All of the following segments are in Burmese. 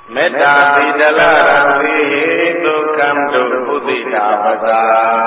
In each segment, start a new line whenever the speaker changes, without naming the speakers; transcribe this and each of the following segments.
မေတ္တာပိတလရံဝိဒုက္ခံတုပုသိတာပတာ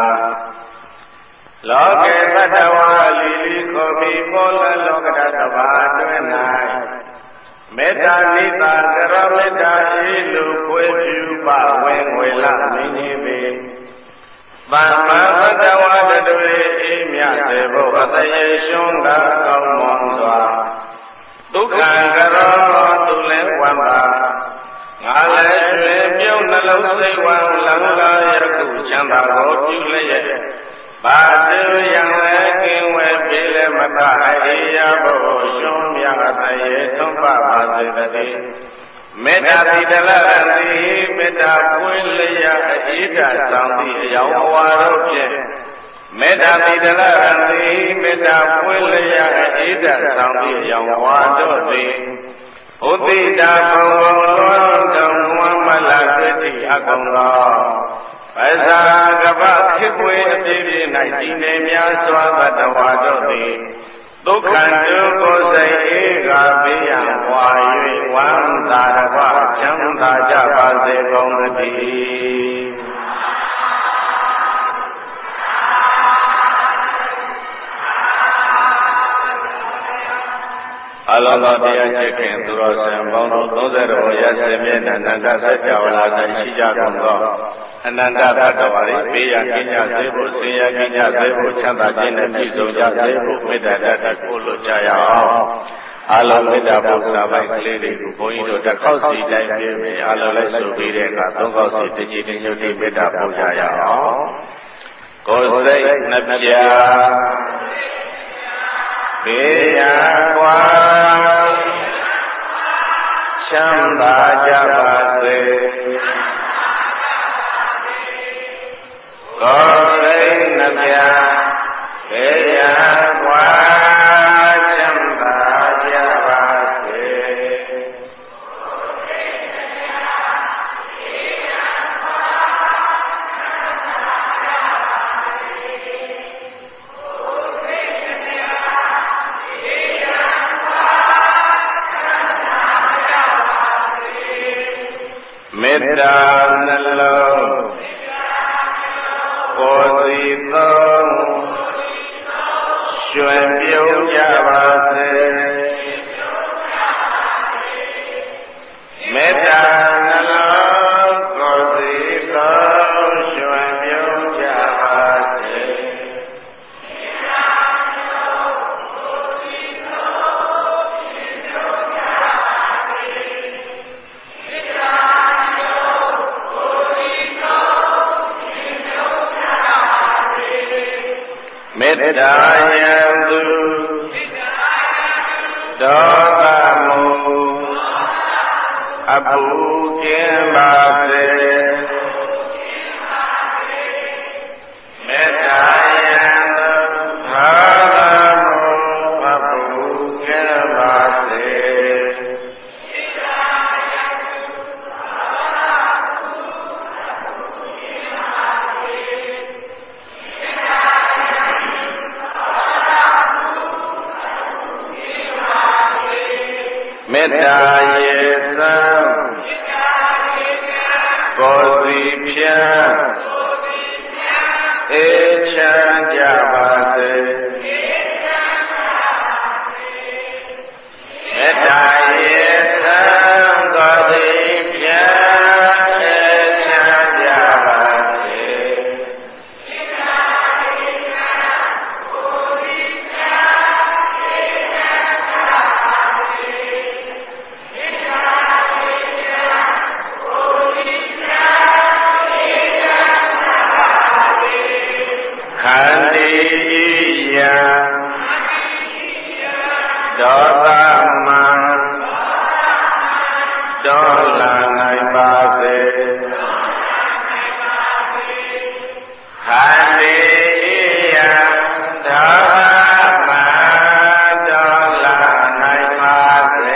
လောကေတတဝါလီလီကိုဘီကိုလလောကတတဘာတွင်၌မေတ္တာနိတာကရမေတ္တာဤလူဖွေပြုပါဝင်ဝေလာမင်းကြီးပေသမ္မာဘဂဝါတတွေအေးမြစေဖို့အတရေရှုံးတာကောင်းမွန်စွာဒုက္ခကရောသူလည်းဝမ်းပါငါလည်းရွှေပြုံးနှလုံးစိတ်ဝမ်းလံလာရခုချမ်းသာကိုပြုလျက်ဘာသူရံလည်းကင်းဝဲပြေလည်းမတအေးရဖို့ရှုံးမြတ်တရေသုံးပါပါစေတည်းမေတ္တာပိတလရံတိမေတ္တာပွင့်လျက်အေးတာဆောင်သည့်အယောင်အဝါတို့ဖြင့်မေတ္တာပိတလရံတိမေတ္တာပွင့်လျက်အေးတာဆောင်သည့်အယောင်အဝါတို့သည်ဥတိတာဘုံဘုံလုံးတုံဝမလသတိအကုန်သောပဇာကပဖြစ်ပွေအပြည့်ပြည့်၌ဒီနေများစွာတဝါတို့သည်ဒုက္ခတုကိုယ်စိတ်ဧကဘေးရန်ဝါ၍ဝမ်းသာတပချမ်းသာကြပါစေကုန်သတည်းအလောကတရားချက်ခင်သူတော်စံပေါင်းတို့30တော်ရစေမြတ်နန္ဒစัจ java လာ၌ရှိကြကုန်သောအနန္တဘဂဝါရိဘေးရန်ကင်းကြစေဖို့ဆင်းရဲကင်းကြစေဖို့ချမ်းသာခြင်းနဲ့ပြည့်စုံကြစေဖို့မေတ္တာတတ်ကိုလွတ်ကြရအောင်အလုံးမေတ္တာပို့စာပိုက်ကလေးတွေကိုဘုန်းကြီးတို့တစ်ခေါက်စီတိုင်းပြည့်မယ်အလုံးလိုက်ဆိုပြီးတဲ့အခါ3ခေါက်စီတညီတညွတ်တိမေတ္တာပို့ကြရအောင်ကိုယ်စိတ်နှပြဘေးရန်ကွာချမ်းသာကြပါစေကိုယ်စိတ်နှပြဘေးရန်ကွာချမ်းသာကြပါစေမေတ္တာနှလုံးပေါ်စီသုံးရွှင်ပြုံးကြပါစေမေတ္တာနှလုံးပေါ်စီသုံးရွှင်ပြုံးကြပါစေမေတ္တာယံသူဒေါသမုအပူကင်းပါစေမေတ္တာယံသူဒေါသမုအပူကင်းပါစေမေတ္တာရေသံပေါ်စီဖြံအေချမ်းကြပါစေမေတ္တာရေသံပေါ်စီဖြံအေချမ်းကြပါစေခန္တီယံဒေါသမံဒေါလာနိုင်ပါစေခန္တီယံဒေါသမံဒေါလာနိုင်ပါစေ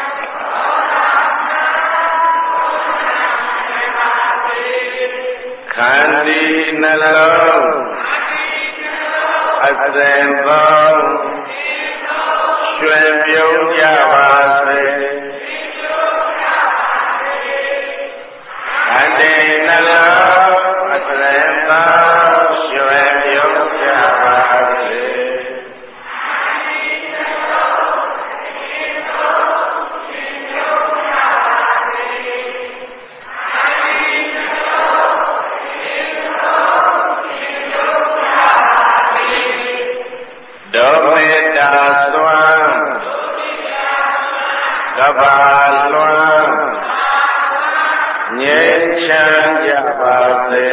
ခ Khandi nalong Asen thong Xuân biểu gia ba se Khandi nalong Asen thong Xuân biểu gia ba se Ba loan nhẹ nhàng dạ ba se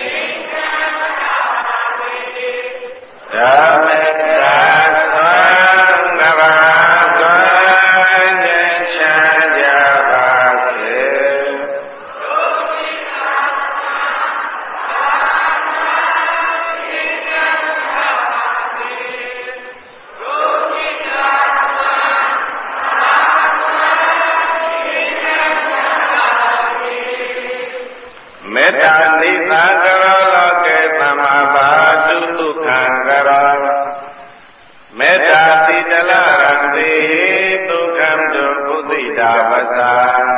đa mê đa xoan đa ba xoan nhẹ nhàng dạ ba se Metta nita karo loke samabhatu tukham karo Metta sitala rante tukham dukkudita vasa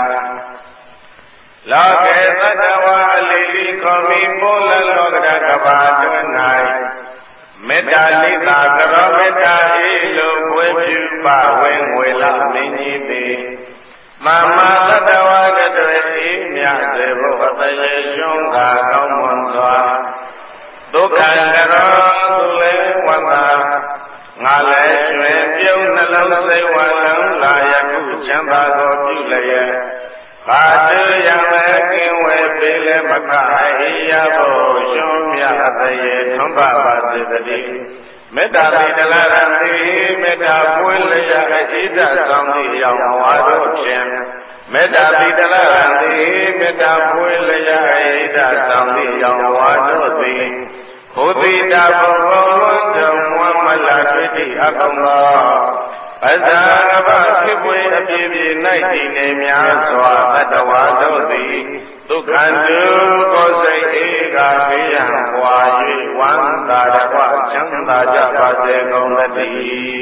Loke sadawa lili komi pola lokda kabadunai Metta nita karo metta ilu kweju pa wengwela minyipi Mama sadawa gadre mya devo ataye shunga kaumonswa Dukkangaro tule wanda Ngale shwe pyung nalang say walang layaku chamba go pyulaye Badu yame kinwe pile maka hiya bo shumya ataye thumba basidadi Metta Vidala Ranti Metta Puilaya Ida Samdi Yamwado Chin Metta Vidala Ranti Metta Puilaya Ida Samdi Yamwado Di Udita Bhavavanda Muamala Tviti Akamba Azaraba Kipwe Abhivi Naiti Nemyaswa Tatawado Di Tukhandu Kosai Ega Viyan Waji Wanda Japa Chanda Japa Segondati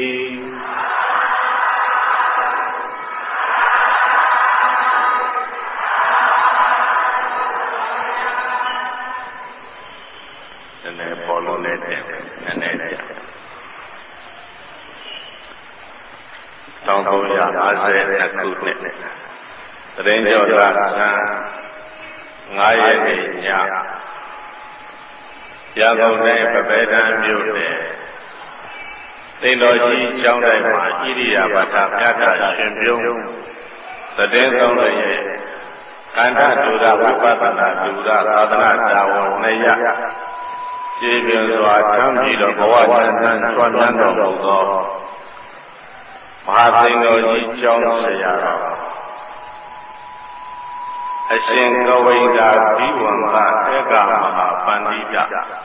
Nene Polo Nete Nene Tongkoya Ase Nakutne Renjo Rasa Ngaya Nya Yagone Babedan Mute Tinoji Changdai Ma Iriya Bata Myata Shimbyung Tadin Songlaye Kanda Dura Vipatana Dura Sadhana Dawan Naya Jibin Swa Chamjido Bhawajantan Swanando Bhudo Mahasingoji Changsayara Ashin Gawaida Bhiwanga Ega Maha Pandita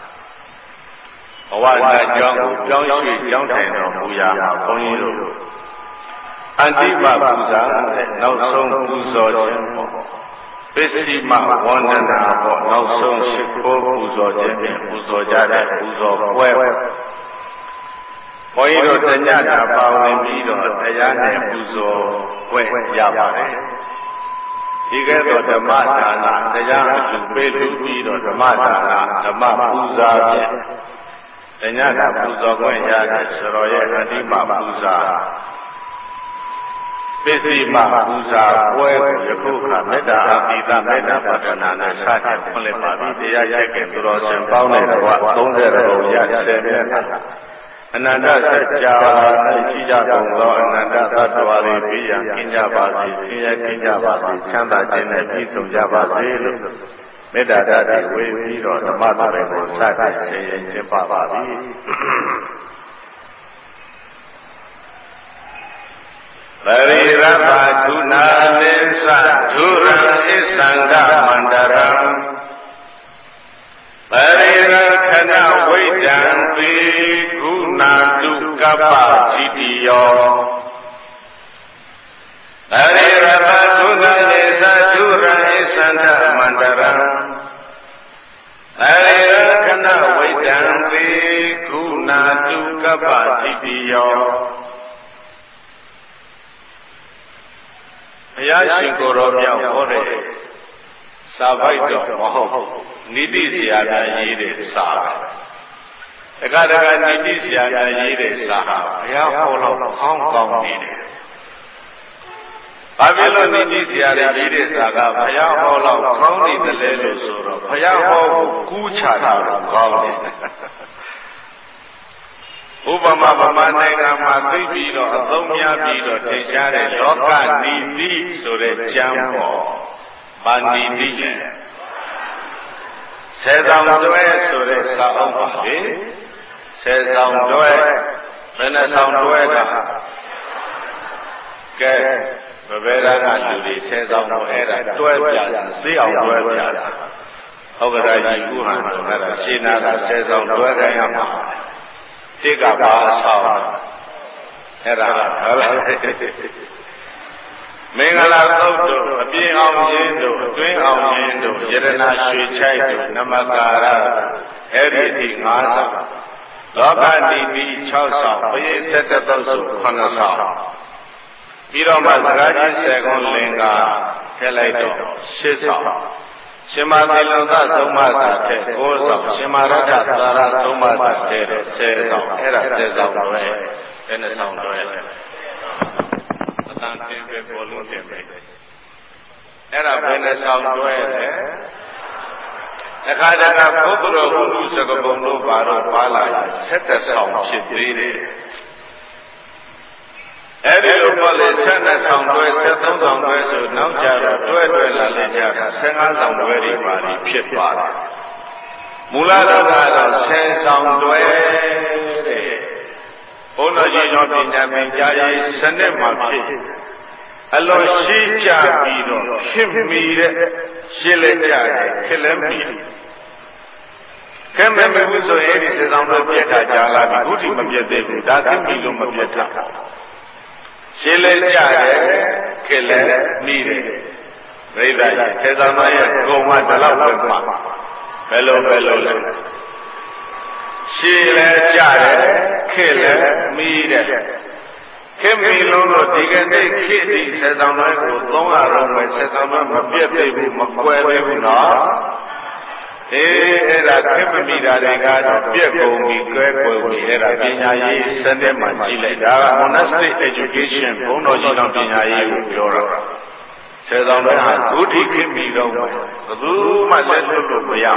Bhawata Jangshi Jangtaino Bhuya Bhonyido Antipa Pusa Nausong Puso Jempo Pissima Wandana Nausong Shikpo Puso Jempo Puso Jade Puso Kwe Bhonyido Tanyata Pawimbido Tayane Puso Kwe Yabare Digedo Dhammadana Tayana Jupedu Bido Dhammadana Dhamma Pusa Tanyata Puso Kwe Yade Saroye Antipa Pusa Pissima Pusa Kwe Yakukha Metta Abhita Metta Patana Sata Palepavi Deya Yeke Turo Sempawne Rawa 30 Rawa Yase Ananda Sajjava Chija Tongdo Ananda Tattva Biya Kinya Basi Kinya Kinya Basi Chanda Jine Pisum Jabasi Metta Dati We Biro Dhammadare Ko Sati Seye Chimpa Basi Varirapa Guna Nisa Dhura Isanga Mandaram Varirakana Vedanti Guna Dukapa Chitiyo Varirapa Guna Nisa Dhura Isanga Mandaram ခဏဝိတံတိကုဏတုကပ္ပတိတိယောဘုရားရှင်ကိုယ်တော်ပြောင်းဟောတဲ့စာပိုက်တော့မဟုတ်နိတိဆရာများရေးတဲ့စာတခါတခါနိတိဆရာများရေးတဲ့စာဟာဘုရားဟောတော့ကောင်းကောင်းနေတယ်ဘာဖြစ်လို့နိတိဆရာတွေရေးတဲ့စာကဘုရားဟောတော့ကောင်းနေတယ်လေလို့ဆိုတော့ဘုရားဟောကိုကူးချတာတော့ကောင်းတယ်ဥပမာဗမာနိုင်ငံမှာသိပြီးတော့အသုံးများပြီးတော့ထင်ရှားတဲ့လောကနိတိဆိုတဲ့ကျမ်းပေါ်ဘာနိတိလဲဆယ်ဆောင်တွဲဆိုတဲ့စာအုပ်ပါလေဆယ်ဆောင်တွဲဘယ်နှဆောင်တွဲကကဲဘယ်ရာကလူတွေဆယ်ဆောင်တော့အဲ့ဒါတွဲပြတာစေးအောင်တွဲပြတာဟုတ်ကဲ့ကြီးကုဟန်တော့အဲ့ဒါရှင်းနာတာဆယ်ဆောင်တွဲခိုင်းရမှာတိကပါဆောင်အဲ့ဒါဟုတ်လားမင်္ဂလာသုတ်တို့အပြင်အောင်ခြင်းတို့အတွင်းအောင်ခြင်းတို့ယရနာရွှေချိုက်တို့နမကာရအဲ့ဒီအထိ9ဆောင်လောကတိတိ6ဆောင်ဘယိ7သုတ်ဆို9ဆောင်ပြီးတော့မှစကားကြီး10ခုလင်္ကာထည့်လိုက်တော့10ဆောင်ရှင်မာသီလံသသုံးမသာတဲ့9ဆောင်ရှင်မာရတ္တသာရသုံးမသာတဲ့10ဆောင်အဲ့ဒါ10ဆောင်တော့ဘယ်နှဆောင်တော့အတန်တင်ပဲပေါ်လို့တင်ပဲအဲ့ဒါဘယ်နှဆောင်တော့လဲအခါတခါဘုဒ္ဓတော်ဟုစကပုံတို့ပါတော့ပါလာ7ဆောင်ဖြစ်သေးတယ်အဲ့ဒီလိုပေါ်လေ12ဆောင်တွဲ73ဆောင်တွဲဆိုနောက်ကြတော့တွဲလာလေကြတာ15ဆောင်တွဲတွေပါပြီးဖြစ်ပါတယ်မူလတော့ကတော့10ဆောင်တွဲတဲ့ဘုန်းတော်ကြီးတော်ပညာပင်ကြားရေးစနစ်မှာဖြစ်အလွန်ရှိကြပြီးတော့ဖြစ်မိတဲ့ရှင်းလက်ကြတယ်ခက်လည်းမိကဲမဲ့မှုဆိုရင်ဒီ10ဆောင်တွဲပြတ်တာကြာလာပြီဘုဒ္ဓမပြတ်သေးဘူးဒါသိပြီလို့မပြတ်တာရှင်းလဲကြတယ်ခေလဲမိတယ်ပြိဿရဲ့သေသာမရဲ့ကုံမဒီလောက်ပဲမှာဘယ်လိုလဲရှင်းလဲကြတယ်ခေလဲမိတယ်ခေမီလုံးတို့ဒီကနေ့ခေဒီသေသာမကို300လုံးပဲသေသာမမပြတ်သေးဘူးမကွယ်သေးဘူးနော်အဲ့ဒါခေမမိတာတွေကတော့ပြက်ကုန်ပြီကွဲကွယ်ပြီအဲ့ဒါပညာရေးစနစ်မှာကြည့်လိုက်ဒါက monastic education ဘုန်းတော်ကြီးတော်ပညာရေးကိုပြောတာဆယ်ဆောင်တွေဟာဒုတိခေမိတော့ဘယ်သူမှလက်လွတ်လို့မရ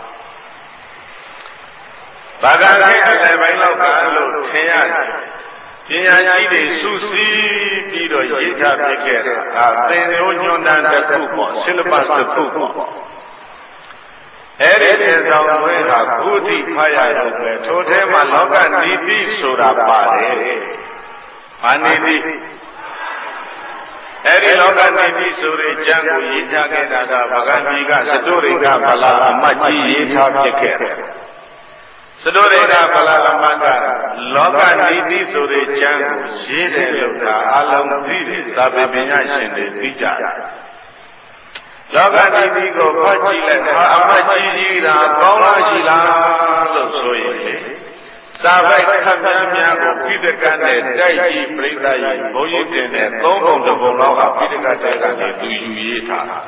ဘာကခေအလယ်ပိုင်းလောက်ကလို့ထင်ရတယ်ပညာရှိတွေစုစည်းပြီးတော့ရေးထားဖြစ်ခဲ့တာသင်ရိုးညွှန်တမ်းတစ်ခုပေါ့ syllabus တစ်ခုပေါ့အဲ့ဒီစေဆောင်တွဲကဘုဒ္ဓဖတ်ရတော့ပဲထိုထဲမှာလောကနိတိဆိုတာပါတယ်။ဘာနိတိအဲ့ဒီလောကနိတိဆိုတဲ့ကျမ်းကိုရေးထားခဲ့တာကဗဂဗီကစတုရိကဗလာအမတ်ကြီးရေးထားဖြစ်ခဲ့တယ်။စတုရိကဗလာအမတ်ကလောကနိတိဆိုတဲ့ကျမ်းကိုရေးတယ်လို့သာအလုံးသိတယ်သာပေပညာရှင်တွေသိကြတယ်။လောကနိတိကိုဖတ်ကြည့်လိုက်ဟာအမတ်ကြီးတာကောင်းလားရှိလားလို့ဆိုရင်စာပိုက်ခပ်များကိုပိဋကတ်နဲ့တိုက်ကြည့်ပြိဿရဲ့ဘုန်းကြီးတင်တဲ့3ပုံတစ်ပုံလောက်ကပိဋကတ်တိုက်ကနေသူယူရေးထားတာ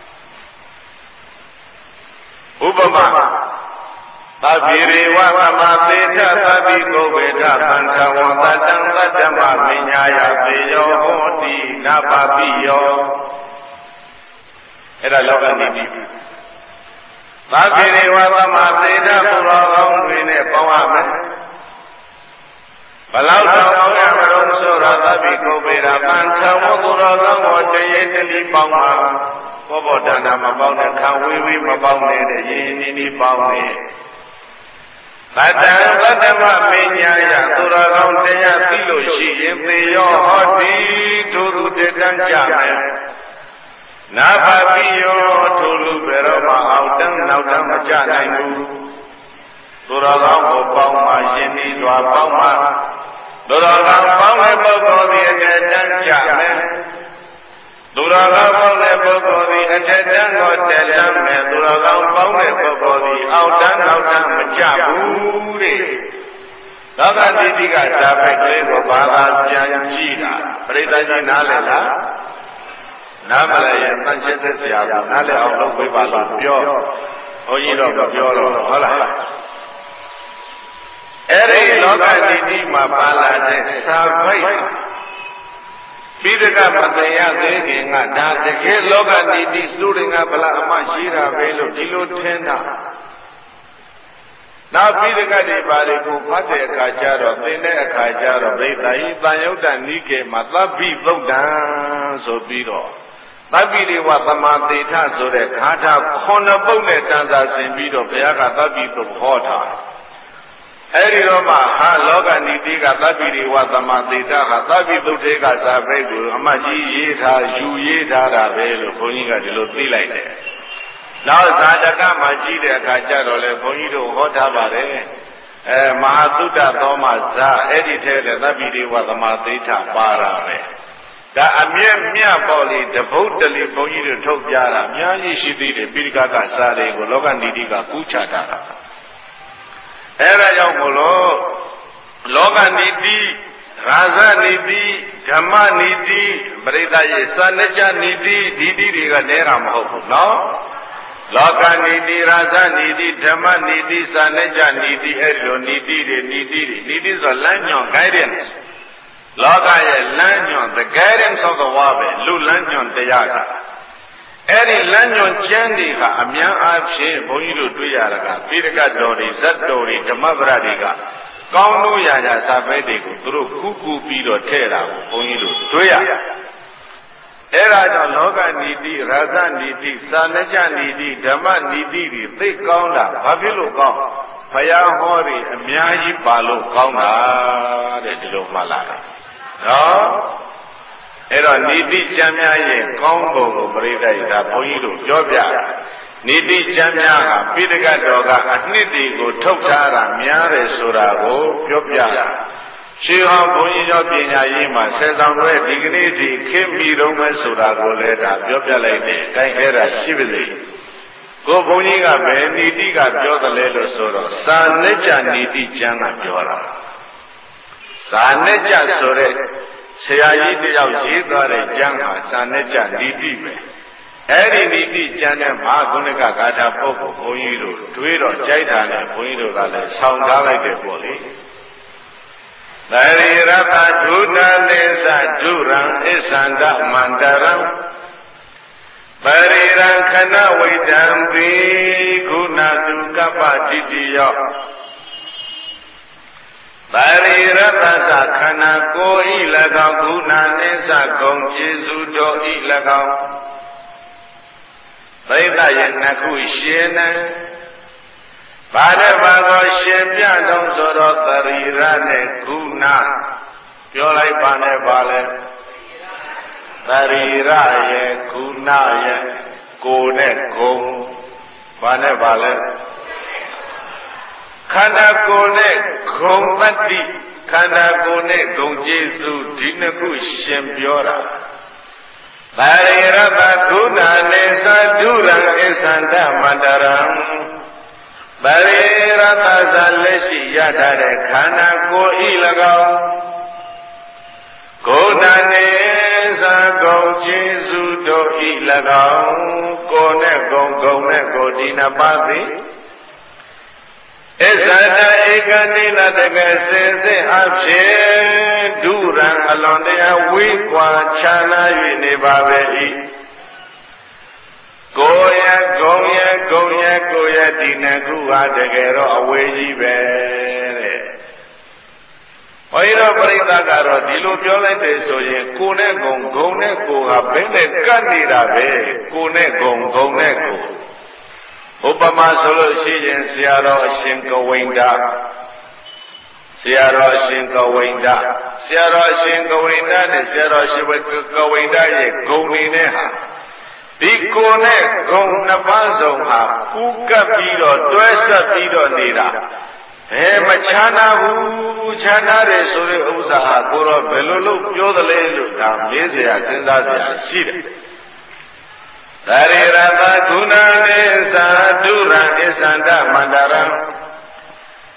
ဥပမာသဗ္ဗေရေဝသမသေထသဗ္ဗိကုဝေဒပန္ထဝံတတံသတ္တမမညာယပေယောဟောတိနပါပိယောအဲ့ဒါလောကနိတိသဗ္ဗေရေဝသမသေထပုရောကောင်းတွေနဲ့ပေါင်းရမယ်ဘလောက်တော့ရမလို့ဆိုတော့သဗ္ဗိကုဝေဒပန္ထဝံပုရောကောင်းကိုတရေတတိပေါင်းပါဘောဓနာမပေါင်းတဲ့ခံဝေးဝေးမပေါင်းတဲ့ရင်းနီးနီးပေါင်းတဲ့သတ္တံသတ္တမပညာယသူတော်ကောင်းတရားသိလို့ရှိရင်သေရောဟောတိထိုသူတည်တန်းကြမယ်နာဖပိယောထိုလူဘယ်တော့မှအောင်တန်းနောက်တန်းမကြနိုင်ဘူးသူတော်ကောင်းကိုပေါင်းမှရှင်ပြီးစွာပေါင်းမှသူတော်ကောင်းပေါင်းတဲ့ပုဂ္ဂိုလ်သည်အထက်တန်းကြမယ်သူတော်ကောင်းပေါင်းတဲ့ပုဂ္ဂိုလ်သည်အထက်တန်းကိုတက်တန်းမယ်သူတော်ကောင်းပေါင်းတဲ့ပုဂ္ဂိုလ်သည်အောကြဘူးတဲ့လောကတိတိကစာပိုက်ကလေးကိုဘာသာပြန်ကြည့်တာပရိသတ်ကြီးနားလည်လားနားမလဲရင်သတ်ချက်သက်ဆရာကနားလည်အောင်လုပ်ပေးပါလို့ပြောဘုန်းကြီးတော့ပြောတော့ဟုတ်လားအဲ့ဒီလောကတိတိမှာပါလာတဲ့စာပိုက်ပိဋကမတရားသေးခင်ကဒါတကယ်လောကတိတိသူတွေကဗလာအမရှိတာပဲလို့ဒီလိုထင်တာနောက်ပိဋကတွေပါလေကိုဖတ်တဲ့အခါကျတော့သင်တဲ့အခါကျတော့ဗိသာယီတန်ယုတ်တနိကေမှာသဗ္ဗိသုတ်တံဆိုပြီးတော့သဗ္ဗိဒေဝသမာသေထဆိုတဲ့ဂါထာ9ပုဒ်နဲ့တန်စာဆင်ပြီးတော့ဘုရားကသဗ္ဗိသုတ်ဟောထားအဲဒီတော့မှဟာလောကနိတိကသဗ္ဗိဒေဝသမာသေထကသဗ္ဗိသုတ်တေကစာပိတ်ကိုအမကြီးရေးထားယူရေးထားတာပဲလို့ဘုန်းကြီးကဒီလိုသိလိုက်တယ်နောက်ဇာတကမှာကြည့်တဲ့အခါကျတော့လေဘုန်းကြီးတို့ဟောထားပါတယ်မဟာသုတ္တသောမဇာအဲ့ဒီထဲတဲ့သဗ္ဗိဒေဝသမာသေထပါတာပဲဒါအမြဲမြတ်ပေါ်လေတပုတ်တလီဘုန်းကြီးတို့ထုတ်ပြတာအများကြီးရှိသေးတယ်ပိဋကကစာတွေကိုလောကနိတိကကူးချတာအဲ့ဒါကြောင့်မို့လို့လောကနိတိရာဇနိတိဓမ္မနိတိပရိသတ်ရဲ့စနကြနိတိဒီတိတွေကနဲတာမဟုတ်ဘူးနော်လောကနိတိရာဇနိတိဓမ္မနိတိစနကြနိတိအဲ့လိုနိတိတွေနိတိဆိုလမ်းညွန် guidance လောကရဲ့လမ်းညွန် the guidance of the world ပဲလူလမ်းညွန်တရားကအဲ့ဒီလမ်းညွန်ကျမ်းတွေကအများအားဖြင့်ဘုန်းကြီးတို့တွေ့ရတာကပိဋကတော်တွေဇတ်တော်တွေဓမ္မပဒတွေကကောင်းလို့ရာရာစာပေတွေကိုသူတို့ကူပြီးတော့ထည့်တာကိုဘုန်းကြီးတို့တွေ့ရအဲ့ဒါကြောင့်လောကနိတိရာဇနိတိစာနကြနိတိဓမ္မနိတိတွေသိကောင်းတာဘာဖြစ်လို့ကောင်းဘုရားဟောတွေအများကြီးပါလို့ကောင်းတာတဲ့ဒီလိုမှတ်လာတယ်နော်အဲ့တော့နိတိကျမ်းများရဲ့ကောင်းပုံကိုပြိဋိဒါဘုန်းကြီးတို့ပြောပြနိတိကျမ်းများဟာပိဋကတော်ကအနှစ်တွေကိုထုတ်ထားတာများတယ်ဆိုတာကိုပြောပြရှင်းဟောဘုန်းကြီးတို့ပညာရေးမှာဆယ်ဆောင်တွေဒီကနေ့ဒီခင်မီတော့မဲဆိုတာကိုလည်းဒါပြောပြလိုက်တယ်။အဲအဲ့ဒါရှိပါလေ။ကိုဘုန်းကြီးကဘယ်နိတိကပြောတယ်လဲလို့ဆိုတော့သာနကြနိတိကျမ်းကပြောတာ။သာနကြဆိုတဲ့ဆရာကြီးတယောက်ရေးသွားတဲ့ကျမ်းဟာသာနကြနိတိပဲ။အဲ့ဒီနိတိကျမ်းနဲ့မဟာဂုဏကဂါထာပုဂ္ဂိုလ်ဘုန်းကြီးတို့တွေးတော့ကြိုက်တာနဲ့ဘုန်းကြီးတို့ကလည်းဆောင်းထားလိုက်တယ်ပေါ့လေ။သရိရပဒုဏနေသဒုရံဣသန္တမန္တရံပရိရံခဏဝိတံပိခုဏတုကပ္ပတိတိယောပရိရပသခဏကိုဤ၎င်းခုဏနေသဂုံကျေစုတော်ဤ၎င်းပရိသတ်ရဲ့နှစ်ခုရှင်နေဘာနဲ့ဘာကိုရှင်ပြတော့ဆိုတော့သရိရနဲ့ကုဏပြောလိုက်ပါနဲ့ပါလဲသရိရရဲ့ကုဏရဲ့ကိုနဲ့ဂုံဘာနဲ့ပါလဲခန္ဓာကိုယ်နဲ့ဂုံတတ္တိခန္ဓာကိုယ်နဲ့ဂုံကျေစုဒီနှစ်ခုရှင်ပြောတာသရိရပကုဏနေသဒုရံဣသန္တမန္တရံပရိရသဇလက်ရှိရထားတဲ့ခန္ဓာကိုယ်ဤ၎င်းကိုယ်တန်နေသကုံကျေစုတို့ဤ၎င်းကိုယ်နဲ့ဂုံနဲ့ကိုယ်ဒီနှစ်ပါးသည်ဣသန္တဧကနိလတကယ်စင်စစ်အဖြစ်ဒုရံအလွန်တရာဝေးကွာခြားနာ၍နေပါပဲ၏ကိုယ်ရဲ့ဂုံရဲ့ကိုယ်ရဲ့ဒီနှစ်ခုဟာတကယ်တော့အဝေးကြီးပဲတဲ့။ဘုန်းကြီးတို့ပြိဿကတော့ဒီလိုပြောလိုက်တယ်ဆိုရင်ကိုယ်နဲ့ဂုံနဲ့ကိုယ်ဟာဘယ်နဲ့ကပ်နေတာပဲကိုယ်နဲ့ဂုံနဲ့ကိုယ်ဥပမာဆိုလို့ရှိရင်ဆရာတော်အရှင်ကဝိန္ဒဆရာတော်အရှင်ကဝိန္ဒနဲ့ဆရာတော်ရှိကဝိန္ဒရဲ့ဂုံနေနဲ့ဟာဒီကိုယ်နဲ့ဂုံနှစ်ပါးစုံဟာပူကပ်ပြီးတော့တွဲဆက်ပြီးတော့နေတာမချမ်းသာဘူးချမ်းသာတယ်ဆိုတဲ့ဥစ္စာဟာကိုတော့ဘယ်လိုလုပ်ပြောသလဲလို့ဒါမေးစရာစဉ်းစားစရာရှိတယ်သရိရတကုဏနေသဒုရံဣသန္တမန္တရံ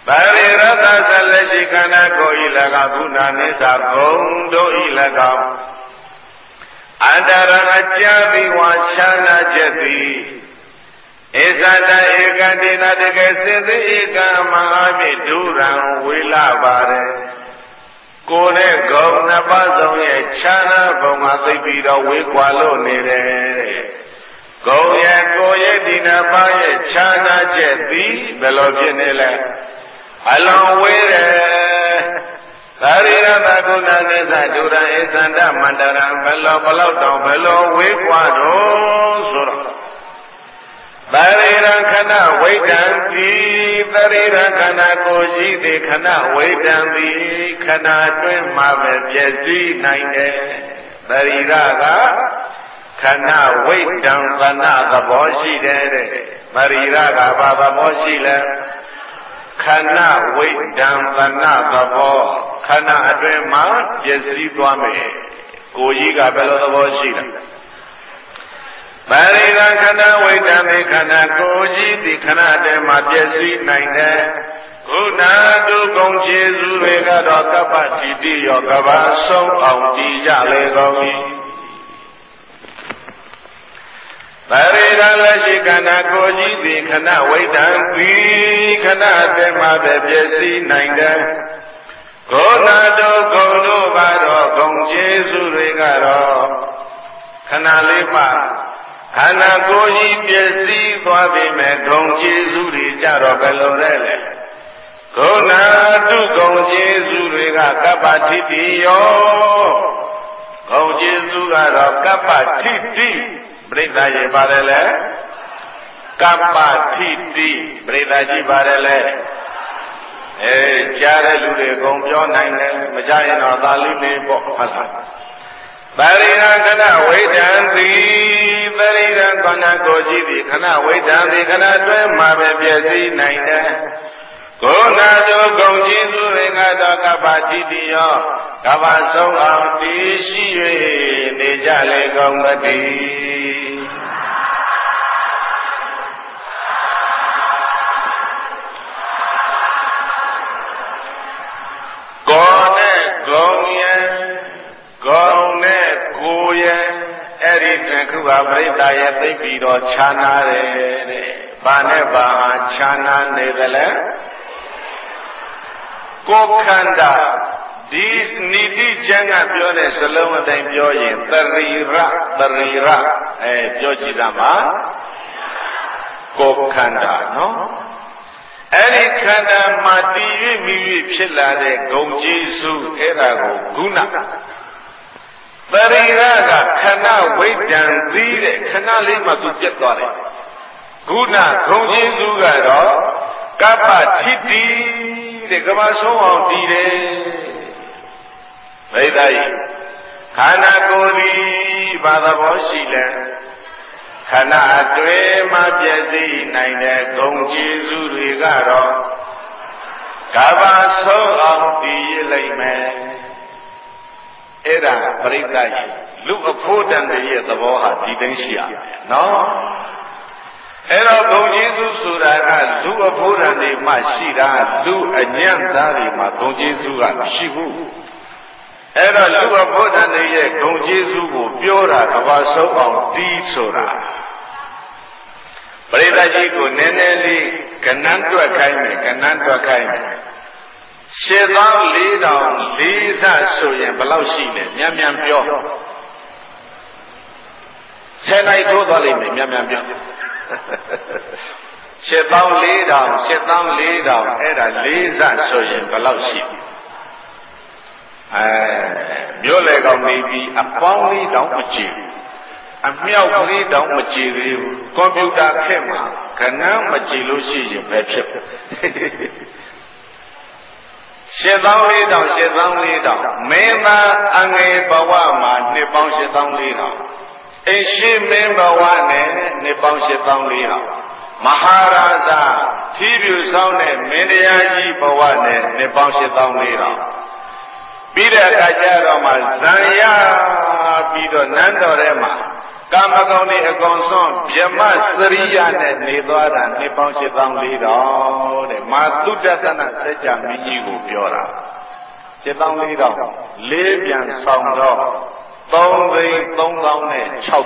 ပါရိရသဇလက်ရှိခန္ဓာကိုယ်ဤ၎င်းကုဏနိစ္စဘုံတို့ဤ၎င်းအတ္တရအကြပြီးဝါချာနာချက်သည်ဧသတဧကတိနာတကယ်စေသိဧကမဟာမြစ်ဒုရံဝေလာပါတယ်ကိုယ်နဲ့ဂုံနှစ်ပါးစုံရဲ့ခြားနာဘုံမှာသိပြီးတော့ဝေးကွာလို့နေတယ်ဂုံရဲ့ကိုယ်ရဲ့ဒီနှစ်ပါးရဲ့ခြားနာချက်သည်ဘယ်လိုဖြစ်နေလဲအလွန်ဝေးတယ်သာရိရသကုဏသစ္စာဒုရံဧသန္တမန္တရံဘယ်လောက်တောင်ဘယ်လိုဝေးကွာတော့ဆိုတော့သရိရခဏဝိတံတိသရိရခဏကိုရှိသည်ခဏဝိတံတိခဏအတွင်းမှာပဲပြည့်စည်နိုင်တယ်သရိရကခဏဝိတံသနာသဘောရှိတယ်တဲ့သရိရကဘာသဘောရှိလဲခဏဝိတံသနာသဘောခဏအတွင်းမှာပြည့်စည်သွားမယ်ကိုကြီးကဘယ်လိုသဘောရှိလဲပါရိရခဏဝိတံမေခဏကိုကြီးဒီခဏတည်းမှာပြည့်စည်နိုင်တယ်ခုနာတုကုံခြေစုတွေကတော့ကပ္ပတိတိယောကဘာဆုံးအောင်တည်ကြလေကုန်၏ပါရိရလက်ရှိခဏကိုကြီးဒီခဏဝိတံဒီခဏတည်းမှာပဲပြည့်စည်နိုင်တယ်ခုနာတုကုံတို့ကတော့ကုံခြေစုတွေကတော့ခဏလေးမှခန္ဓာကိုယ်ကြီးပြည့်စည်သွားပြီမဲ့ဂုံကျေးဇူးတွေကြတော့ဘယ်လိုလဲဂုဏတုဂုံကျေးဇူးတွေကကပ္ပတိတိယောဂုံကျေးဇူးကတော့ကပ္ပတိတိပြိဿရေပါတယ်လေကပ္ပတိတိပြိဿကြီးပါတယ်လေကြားတဲ့လူတွေအကုန်ပြောနိုင်တယ်မကြားရင်တော့သာလိနေပေါ့ဟုတ်လားပါရိရခဏဝိတံတိပရိရခဏကိုကြည့်ပြီးခဏဝိတံတိခဏတွဲမှာပဲပြည့်စည်နိုင်တယ်ကိုယ်နာတို့ဂုံကြီးသူတွေကတော့ကပ္ပတိတိယောကပ္ပဆုံးအောင်တည်ရှိ၍နေကြလေကုန်မတည်ကိုယ်နဲ့ဂုံရဲ့ဂုံနဲ့ကိုယ်ရဲ့အဲ့ဒီတစ်ခုဟာပြိတ္တာရဲ့သိပြီးတော့ခြားနာတယ်တဲ့။ဘာနဲ့ဘာဟာခြားနာနေတယ်လဲ။ကိုယ်ခန္ဓာဒီနိတိကျမ်းကပြောတဲ့စလုံးအတိုင်းပြောရင်သရိရပြောကြည့်တာမှာကိုယ်ခန္ဓာနော်။အဲ့ဒီခန္ဓာမှာတည်၍မြည်၍ဖြစ်လာတဲ့ဂုံကျေးဇူးအဲ့ဒါကိုဂုဏပရိရကခဏဝိတံသီးတဲ့ခဏလေးမှသူပြတ်သွားတယ်ဂုဏဂုံကျေးဇူးကတော့ကပ္ပတိတိတဲ့ကမ္ဘာဆုံးအောင်တည်တယ်ဗိဒ္ဓယီခန္ဓာကိုယ်ဒီဘာသဘောရှိလဲခဏအတွင်းမှာပြည့်စည်နိုင်တဲ့ဂုံကျေးဇူးတွေကတော့ကမ္ဘာဆုံးအောင်တည်ရလိမ့်မယ်အဲ့ဒါပရိသတ်လူအဖို့တန်ရဲ့သဘောဟာဒီတိုင်းရှိရနော်အဲ့တော့ဂုံကျေးဇူးဆိုတာကလူအဖို့တန်တွေမှရှိတာလူအညံ့သားတွေမှဂုံကျေးဇူးကမရှိဘူးအဲ့တော့လူအဖို့တန်တွေရဲ့ဂုံကျေးဇူးကိုပြောတာကဘာဆုံးအောင်တီးဆိုတာပရိသတ်ကြီးကိုနည်းနည်းလေးကဏ္ဍတွက်ခိုင်းမယ်ကဏ္ဍတွက်ခိုင်းမယ်74,000လေးစဆိုရင်ဘယ်လောက်ရှိလဲမြန်မြန်ပြော10နိုင်ထိုးသွားလိမ့်မယ်မြန်မြန်ပြော74,000အဲ့ဒါလေးစဆိုရင်ဘယ်လောက်ရှိမြို့လေကောင်နေပြီးအပေါင်းလေးတောင်မကြည့်အမြောက်ကလေးတောင်မကြည့်သေးဘူးကွန်ပျူတာခက်မှာခဏမကြည့်လို့ရှိရင်ပဲဖြစ်74,000မင်းသားအငယ်ဘဝမှာနှစ်ပေါင်း74,000အိရှိမင်းဘဝနဲ့နှစ်ပေါင်း74,000မဟာရာဇထီးပြူဆောင်တဲ့မင်းတရားကြီးဘဝနဲ့နှစ်ပေါင်း74,000ပြီးတဲ့အခါကျတော့မှဇံရပြီးတော့နန်းတော်ထဲမှာကကာမဂုဏ်တွေအကုန်ဆုံးဗြဟ္မစရိယနဲ့နေသွားတာနှစ်ပေါင်း7400တဲ့မာသုတ္တသနာစัจ जा မင်းကြီးကိုပြောတာ7400လေးပြန်ဆောင်တော့3,360,000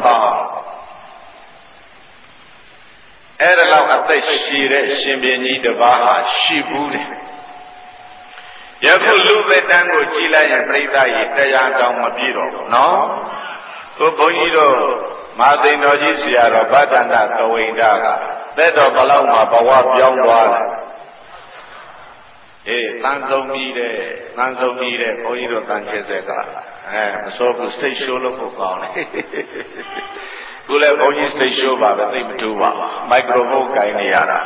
အဲ့ဒါလောက်အသက်ရှည်တဲ့ရှင်ဘုရင်ကြီးတစ်ပါးဟာရှိဘူးတယ်ယခုလူသက်တမ်းကိုကြည်လိုက်ရင်ပြိဿကြီးတရားတောင်မပြည့်တော့ဘူးနော်ကိုဘုန်းကြီးတို့မဟာသိန်တော်ကြီးဆရာတော်ဗဒ္ဒနာကဝိန္ဒကသက်တော်ဘလောက်မှာဘဝပြောင်းသွားတယ်သံဆုံးပြီးတဲ့ဘုန်းကြီးတို့တန်ချေဆက်ကမစိုးဘူးစိတ်ရှိုးလို့ကိုကောင်းတယ်ခုလည်းဘုန်းကြီးစိတ်ရှိုးပါပဲသိမတူပါဘူးမိုက်ခရိုဖုန်းကင်နေရတာ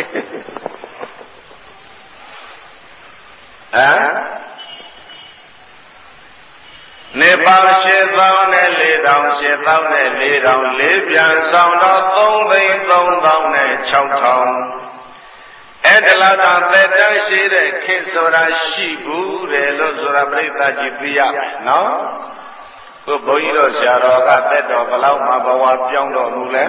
နေပါ8000နဲ့4000 8000နဲ့4000လေးပြန်ဆောင်တော့3,360,000အဲ့ဒါလောက်တော့သက်တမ်းရှိတဲ့ခေတ်ဆိုတာရှိဘူးတယ်လို့ဆိုတာပြိဿကြီးသိရမယ်နော်ခုဘုန်းကြီးတို့ဆရာတော်ကသက်တော်ဘလောက်မှဘဝပြောင်းတော်မူလဲ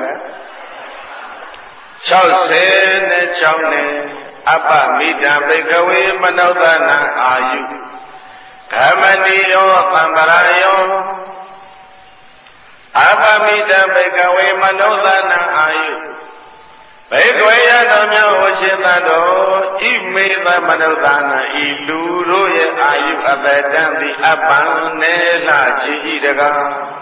66နဲ့အပ္ပမိတံဘိကဝေမနုဿနံအာယုဓမ္မတိယောသံဗရာယောအပ္ပမိတံဘိကဝေမနုဿနံအာယုဘိကဝေယတော်မြတ်ဟောရှင်သတော်ဣမေသမနုဿနံဤလူတို့ရဲ့အာယုအပတံသည်အပံနေလာချီဤတကား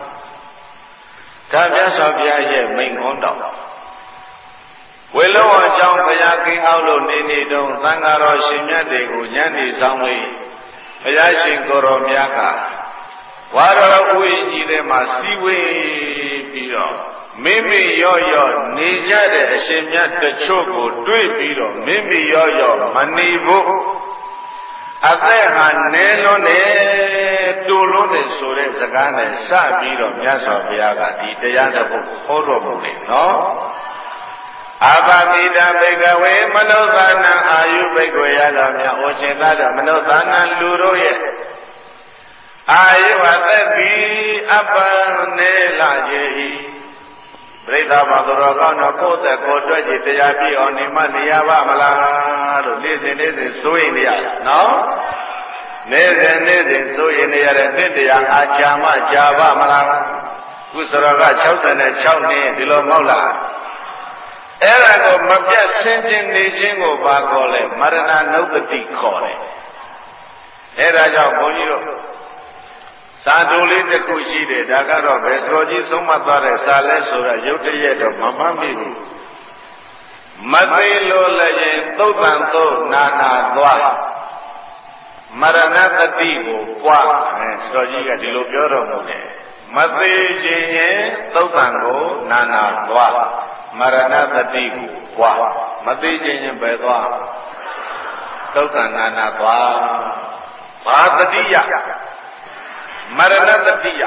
ဒါမြတ်စွာဘုရားရဲ့မိန့်ခွန်းတော်ဝေလုံးအကြောင်းဘုရားကင်းအောက်လို့နေတုန်းသံဃာတော်ရှင်မြတ်တွေကိုညံ့နေဆောင်လေးဘုရားရှင်ကိုယ်တော်မြတ်ကဝါတော်ဥယျာဉ်ကြီးထဲမှာစီဝေးပြီးတော့မိမိရော့နေကြတဲ့အရှင်မြတ်တချို့ကိုတွေ့ပြီးတော့မိမိရော့မနေဖို့အသက်ဟာနဲလွန်းနေတူလွန်းနေဆိုတဲ့စကားနဲ့စပြီးတော့မြတ်စွာဘုရားကဒီတရားတစ်ပုဒ်ဟောတော်မူတယ်နော်အပမိတံဘေကဝေမနုဿာနံအာယုဘိက္ခွေရတော်မြတ်ဩရှင်သာတော်မနုဿာနံလူတို့ရဲ့အာယုအသက်သည်အပံနေလာခြင်း၏ပြိဿဘာတော်ကောင်းတော့ကိုယ်သက်ကိုယ်တွေ့ကြည်တရားပြည့်အောင်နေမှနေရပါမလားလို့နေ့စဉ်စိုးရင်နေရနော်နေ့စဉ်စိုးရင်နေရတဲ့နှစ်တရားအာကြာမှကြာပါမလားကုသရက66နှစ်ဒီလိုမဟုတ်လားအဲ့ဒါကိုမပြတ်ဆင်းခြင်းနေခြင်းကိုပါခေါ်လဲမရဏနုပ္ပတိခေါ်တယ်အဲ့ဒါကြောင့်ဘုန်းကြီးတို့စာတူလေးတစ်ခုရှိတယ်ဒါကတော့ဘယ်စောကြီးဆုံးမသွားတဲ့စာလဲဆိုတာရုပ်တရက်တော့မမှတ်မိဘူးမသိလို့လည်းသုတ်တန်သုတ်နာနာသွားမရဏတတိကိုပွားစောကြီးကဒီလိုပြောတော်မူတယ်မသိခြင်းရင်သုတ်တန်ကိုနာနာသွားမရဏတတိကိုပွားမသိခြင်းရင်ပဲသွားသုတ်တန်နာနာသွားဘာတတိယမရဏတတိယ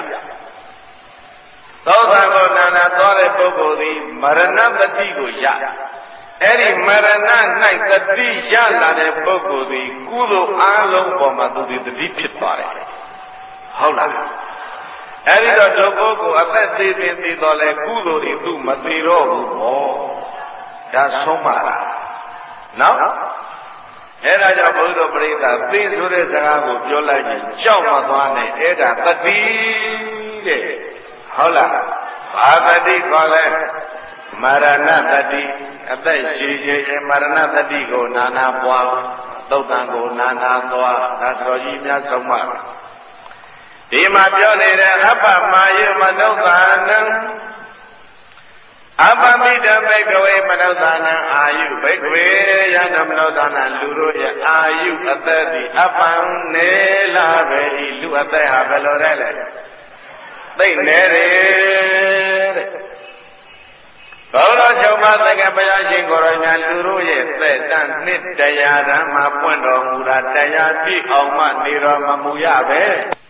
သောတာကိုနာနာသွားတဲ့ပုဂ္ဂိုလ်သည်မရဏတတိကိုရအဲ့ဒီမရဏ၌တတိရလာတဲ့ပုဂ္ဂိုလ်သည်ကုသိုလ်အားလုံးပေါ်မှာသူသည်တတိဖြစ်သွားတယ်ဟုတ်လားအဲ့ဒီတော့ဒုက္ခကိုအသက်သေးသေးတော်လဲကုသိုလ်တွေသူမသေးတော့ဘူးပေါ့ဒါဆုံးမလားနော်အဲ့ဒါကြောင့်ဘုရားပရိသတ်သိဆိုတဲ့စကားကိုပြောလိုက်ရင်ကြောက်မသွားနဲ့အဲ့ဒါတတိတဲ့ဟုတ်လားဘာတတိခေါ်လဲမရဏတတိအသက်ရှိခြင်းမရဏတတိကိုနာနာပွားသုတ်တံကိုနာနာသွားဒါဆိုကြီးများဆုံးမဒီမှာပြောနေတဲ့အပ္ပမယေမနုဿာနံအပ္ပမိတံဘိကဝေမနုဿာနံအာယုဘိကဝေယံမနုဿာနံလူတို့ရဲ့အာယုအသက်သည်အပ္ပံနေလာပဲဤလူအသက်ဟာဘယ်လိုလဲသိနေတယ်တဲ့ဘောတော်ချုပ်မသက္ကဘုရားရှင်ကိုယ်တော်များလူတို့ရဲ့သက်တမ်းနှစ်တရားဓမ္မပွင့်တော်မူတာတရားပြည့်အောင်မှနေတော်မမူရပဲ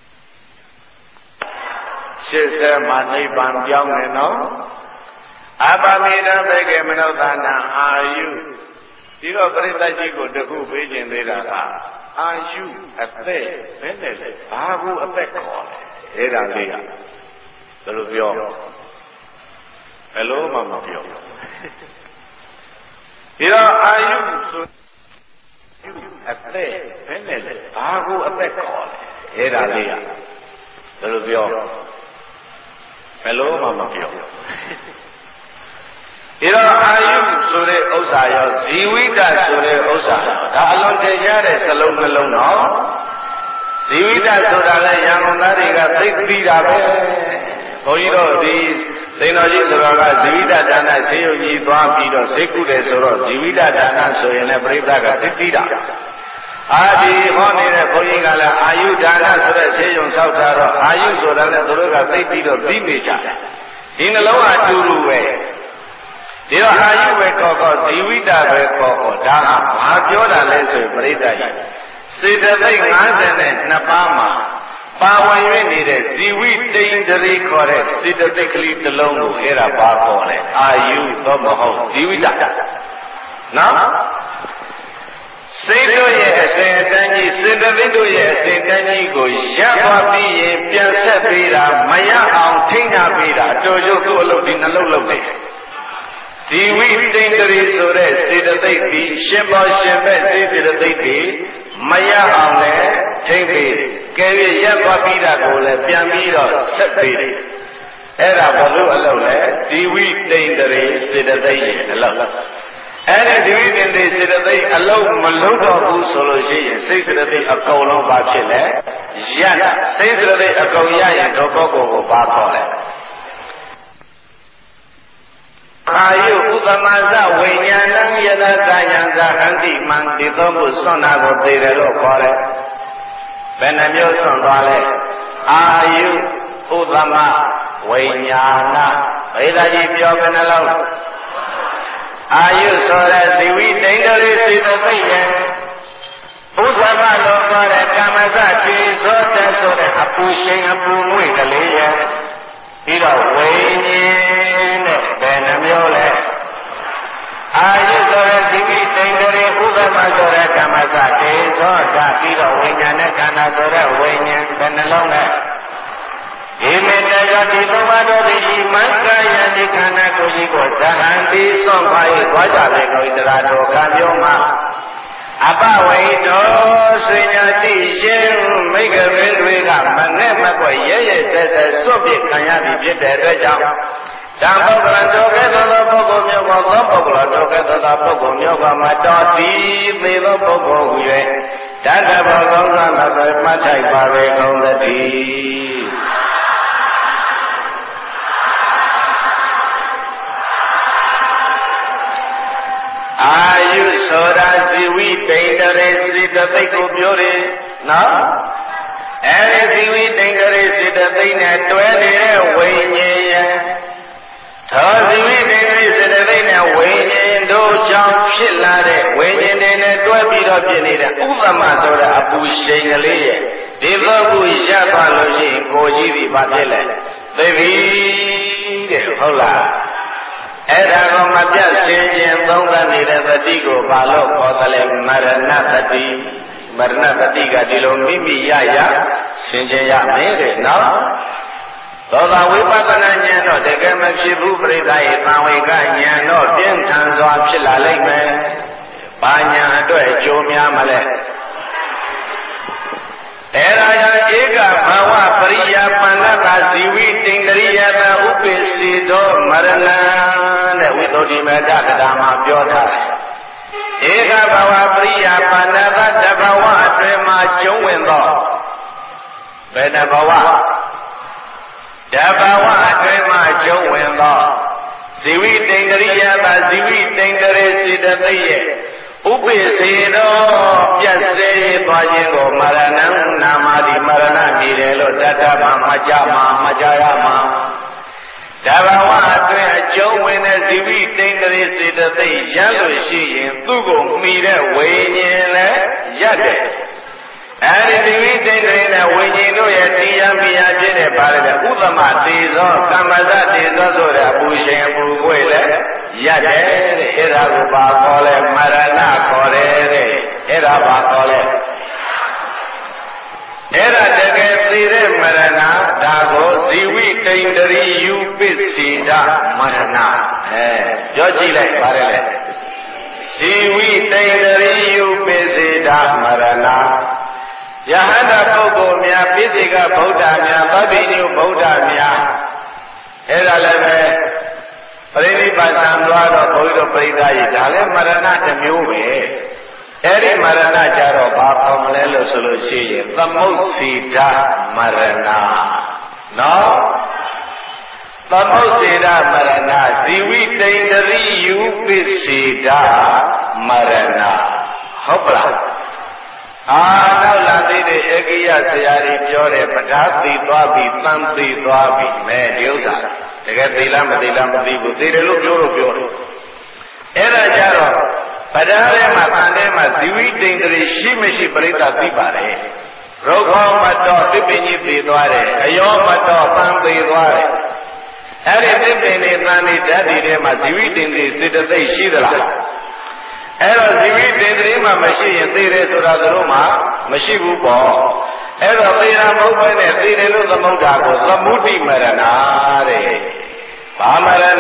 80မှာနိဗ္ဗာန်ပြောင်းနေနော်အပမိတံဘေကေမနုဿာနံအာယုဒီတော့ပရိသတ်ကြီးကိုတခုပေးခြင်းသေးတာကအာယုအသက်ဘယ်နဲ့လဲဘာကိုအသက်ခေါ်လဲအဲ့ဒါလေးကဘယ်လိုပြောဘယ်လိုမှမပြောဒီတော့အာယုဆိုအသက်ဘယ်နဲ့လဲဘာကိုအသက်ခေါ်လဲအဲ့ဒါလေးကဘယ်လိုပြောဘယ်လိုမှမပြောဒီတော့အာယုဆိုတဲ့ဥစ္စာရောဇီဝိတဆိုတဲ့ဥစ္စာဒါအလွန်ထင်ရှားတဲ့စလုံးနှလုံးတော့ဇီဝိတဆိုတာလဲရံကုန်သားတွေကသိပြီးတာပဲဘုန်းကြီးတို့ဒီသိတော်ကြီးဆိုတော့ကဇီဝိတဒါနဆေးရုံကြီးသွားပြီးတော့စိတ်ကုတယ်ဆိုတော့ဇီဝိတဒါနဆိုရင်လည်းပြိဿကသိပြီးတာအာဒီဟောနေတဲ့ဘုန်းကြီးကလည်းအာယုဒါနဆိုတဲ့ဆေးရုံဆောက်တာတော့အာယုဆိုတာလည်းသူတို့ကသိပြီးတော့သိနေကြတယ်ဒီနှလုံးအတူတူပဲဒီတော့အာယုပဲကောဇီဝိတပဲကောဒါကဘာပြောတာလဲဆိုရင်ပြိဿကြီးစေတသိက်52ပါးမှာပါဝင်ရနေတဲ့ဇီဝိတိန်တရီခေါ်တဲ့စေတသိက်ကလေးတစ်လုံးကိုအဲ့ဒါပါခေါ်တယ်အာယုတော့မဟုတ်ဇီဝိတနော်စိတ်တို့ရဲ့အစဉ်အတန်းကြီးစေတသိက်တို့ရဲ့အစဉ်အတန်းကြီးကိုရပ်သွားပြီးရင်ပြန်ဆက်ပေးတာမရအောင်ထိန်းထားပေးတာအတော်ကျိုးသူ့အလုပ်ဒီနှလုံးလုပ်တယ်ဇီဝိတိန်တရီဆိုတဲ့စေတသိက်ဒီရှင်ပေါ်ရှင်မဲ့စေတသိက်ဒီမရအောင်လဲထိမ့်ပေးကဲရရပ်သွားပြီးတာကိုလည်းပြန်ပြီးတော့ဆက်ပေးတယ်အဲ့ဒါဘလို့အလုပ်လဲဒီဝိတိန်တရေစေတသိက်ရဲ့အလုပ်အဲ့ဒီဒီဝိတိန်တရေစေတသိက်အလုပ်မလုပ်တော့ဘူးဆိုလို့ရှိရင်စိတ်စေတသိက်အကုန်လုံးပါဖြစ်လဲရပ်စိတ်စေတသိက်အကုန်ရရင်တော့ကိုပါခေါ်လဲအာယုဥဒမဇဝိညာဏံယတကာယံဇဟန္တိမံဒီသောဘုဆွမ်းနာကိုသိတယ်လို့ခေါ်တယ်။ဘယ်နှမျိုးဆွမ်းသွားလဲအာယုဥဒမဝိညာဏဗေဒကြီးပြောဘယ်နှလုံးအာယုဆိုတဲ့သီဝိတိန်တရေစေတသိက်ရဲ့ဥဒမလို့ခေါ်တဲ့ကာမဇတိသောတဲ့ဆိုတဲ့အပူရှင်အပူငွေကလေးရဲ့ပြီးတော့ဝိညာဉ်နဲ့ဘယ်နှမျိုးလဲအာယုဆိုတဲ့ဒီကိတိန်တရေဥပ္ပမဆိုတဲ့ကမ္မစတေသောတာပြီးတော့ဝိညာဉ်နဲ့ခန္ဓာဆိုတဲ့ဝိညာဉ်ဘယ်နှလုံးလဲဒီမေတ္တာဒီဘဝတော်ဒီမက္ကယဒီခန္ဓာကိုယ်ကြီးကိုဇဟံပြီးဆွန့်ပါ၏သွားကြလေကိုဣတရာတော်ကံပြောမှာအပဝိတောဆွေညာတိရှင်မိဂရေတွေကမနဲ့မကွယ်ရဲရဲဆက်ဆက်စွန့်ပစ်ခံရပြီဖြစ်တဲ့အတွက်ကြောင့်တံပုဂ္ဂလတော်ကဲ့သို့သောပုဂ္ဂိုလ်မျိုးကသောပုဂ္ဂလတော်ကဲ့သို့သောပုဂ္ဂိုလ်မျိုးကမတော်သည်သေသောပုဂ္ဂိုလ်ဟူ၍တတ္တဘောကောင်းစွာမဆွေမှတ်ထိုက်ပါပေကုန်သတည်းအာယုဆိုတာဇီဝိတိန်တရေစေတသိက်ကိုပြောတယ်နော်အဲဒီဇီဝိတိန်တရေစေတသိက်နဲ့တွဲနေတဲ့ဝိညာဉ်ယသောဇီဝိတိန်တရေစေတသိက်နဲ့ဝိညာဉ်တို့ကြောင့်ဖြစ်လာတဲ့ဝိညာဉ်တွေနဲ့တွဲပြီးတော့ဖြစ်နေတဲ့ဥပ္ပမဆိုတဲ့အပူရှိန်ကလေးရဲ့ဒီသောကူရသွားလို့ရှိရင်ကိုကြီးဒီဘာဖြစ်လဲသိပြီတဲ့ဟုတ်လားအဲ့ဒါကိုမပြတ်ဆင်ခြင်သုံးသပ်နေတဲ့တတိကိုဘာလို့ခေါ်သလဲမရဏတတိမရဏတတိကဒီလိုမိမိရဆင်ခြင်ရမယ်တဲ့နော်သောတာဝိပဿနာဉာဏ်တော့တကယ်မဖြစ်ဘူးပြိဿရဲ့သံဝေကဉာဏ်တော့ပြင်းထန်စွာဖြစ်လာလိမ့်မယ်။ဘာဉာဏ်အတွက်ကြိုးများမလဲအဲ့ဒါကြောင့်ဧကဘာဝပရိယာပန္နတာဇီဝိတိန်တရိယတာဥပ္ပေစီသောမရဏတဲ့ဝိသုဒ္ဓိမေတ္တာမှာပြောထားတယ်ဧကဘာဝပရိယာပန္နတာတဘဝအတွင်မှာကျုံးဝင်သောဘယ်နှဘဝတဘဝအတွင်မှာကျုံးဝင်သောဇီဝိတိန်တရိယတာဇီဝိတိန်တရေစေတသိက်ရဲ့ဥပ္ပေစေသောပြတ်စေသွားခြင်းကိုမရဏံနာမတိမရဏနေတယ်လို့တတ္တဗမကြမှာမကြရမှာတဘာဝအတွင်းအကျုံးဝင်တဲ့ဇီဝိတိန်တရေစေတသိက်ရလို့ရှိရင်သူ့ကိုမှီတဲ့ဝိညာဉ်လည်းရတယ်အဲဒီဇီဝိတိန်တရေနဲ့ဝိညာဉ်တို့ရဲ့တရားမိယာဖြစ်တဲ့ပါတယ်ဥဒ္ဓမတေဇောကမ္မဇတေဇောဆိုတဲ့အပူရှင်အပူကိုယ်လည်းရတယ်တဲ့အဲ့ဒါကိုပါခေါ်လဲမရဏခေါ်တယ်တဲ့အဲ့ဒါပါခေါ်လဲအဲ့ဒါတကယ်သိတဲ့မရဏဒါကိုဇီဝိတိတိန်တရိယူပစ္စေဒမရဏပြောကြည့်လိုက်ပါတယ်လေဇီဝိတိန်တရိယူပစ္စေဒမရဏယဟန္တာပုဂ္ဂိုလ်များပိစိကဗုဒ္ဓများဗဗ္ဗိညုဗုဒ္ဓများအဲ့ဒါလည်းပဲပရိနိဗ္ဗာန်ဆံသွားတော့ဘုန်းကြီးတို့ပြိဿကြီးဒါလည်းမရဏတစ်မျိုးပဲအဲ့ဒီမရဏကြတော့ဘာပေါ်မလဲလို့ဆိုလို့ရှိရင်သမုတ်စီဓာမရဏနော်သမုတ်စီဓာမရဏဇီဝိတိန်တရိယူပစ္စေဓာမရဏဟုတ်ပလားနောက်လာသေးတဲ့ဧကိယဆရာကြီးပြောတယ်ပဓာသိသွားပြီသံသိသွားပြီမဲ့ဒီဥစ္စာတကယ်သိလားမသိလားမသိဘူးသိတယ်လို့ပြောတယ်အဲ့ဒါကြတော့ပဓာထဲမှာသံထဲမှာဇီဝိတိန်တရိရှိမရှိပြိဿသိပါတယ်ရုပ်ခေါမတော်သစ်ပင်ကြီးသိသွားတယ်အယောမတော်သံသိသွားတယ်အဲ့ဒီသစ်ပင်တွေသံတွေဓာတ်တွေထဲမှာဇီဝိတိန်တရိစေတသိက်ရှိသလားအဲ့တော့ဇီဝိတေတ္တိမှမရှိရင်သိတယ်ဆိုတာတို့မှမရှိဘူးပေါ့အဲ့တော့သိတာမဟုတ်ဘဲနဲ့သိတယ်လို့သမုဒ္ဒါကိုသမုဒိမရဏတဲ့ဘာမရဏ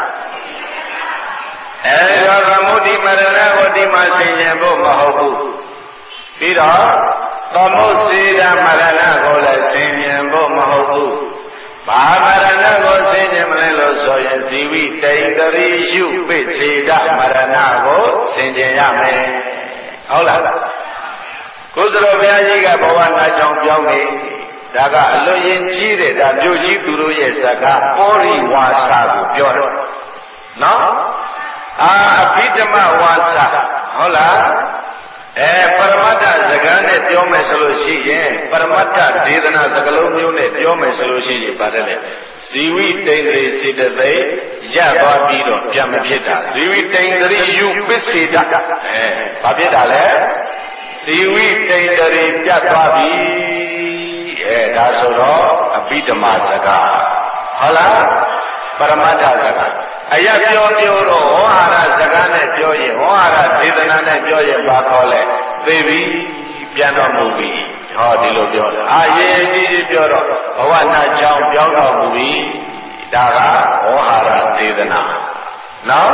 အဲ့တော့သမုဒိမရဏကိုဒီမှာဆင်ခြင်ဖို့မဟုတ်ဘူးပြီးတော့သမုစေဒမရဏကိုလည်းဆင်ခြင်ဖို့မဟုတ်ဘူးဘာမရဏကိုဆင်ခြင်မလဲလို့ဆိုရင်ဇီဝိတိန်တရိယုပိစေဒမရဏကိုဆင်ခြင်ရမယ်ဟုတ်လားကိုယ်စတော်ဘုရားကြီးကဘဝနာကြောင့်ပြောင်းနေဒါကအလွန်ရင်ကြီးတဲ့ဒါမြို့ကြီးသူတို့ရဲ့စကားပောရိဝါစာကိုပြောတယ်နော်အဘိဓမ္မဝါစာဟုတ်လားပရမတ္ထစကားနဲ့ပြောမယ်ဆိုလို့ရှိရင်ပရမတ္ထဒေသနာစကားလုံးမျိုးနဲ့ပြောမယ်ဆိုလို့ရှိရင်ပါတယ်လေဇီဝိတိန်တရိစေတသိက်ရသွားပြီးတော့ပြန်မဖြစ်တာဇီဝိတိန်တရိယူပစ္စေဒဘာဖြစ်တာလဲဇီဝိတိန်တရိပြတ်သွားပြီဒါဆိုတော့အဘိဓမ္မာစကားဟုတ်လားပရမတ္ထစကားအရာပြောတော့ဟောဟာရစကားနဲ့ပြောရင်ဟောဟာရဒေသနာနဲ့ပြောရင်ဘာခေါ်လဲသိပြီပြန်တော်မူပြီဟောဒီလိုပြောတယ်ရေးကြီးပြောတော့ဘဝနာကြောင့်ပြောင်းတော်မူပြီဒါကဟောဟာရဒေသနာနော်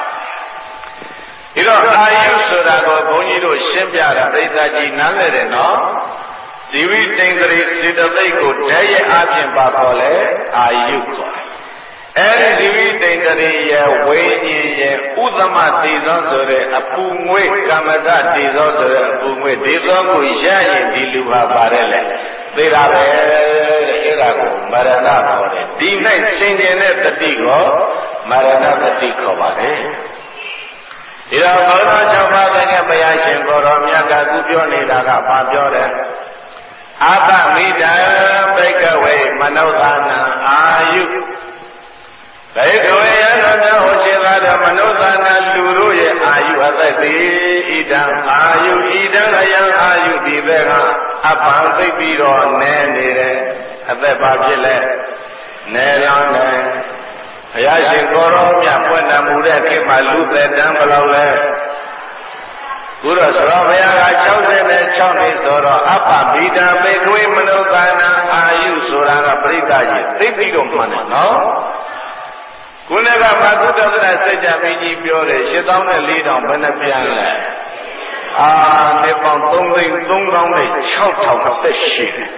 ဒီတော့အာယုဆိုတာကိုဘုန်းကြီးတို့ရှင်းပြတာပြိဿကြီးနားလည်တယ်နော်ဇီဝိတိန်တရိစေတသိက်ကိုတည်းရဲ့အပြင်ပါခေါ်လဲအာယုခေါ်အဲ့ဒီဇီဝိတိန်တရိရဲ့ဝိညာဉ်ရဲ့ဥသမတေဇောဆိုတဲ့အပူငွေ့ကမ္မဇတေဇောဆိုတဲ့အပူငွေ့ဒေဇောကိုရရင်ဒီလူဟာပါတယ်လေသိတာပဲအဲ့ဒါကိုမရဏခေါ်တယ်ဒီ၌ဆင်ခြင်တဲ့တတိကိုမရဏတတိခေါ်ပါတယ်ဒီတော့ဘုရား၆ပါးတဲ့ဘုရားရှင်ကိုတော်မြတ်ကသူပြောနေတာကဘာပြောတယ်အာသမိတံဘိကဝေမနောသနာအာယုဘိကဝေယသောဟောရှင်သာတော်မနောသနာလူတို့ရဲ့အာယုအသက်သည်ဣဒံအာယုဣဒံအယံအာယုဒီဘက်ကအပံသိပြီးတော့နဲနေတယ်အသက်ပါဖြစ်လဲနဲလောင်းတယ်ဘုရားရှင်ကိုရောမြတ်ပွင့်တော်မူတဲ့ခေတ်မှာလူသက်တမ်းဘယ်လောက်လဲခုတော့ဆိုတော့ဘုရားက66နှစ်ဆိုတော့အပ္ပဗိဒံဘေကဝေမနောသနာအာယုဆိုတာကပြိဿကြီးသိပြီးတော့မှန်တယ်နော်ခုနကဘာသုတ္တရစိတ်ကြမင်းကြီးပြောတယ်8400ဘယ်နှပြန်လဲနှစ်ပေါင်း3,360,000သက်ရှိတယ်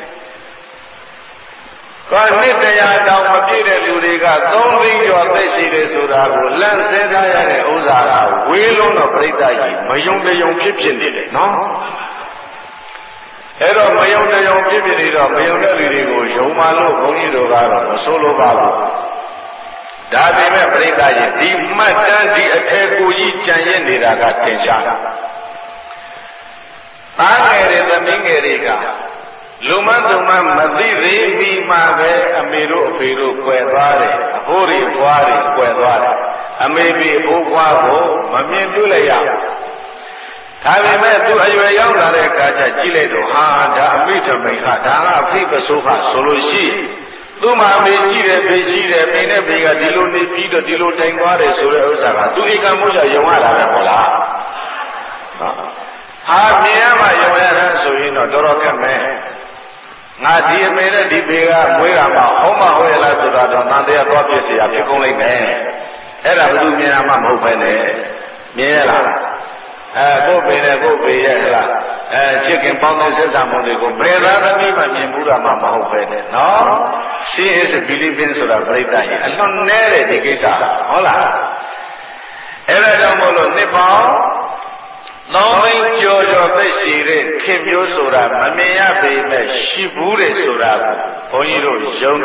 နှစ်တရားတောင်မပြည့်တဲ့လူတွေက3 သိန်းကျော်သက်ရှိတယ်ဆိုတာကိုလန့်စဲထားရတဲ့ဥစ္စာကဝေးလုံးတော့ပြိဿကြီးမယုံတယုံဖြစ်နေတယ်နော်အဲ့တော့မယုံတယုံဖြစ်နေတော့မယုံတဲ့လူတွေကိုယုံမှလို့ဘုန်းကြီးတို့ကတော့မဆိုးလို့ပါဘူးဒါပေမဲ့ပြိဿကြီးဒီမှတ်တမ်းဒီအထယ်ကိုကြီးကြံရစ်နေတာကသင်ရှားတာသားငယ်တွေသမီးငယ်တွေကလူမန်းသူမမသိသေးပြီမှပဲအမေတို့အဖေတို့ကွယ်သွားတယ်အဖိုးတွေဘွားတွေကွယ်သွားတယ်အမေပြီးဘိုးဘွားကိုမမြင်တွေ့လိုက်ရဒါပေမဲ့သူအရွယ်ရောက်လာတဲ့အခါကျကြည့်လိုက်တော့ဟာဒါအမိထမိန်ဟာဒါကအဖိပစိုးဟာဆိုလို့ရှိသူ့မှာအမေရှိတယ်ဖေရှိတယ်မိနဲ့ဖေကဒီလိုနေပြီးတော့ဒီလိုတိုင်သွားတယ်ဆိုတဲ့ဥစ္စာကသူဧကမို့ရယုံရတာပဲဟုတ်လားနော်ဟာမြင်ရမှယုံရတာဆိုရင်တော့တော်တော်ခက်မယ်ငါဒီအမေနဲ့ဒီဖေကမွေးတာမှဟုတ်မဟုတ်ရလားဆိုတာတော့တန်တရားသွားပြစ်เสียဖြစ်ကုန်လိုက်မယ်အဲ့ဒါဘယ်သူမြင်တာမှမဟုတ်ပဲနဲ့မြင်ရလားကိုယ်ပေနဲ့ကိုယ်ပေရဲ့ဟလားချစ်ခင်ပေါင်းတဲ့ဆက်ဆံမှုတွေကိုဘယ်သာသမီးမှမြင်မှုတာမှမဟုတ်ပဲနဲ့နော် she is believing ဆိုတာပြိတ္တရဲ့အလွန်နည်းတဲ့ဒီကိစ္စဟုတ်လားအဲ့ဒါကြောင့်မို့လို့နှစ်ပေါင်း3 သိန်းကျော်သက်ရှိတဲ့ခင်မျိုးဆိုတာမမြင်ရပေမဲ့ရှိဘူးတဲ့ဆိုတာကိုဘုန်းကြီးတို့ယုံ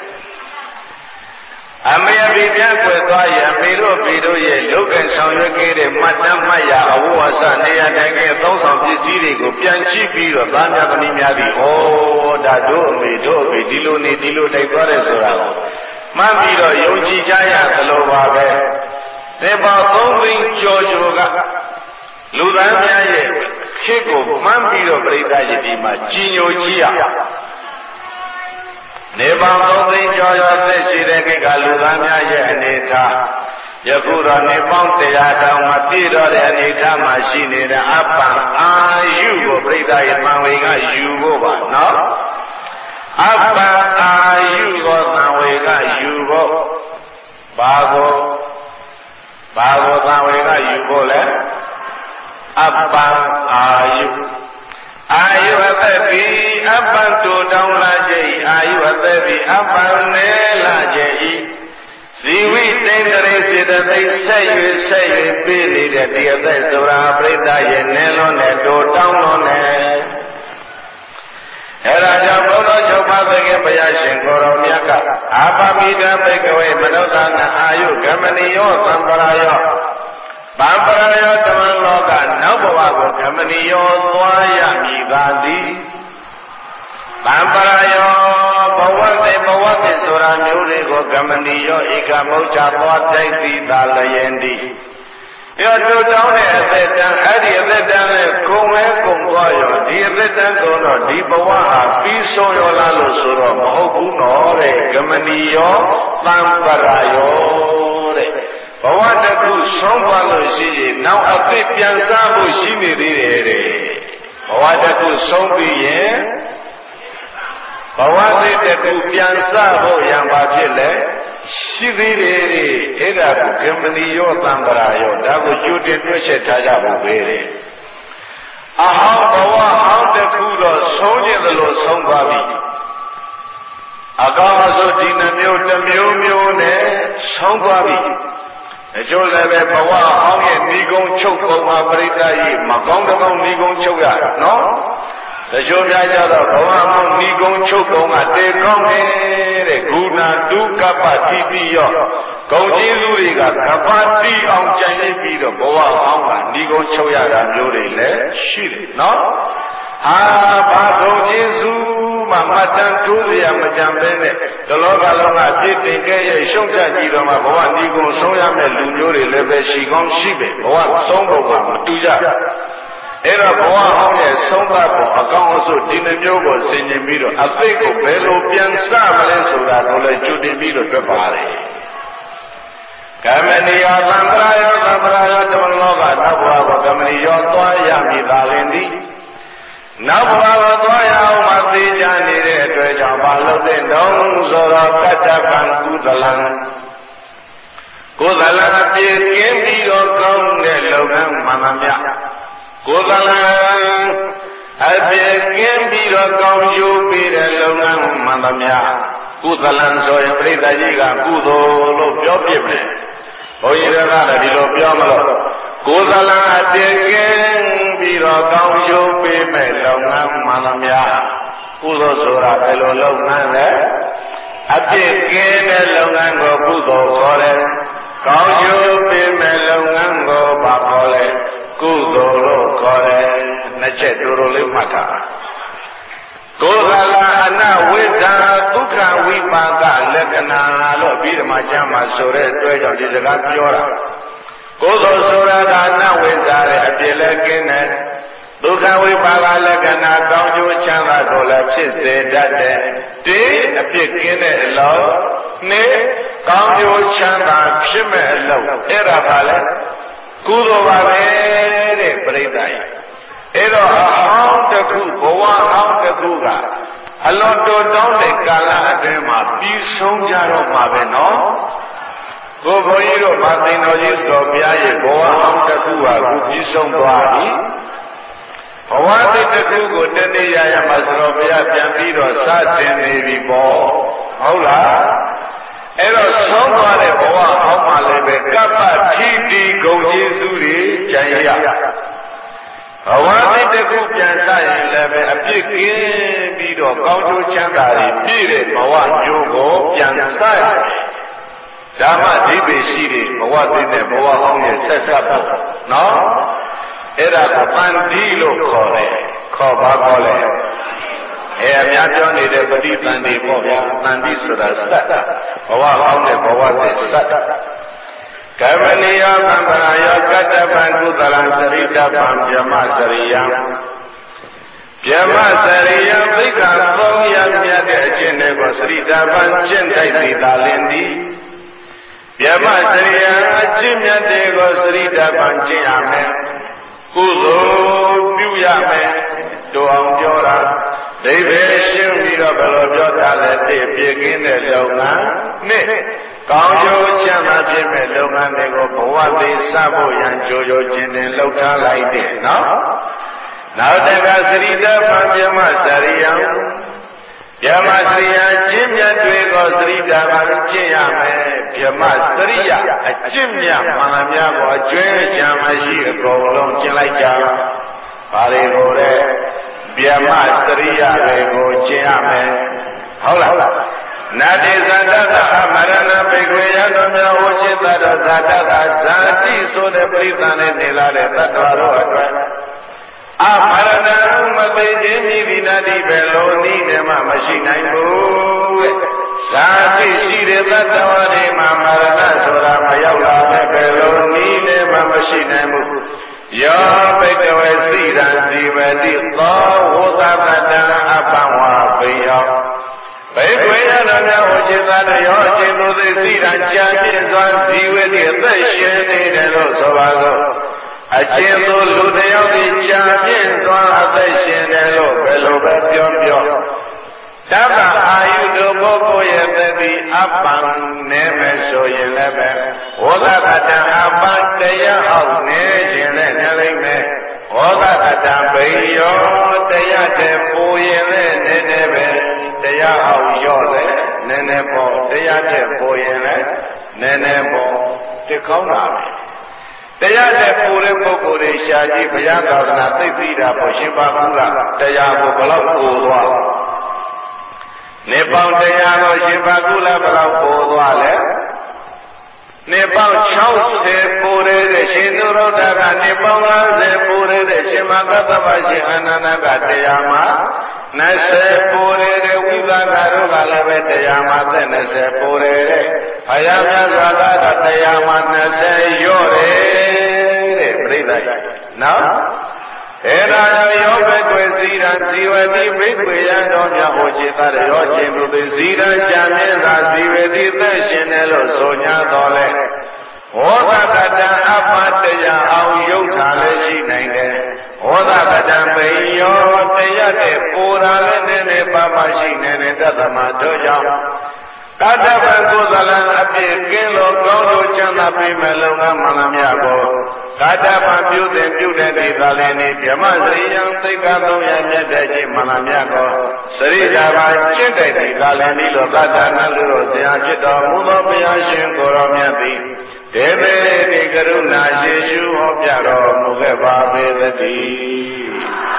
တဲ့အမေအဖေပြန်ွယ်သွားရင်အမေတို့ဖေတို့ရဲ့လုတ်ကံဆောင်ရွက်ခဲ့တဲ့မှတ်တမ်းမှတ်ရအဝဝဆနေရတိုင်းကသုံးဆောင်ပစ္စည်းတွေကိုပြန်ကြည့်ပြီးတော့သားများသမီးများပြီးဩဒါတို့အမေတို့အဖေဒီလိုနေဒီလိုတိုက်သွားတယ်ဆိုတာကိုမှတ်ပြီးတော့ယုံကြည်ကြရသလိုပါပဲဒီပေါင်း3 သိန်းကျော်ကလူသားများရဲ့ခေတ်ကိုမှန်းပြီးတော့ပြိဿယတိမှာကြီးညိုကြည့်ရနေပေါင်း3 သိန်းကျော်သက်ရှိတဲ့ခေတ်ကလူသားများရဲ့အနေထားယခုတော့နေပေါင်း100တောင်မှပြည့်တော့တဲ့အနေထားမှာရှိနေတဲ့အပံအာယုကိုပြိဿရဲ့မှန်ဝေကယူဖို့ပါနော်အပံအာယုကိုမှန်ဝေကယူဖို့ဘာကိုမှန်ဝေကယူဖို့လဲအပံအာယုအသက်ပြီးအပံတို့တောင်းလာခြင်းအာယုအသက်ပြီးအပံနေလာခြင်းဇီဝိတိန္ဒရေစေတသိက်ဆက်၍ပေးနေတဲ့ဒီအသက်ဆိုတာပြိဿရဲ့နေလွန်တဲ့တို့တောင်းလွန်တဲ့အဲ့ဒါကြောင့်ဘုရားချုပ်ပါသခင်ဘုရားရှင်ကိုရောမြတ်ကအာပမိတဘိကဝေမနုဿာနအာယုဂမနိယောသံပရာယောဗံပရာယောတမန်လောကနောက်ဘဝကိုဂမနိယောသွားရမည်သာသည်ဗံပရာယောဘဝတေဆိုတာမျိုးတွေကိုဂမနိယောဧကမုတ်ချသွားတိုက်သည်သာလျင်သည်ပြောတို့တောင်းတဲ့အသက်တန်းအဲ့ဒီအသက်တန်းနဲ့ကုံသွားရောဒီအသက်တန်းကုန်တော့ဒီဘဝဟာပြီးဆုံးရောလားလို့ဆိုတော့မဟုတ်ဘူးနော်တဲ့ဂမနိယောသံပရာယောတဲ့ဘဝတစ်ခုဆုံးသွားလို့ရှိရင်နောက်အသစ်ပြန်စားဖို့ရှိနေသေးတယ်တဲ့ဘဝတစ်ခုဆုံးပြီးရင်ဘဝသစ်တစ်ခုပြန်စားဖို့ရံပါဖြစ်လေရှိသေးတယ်အဲ့ဒါကိုဂမနိယောသံပရာယောဒါကိုကြိုတင်တွက်ချက်ထားကြဖို့ပဲတဲ့အဟောင်းဘဝဟောင်းတစ်ခုတော့ဆုံးခြင်းသလိုဆုံးသွားပြီအကောင်းအဆိုးဒီနှမျိုးတစ်မျိုးနဲ့ဆုံးသွားပြီအကျိုးလည်းပဲဘဝဟောင်းရဲ့မိဂုံချုပ်ပုံမှာပြိဿကြီးမကောင်းတကောင်းမိဂုံချုပ်ရတာနော်တချို့များကြတော့ဘဝဟောင်းမိဂုံချုပ်ပုံကတေကောင်းနေတဲ့ဂုဏဒုက္ခပတိပိယောဂုံကျေးဇူးတွေကကပ္ပတိအောင်ကြံရပြီးတော့ဘဝဟောင်းကမိဂုံချုပ်ရတာမျိုးတွေလည်းရှိတယ်နော်ဘာဂုံကျေးဇူးမှမတန်ထိုးเสียမကြံပဲနဲ့ဒီလောကလုံးကပြည့်တင်ခဲ့ရဲ့ရှုံ့ချကြည့်တော့မှဘဝဒီကုံဆုံးရမယ့်လူမျိုးတွေလည်းပဲရှိကောင်းရှိပဲဘဝဆုံးဖို့ကမတူကြအဲ့တော့ဘဝဟောင်းရဲ့ဆုံးသဖို့အကောင်းအဆိုးဒီနှမျိုးကိုဆင်ခြင်ပြီးတော့အသိကိုဘယ်လိုပြန်စမလဲဆိုတာကိုလည်းကြိုတင်ပြီးတော့တွေ့ပါတယ်ကမဏီယောသံဃာယောတမန်လောကနောက်ဘဝကိုကမဏီယောသွားရမည်သာလင်သည်နောက်ဘဝကိုသွားရအောင်မသိကြနေတဲ့အတွက်ကြောင့်ဘာလို့တဲ့တုံးဆိုတော့ကတ္တကံကုသလံအပြည့်ကင်းပြီးတော့ကောင်းတဲ့လုပ်ငန်းမှန်မှန်မြကုသလံအပြည့်ကင်းပြီးတော့ကောင်းကျိုးပေးတဲ့လုပ်ငန်းမှန်မှန်မြကုသလံဆိုရင်ပြိဿကြီးကကုသိုလ်လို့ပြောပြမယ်ဘုန်းကြီးတွေကလည်းဒီလိုပြောမလို့ကုသလံအပြည့်ကင်းပြီးတော့ကောင်းကျိုးပေးမဲ့လုပ်ငန်းမှန်သမျှကုသိုလ်ဆိုတာဘယ်လိုလုပ်ငန်းလဲအပြည့်ကင်းတဲ့လုပ်ငန်းကိုကုသိုလ်ခေါ်တယ်ကောင်းကျိုးပေးမဲ့လုပ်ငန်းကိုဘာခေါ်လဲကုသိုလ်လို့ခေါ်တယ်နှစ်ချက်တူတူလေးမှတ်ထားကုသလအနဝိဇ္ဇာဒုက္ခဝိပါကလက္ခဏာလို့အပြီးဓမ္မကျမ်းမှာဆိုတဲ့အတွက်ကြောင့်ဒီစကားပြောတာကုသိုလ်ဆိုတာကနဝိဇ္ဇာရဲ့အပြည့်လည်းကင်းတယ်ဒုက္ခဝိပါကလက္ခဏာကောင်းကျိုးချမ်းသာတို့လည်းဖြစ်စေတတ်တယ်ဒီအပြည့်ကင်းတဲ့အလုံးနှစ်ကောင်းကျိုးချမ်းသာဖြစ်မဲ့အလုံးအဲ့ဒါပါလေကုသိုလ်ပါပဲတဲ့ပြိဿရဲ့အဲ့တော့အဟောင်းတစ်ခုဘဝဟောင်းတစ်ခုကအလွန်တိုတောင်းတဲ့ကာလအတွင်းမှာပြီးဆုံးကြတော့မှာပဲနော်ဘုန်းကြီးတို့မသိတော်ကြီးဆိုဘုရားရဲ့ဘဝအောင်တစ်ခုဟာခုပြီးဆုံးသွားပြီဘဝတိတ်တစ်ခုကိုတနေ့ရရမှာဆိုတော့ဘုရားပြန်ပြီးတော့စတင်နေပြီပေါ့ဟုတ်လားအဲ့တော့ဆုံးသွားတဲ့ဘဝအောင်မှလည်းပဲကပ္ပထီတီဂုံကျေးဇူးတွေကြံရဘဝတိတ်တစ်ခုပြန်စရင်လည်းပဲအပြစ်ကင်းပြီးတော့ကောင်းကျိုးချမ်းသာတွေပြည့်တဲ့ဘဝမျိုးကိုပြန်စရဓမ္မဓိပ္ပာယ်ရှိတဲ့ဘဝသိတဲ့ဘဝဟောင်းရဲ့ဆက်ဆက်ဖို့နော်အဲ့ဒါကပန္တိလို့ခေါ်တယ်ခေါ်ပါခေါ်လဲအများပြောနေတဲ့ပฏิပန္တိပေါ့ဗျာပန္တိဆိုတာစက်ဘဝဟောင်းတဲ့ဘဝသိစက်ကမ္မနိယပံပရာယောကတ္တပံကုသလံသရိတပံဗြဟ္မစရိယံဗြဟ္မစရိယံသိက္ခာသုံးရမြတ်တဲ့အကျင့်တွေကိုသရိတပံကျင့်တိုက်ပြီးသာလင်သည်ဗြဟ္မစရိယံအကျင့်မြတ်တွေကိုသရိတပံကျင့်ရမယ်ကုသိုလ်ပြုရမယ်တို့အောင်ပြောတာဒိဗ္ဗေရှင်းပြီးတော့ဘယ်လိုပြောတာလဲသိပြည့်ကင်းတဲ့လုပ်ငန်းနှစ်ကောင်းကျိုးချမ်းသာဖြစ်မဲ့လုပ်ငန်းတွေကိုဘဝသေးစဖို့ရန်ကြိုးကြိုးချင်းတင်လှုပ်ထားလိုက်တယ်နော်နောက်တကသရိတပံဗြဟ္မစရိယံဗြဟ္မစရိယကျင့်မြတ်တွေကိုသရိတပံကျင့်ရမယ်ဗြဟ္မစရိယအကျင့်မြတ်မှန်များကိုအကျွမ်းချမ်းမရှိအကုန်လုံးကျင့်လိုက်ကြပါလေကိုတဲ့ဗြဟ္မစရိယတွေကိုကျင့်ရမယ်ဟုတ်လားနာတိဇာတတမရဏပိကွေရတော်များဝရှိတတဇာတကဇာတိဆိုတဲ့ပြိဿနဲ့နေလာတဲ့တတ္တဝါတို့အတွက်အမရဏမသိခြင်းမိဒီနာတိပဲလို့နည်းနဲ့မှမရှိနိုင်ဘူးဇာတိရှိတဲ့တတ္တဝါတွေမှာမရဏဆိုတာမရောက်လာတဲ့ပဲလို့နည်းနဲ့မှမရှိနိုင်ဘူးယောပိကဝေသိရန်ဇီဝတိသောဝသပတံအပံဝါပိယောဘေကွေရတော်များဟောခြင်းသာတရောအရှင်သူသိသိတာကြာပြည့်စွာဇီဝတိအသက်ရှင်နေတယ်လို့ဆိုပါစို့အရှင်သူလူတယောက်ဒီကြာပြည့်စွာအသက်ရှင်တယ်လို့ဘယ်လိုပဲပြောတပ္ပအာယုတို့ပုဂ္ဂိုလ်ရဲ့တတိအပံနေမယ်ဆိုရင်လည်းပဲဝဒကတံအပံတရားအောင်နေခြင်းနဲ့နေလိမ့်မယ်ဝဒကတံဘိယောတရားတဲ့ပူရင်လည်းနည်းနည်းပဲတရားအောင်ရော့တယ်နည်းနည်းပေါ့တရားတဲ့ပူရင်လည်းနည်းနည်းပေါ့တစ်ကောင်းတာပဲတရားတဲ့ပူတဲ့ပုဂ္ဂိုလ်တွေရှားကြည့်ဘုရားသာသနာသိသိတာပေါ့ရှင်ပါကုကတရားကိုဘလောက်ပူသွားနေပေါင်းတရားတော်ရှင်ဘာကုလဘလောက်ပို့သွားလဲနေပေါင်း60ပို့ရတဲ့ရှင်သူရဒ္ဓကနေပေါင်း50ပို့ရတဲ့ရှင်မကတ္တဗရှင်အနန္ဒကတရားမှာ20ပို့ရတဲ့ဝိသကတို့ကလည်းပဲတရားမှာ20ပို့ရတဲ့ဘုရားမြတ်စွာဘုရားတရားမှာ20ရော့တယ်တဲ့ပြိဿနော်ဧရာယောဘကွေစီရန်ဇီဝတိဘိကွေရန်တော်မြတ်ဟောခြင်းသာရောခြင်းသူသည်ဇီရန်ကြံမြင့်သာဇီဝတိသက်ရှင်တယ်လို့ဆိုညာတော်လဲဝေါသကတံအပတ္တယအောင်ယုတ်ထာလည်းရှိနိုင်တယ်ဝေါသကတံဘိယောတရားတဲ့ပူရာလည်းနည်းနည်းပါမရှိနိုင်တဲ့တသမတို့ကြောင့်ကတ္တဗံကုသလံအပြည့်ကင်းလို့ကောင်းတို့ချမ်းသာပေးမဲ့လုံငန်းမှန်သမျှကိုကတ္တဗံပြုတဲ့ဒီသာလင်နေဗြဟ္မစရိယံသိက္ခာသုံးရမြတ်တဲ့ခြင်းမှန်သမျှကိုစရိတာဘာကျင့်တဲ့ဒီသာလင်ဒီလိုသတ္တနာလူတို့ဆရာဖြစ်တော်မူသောဘုရားရှင်ကိုယ်တော်မြတ်သည်ဒေဝေတိကရုဏာရှိရှုဟောပြတော်မူခဲ့ပါပေသတည်း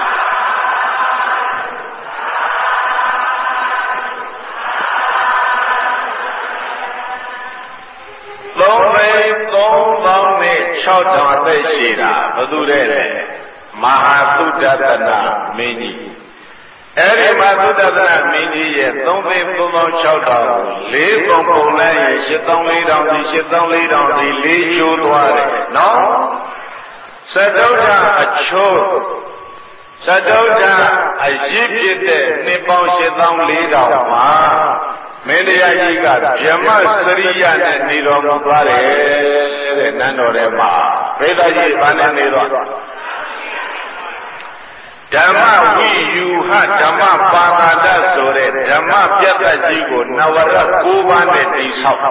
3,000နဲ့6,000အသက်ရှိတာဘသူတဲ့လဲမဟာသုတတနာမင်းကြီးအဲ့ဒီမဟာသုတတနာမင်းကြီးရဲ့3,600 4ပုံပုံလိုက်ရင်8,400ဒီ8,400ဒီ4ချိုးသွားတယ်နော်သတ္တုဒ္ဓအချိုးသတ္တုဒ္ဓအရှိဖြစ်တဲ့နှစ်ပေါင်း8,400မှာမင်းတရားကြီးကဗြဟ္မစရိယနဲ့နေတော်မူသွားတယ်တဲ့နန်းတော်ထဲမှာဘိဓာကြီးဘာနဲ့နေတော့ဓမ္မဝိယူဟဓမ္မပါဠာတဆိုတဲ့ဓမ္မပြတ်သက်ကြီးကိုနဝရ9ပါးနဲ့တည်ဆောက်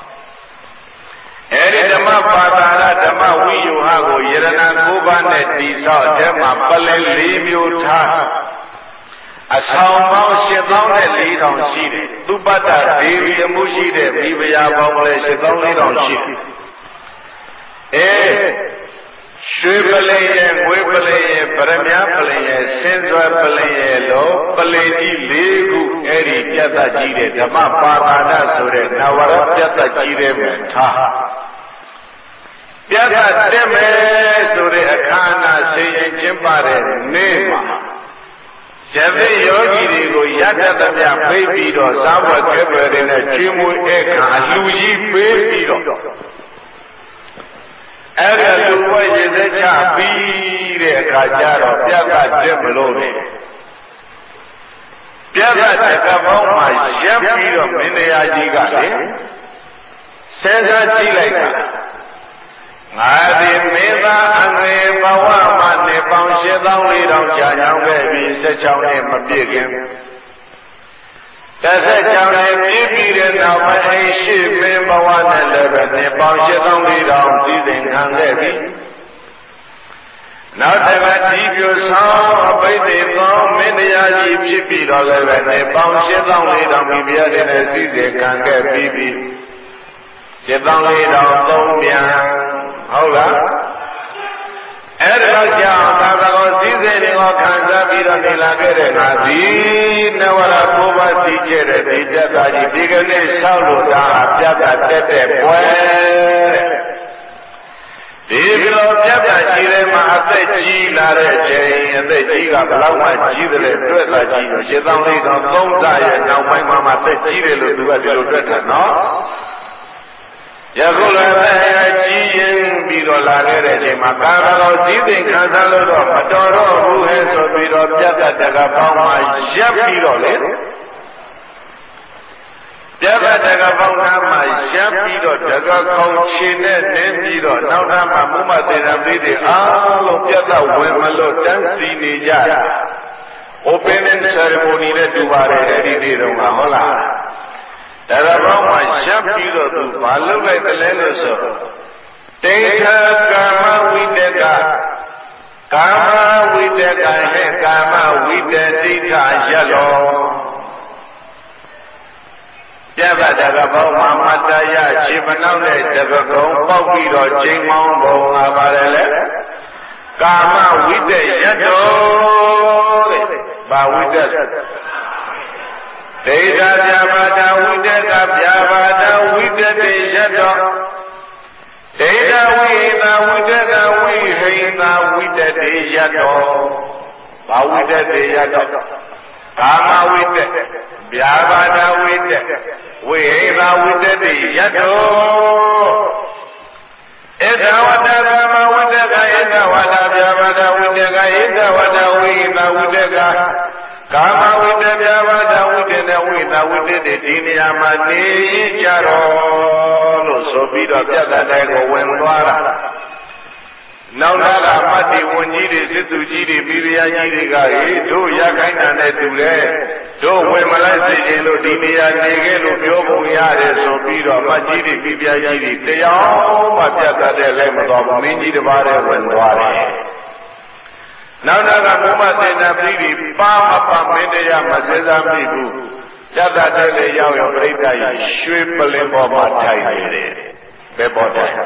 အဲဒီဓမ္မပါဠာဓမ္မဝိယူဟကိုယရဏ9ပါးနဲ့တည်ဆောက်အထဲမှာပလင်4မျိုးထားအဆောင်ပေါင်း84,000ရှိတယ်သူပတ္တဒေဝီအမှုရှိတဲ့မိဖုရားပေါင်းလည်း84,000ရှိတယ်ရွှေပလင်ရဲ့ငွေပလင်ရဲ့ဗရမ ्या ပလင်ရဲ့စင်စွဲပလင်ရဲ့လို့ပလင်ကြီး4ခုအဲ့ဒီပြတ်သက်ကြီးတဲ့ဓမ္မပါဠာဏဆိုတဲ့နဝရပြတ်သက်ကြီးတဲ့မှာထားပြတ်သက်တက်မယ်ဆိုတဲ့အခါအနာဆင်ရင်ကျင်းပတဲ့နေ့မှာဇဗေယောဂီတွေကိုရတ္တသမျှဖိတ်ပြီးတော့စားဝတ်ခဲပွဲတွေနဲ့ကျွေးမွေးဧကံအလူကြီးပေးပြီးတော့အဲ့ဒါလူဝဲရေစက်ချပြီးတဲ့အခါကျတော့ပြတ်တက်မလို့လေပြတ်တကပေါင်းမှာရပ်ပြီးတော့မင်းတရားကြီးကလေဆဲဆဲကြည့်လိုက်တာငါဒီမင်းသားအငယ်ဘဝမှာနေပေါင်း84,000ကြာကြောင်းခဲ့ပြီး16နှစ်မပြည့်ခင်16နှစ်ပြည့်ပြီးတဲ့နောက်ပိုင်းရှိမင်းဘဝနဲ့လည်းပဲနေပေါင်း84,000တည်သိခံခဲ့ပြီးနောက်တစ်ပတ်ဒီပြိုဆောင်အပိဋေသောမင်းတရားကြီးဖြစ်ပြီးတော့လည်းပဲနေပေါင်း84,000ပြည့်ပြည့်တဲ့စီစဉ်ခံခဲ့ပြီး74,000ပြန်ဟုတ်လားအဲ့ဒါကြောင့်သာသနာ့စည်းစိမ်တွေကိုခံစားပြီးတော့နေလာခဲ့တဲ့ငါသည်နဝရ9ပါးသိကျတဲ့ဒီပြတ်သားကြီးဒီကနေ့ဆောက်လို့ဒါပြတ်သားတက်တဲ့ပွဲဒီလိုပြတ်သားကြီးတွေမှာအသက်ကြီးလာတဲ့အချိန်အသက်ကြီးကဘလောက်မှကြီးတယ်တွေ့တာကြီးတော့74,000 3ရဲ့နောက်ပိုင်းမှာသက်ကြီးတယ်လို့သူကဒီလိုတွေ့တာနော်ယခုလည်းပဲကြီးရင်ပြီးတော့လာခဲ့တဲ့အချိန်မှာကာမတော်စည်းစိမ်ခံစားလို့တော့မတော်တော့ဘူးဟဲ့ဆိုပြီးတော့ပြတ်တကပေါင်းမှရပ်ပြီးတော့လေပြတ်တကပေါင်းမှရပ်ပြီးတော့တကကောင်းခြေနဲ့နင်းပြီးတော့နောက်ထပ်မှမုမသေနာပိတွေအားလုံးပြတ်တဝင်မလို့တန်းစီနေကြopening ceremony နဲ့တူပါတယ်အဲ့ဒီနေ့တော့ဟုတ်လားဒါကဘောင်းမှာရပ်ပြီးတော့သူမလုပ်လိုက်တယ်လဲလို့ဆိုတေခကာမဝိတကကာမဝိတကဟဲ့ကာမဝိတတိထရက်လောပြတ်တကဘောင်းမှာမတရားခြေမနှောက်တဲ့တပကုံပေါက်ပြီးတော့ချိန်မောင်းပုံလာပါတယ်လေကာမဝိတရက်တော်တဲ့ဘာဝိတဒေတာပြဘာဒဝိတကပြဘာဒဝိတတေရတောဒေတာဝိဟိတဝိတကဝိဟိတဝိတတေရတောဘာဝိတတေရတောကာမဝိတပြဘာဒဝိတဝိဟိတဝိတတေရတောဧကဝတ္တကာမဝိတကဧကဝတ္တပြဘာဒဝိတကဧကဝတ္တဝိဟိတဝိတကကာမဝိတ္တပြဘာဒဝိတ္တနဲ့ဝိသဝိတ္တဒီနေရာမှာနေကြတော့လို့ဆိုပြီးတော့ပြတ်တဲ့ကိုဝင်သွားတာနောက်လာကမတ္တိဝန်ကြီးတွေစစ်သူကြီးတွေပြည်ပြားကြီးတွေကတို့ရခိုင်းတာနဲ့တူတယ်တို့ဝင်မလိုက်စေခြင်းလို့ဒီနေရာနေခဲ့လို့ပြောပုံရတယ်ဆိုပြီးတော့မကြီးတွေပြည်ပြားကြီးတွေတရားမှပြတ်တဲ့လည်းမတော်ဘူးမင်းကြီးတစ်ပါးလည်းဝင်သွားတယ်နောက်တော့ကဘုမသေနာပိဋိပါမပမင်းတရားမစေစားမိဘူးပြတ်တဲ့လေရောက်ရောပြိဋ္ဌာယရွှေပလင်ပေါ်မှာထိုင်နေတယ်ဘယ်ပေါ်ထိုင်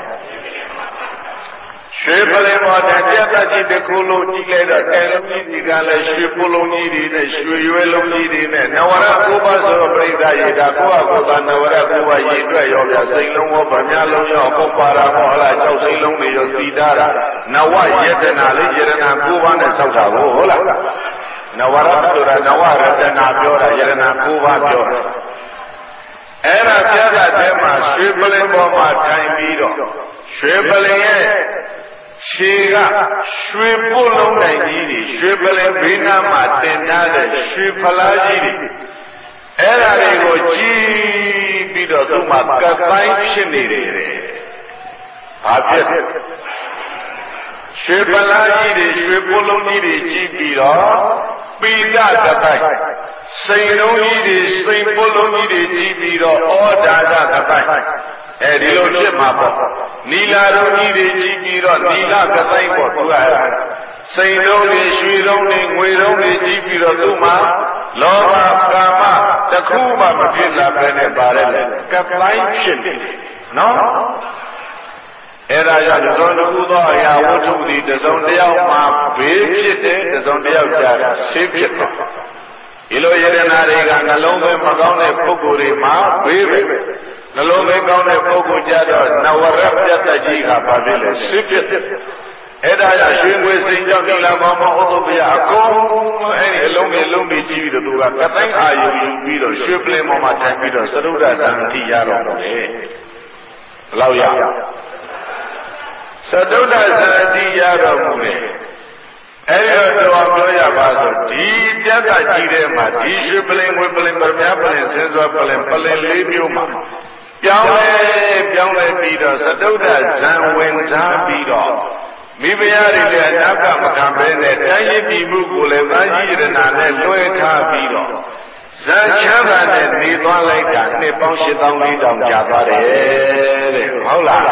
ရွှေပလင်ပေါ်တဲ့ပြတ်ကြီးတစ်ခုလုံးကြည့်လိုက်တော့အဲလုံးကြီးဒီကလည်းရွှေပလုံးကြီးတွေနဲ့ရွှေရွယ်လုံးကြီးတွေနဲ့နဝရ9ပါးဆိုတော့ပြိဋ္ဌာယဒါကိုယ့်အကူကနဝရ9ပါးရည်အတွက်ရောပြစိတ်လုံးရောဗမာလုံးရောပုပ္ပါရာဟောလား၆စိတ်လုံးတွေရောသီတာနဝယတနာလေးယရဏ9ပါးနဲ့စောက်တာကိုဟုတ်လားနဝရဆိုတာနဝရတနာပြောတာယရဏ9ပါးပြောတာအဲ့ဒါပြတ်တဲ့မှာရွှေပလင်ပေါ်မှာထိုင်ပြီးတော့ရွှေပလင်ရဲ့ခြေကရွှေပို့လုံးနိုင်ကြီးတွေရွှေပလင်ဘေးနားမှာတင်ထားတဲ့ရွှေဖလားကြီးတွေအဲ့ဒါတွေကိုကြည့်ပြီးတော့သူ့မှာကပ်ပိုင်းဖြစ်နေတယ်။ဘာဖြစ်ရွှေပလားကြီးတွေရွှေပိုးလုံးကြီးတွေကြီးပြီးတော့ပိဋကတပိုက်စိန်လုံးကြီးတွေစိန်ပိုးလုံးကြီးတွေကြီးပြီးတော့ဩဒါဒတပိုက်ဒီလိုဖြစ်မှာပေါ့နီလာလုံးကြီးတွေကြီးပြီးတော့နီလကပိုက်ပေါ့သူကစိန်လုံးတွေရွှေလုံးတွေငွေလုံးတွေကြီးပြီးတော့သူ့မှာလောဘကာမတခုမှမဖြစ်လာပဲနဲ့ပါတယ်လေကပိုက်ဖြစ်နေနော်အဲ့ဒါကြောင့်သုံးခုသောအရာဝတ္ထုသည်တစ်စုံတစ်ယောက်မှာဘေးဖြစ်တယ်တစ်စုံတစ်ယောက်ကြတာဆေးဖြစ်တယ်ဒီလိုယရနာတွေကနှလုံးသွင်းမကောင်းတဲ့ပုဂ္ဂိုလ်တွေမှာဘေးပဲနှလုံးသွင်းကောင်းတဲ့ပုဂ္ဂိုလ်ကြတော့နဝရပြတ်တကြီးကဘာဖြစ်လဲဆေးဖြစ်တယ်အဲ့ဒါကြောင့်ရွှေငွေစိန်ကြောင့်ဒီလာမောမောဥဒ္ဓပယအကုန်အဲ့ဒီအလုံးကြီးလုံးကြီးကြီးပြီးတော့သူကကတိုင်းအာယုယူပြီးတော့ရွှေပလင်ပေါ်မှာထိုင်ပြီးတော့သရုဒ္ဓသံတိရတော့တယ်ဘယ်လောက်ရသတုဒ္ဒသတိရတော်မူတယ်အဲဒီတော့ပြောရပါဆိုဒီပြတ်တာကြီးထဲမှာဒီရွှေပလင်ငွေပလင်ပမြပလင်စင်စွာပလင်လေးမျိုးမှာပြောင်းလဲပြီးတော့သတုဒ္ဒဇံဝင်စားပြီးတော့မိဖုရားတွေလည်းအနာကမခံဘဲနဲ့တိုင်းရည်ပြည်မှုကိုလည်းသာကြီးရဏနဲ့လွှဲထားပြီးတော့ဇံချမ်းသာနဲ့နေသွားလိုက်တာနှစ်ပေါင်း8400ကြာသွားတယ်တဲ့ဟုတ်လား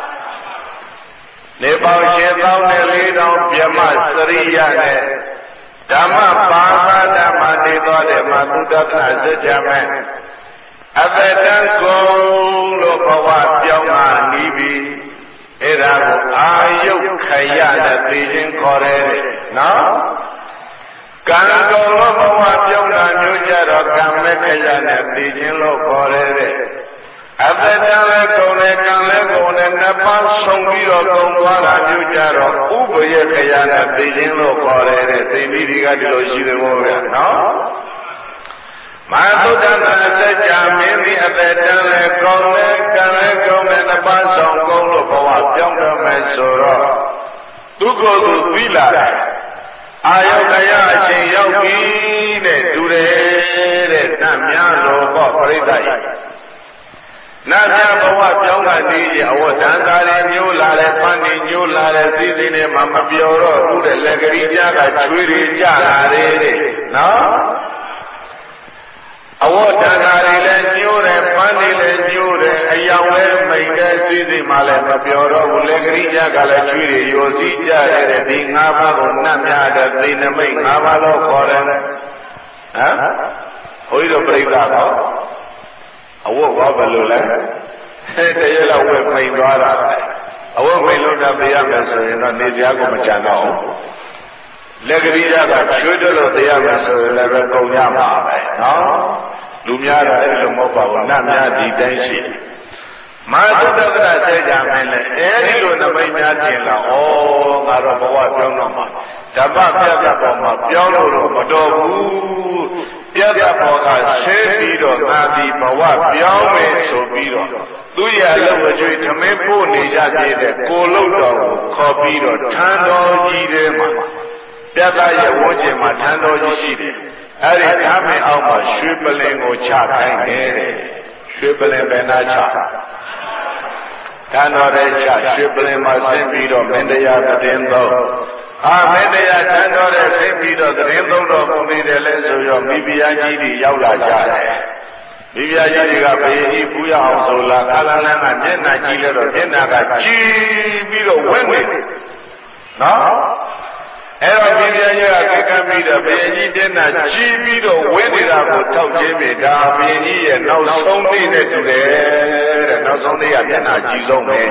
နေပေါင်း8400ပြမစရိယနဲ့ဓမ္မပါဠဓမ္မနေသွားတယ်မှာသုတ္တသစကြမဲ့အတတံကုန်လို့ဘဝပြောင်းလာနီးပြီအဲ့ဒါကိုအာယုခရနဲ့သိခြင်းခေါ်တယ်နော်ကံကုန်လို့ဘဝပြောင်းလာမျိုးကြတော့ကံမဲ့ခရနဲ့သိခြင်းလို့ခေါ်တယ်အတ္တလည်းကုန်တယ်ကံလည်းကုန်တယ်နှစ်ပါးဆုံးပြီးတော့ကုန်သွားတာမျိုးကြတော့ဥပယခရနဲ့သိခြင်းလို့ခေါ်တယ်သိမိတွေကဒီလိုရှိတယ်ဘောဗျာနော်မသုဒ္ဓနာစัจ जा မင်းဒီအတ္တလည်းကုန်တယ်ကံလည်းကုန်တယ်နှစ်ပါးဆုံးကုန်လို့ဘဝပြောင်းတော့မယ်ဆိုတော့သူကိုယ်သူပြီးလာတယ်အာယုခရအချိန်ရောက်ပြီတဲ့တူတယ်တဲ့နတ်များလို့ပေါ့ပြိဿကြီးနတ်မြတ်ဘဝပြောင်းလာနေကြအဝတ်တန်စာတွေညိုးလာတယ်ပန်းတွေညိုးလာတယ်သိသိနဲ့မှမပြောတော့ဘူးတဲ့လက်ကလေးပြားကချွေးတွေကြလာတယ်တဲ့နော်အဝတ်တန်စာတွေလည်းညိုးတယ်ပန်းတွေလည်းညိုးတယ်အယောင်လည်းမိန်တယ်သိသိမှလည်းမပြောတော့ဘူးလက်ကလေးပြားကလည်းချွေးတွေယိုစီးကြတယ်တဲ့ဒီ၅ပါးကိုနတ်မြတ်တဲ့သိနမိတ်၅ပါးလို့ခေါ်တယ်ဟမ်ဘုန်းကြီးတို့ပြိဿတော့အဝတ်ဘာဘယ်လိုလဲတရလောက်ဝယ်မိန်သွားတာအဝတ်မိန်လို့တော့ပြရမယ်ဆိုရင်တော့နေစရာကိုမကြံတော့ဘူးလက်ကလေးကချွေးတော့လို့ပြရမယ်ဆိုရင်လည်းပဲကုန်ရမှာပဲနော်လူများတော့အဲ့လိုမဟုတ်ပါဘူးနတ်များဒီတိုင်းရှိမသုတ္တကစဲကြမယ်လေအဲ့ဒီလိုနမိတ်များတင်လာဩငါတော့ဘဝပြောင်းတော့မှာဓမ္မပြတ်ပေါ်မှာပြောင်းလို့တော့မတော်ဘူးပြတ်ပေါ်ကဆဲပြီးတော့ငါဒီဘဝပြောင်းမယ်ဆိုပြီးတော့သူရလုံးအကျွေးထမင်းပို့နေကြသေးတဲ့ကိုလုံတော်ကိုခေါ်ပြီးတော့ထန်းတော်ကြီးထဲမှာပြတ်ရဲ့ဝန်းကျင်မှာထန်းတော်ကြီးရှိတယ်အဲ့ဒီဓာမင်အောက်မှာရွှေပလင်ကိုချခိုင်းတယ်ရွှေပလင်ပဲနာချထန်းတော်ရဲ့ချရွှေပလင်မှာဆင်းပြီးတော့မင်းတရားသတင်းသုံးမင်းတရားထန်းတော်ရဲ့ဆင်းပြီးတော့သတင်းသုံးတော်မူနေတယ်လဲဆိုရောမိဖုရားကြီးတွေရောက်လာကြတယ်မိဖုရားကြီးတွေကဘေးကြီးပူရအောင်ဆိုလာကာလလန်းကမျက်နှာကြည့်လို့တော့မျက်နှာကကြည်ပြီးတော့ဝင့်နေနော်အဲ့တော့မိဖုရားကြီးကကံပြီးတော့ဘေးကြီးမျက်နှာကြည်ပြီးတော့ဝင့်နေတာကိုထောက်ခြင်းပဲဒါဘေးကြီးရဲ့နောက်ဆုံးနေ့နဲ့တူတယ်တဲ့နောက်ဆုံးနေ့ကမျက်နှာကြည်ဆုံးပဲ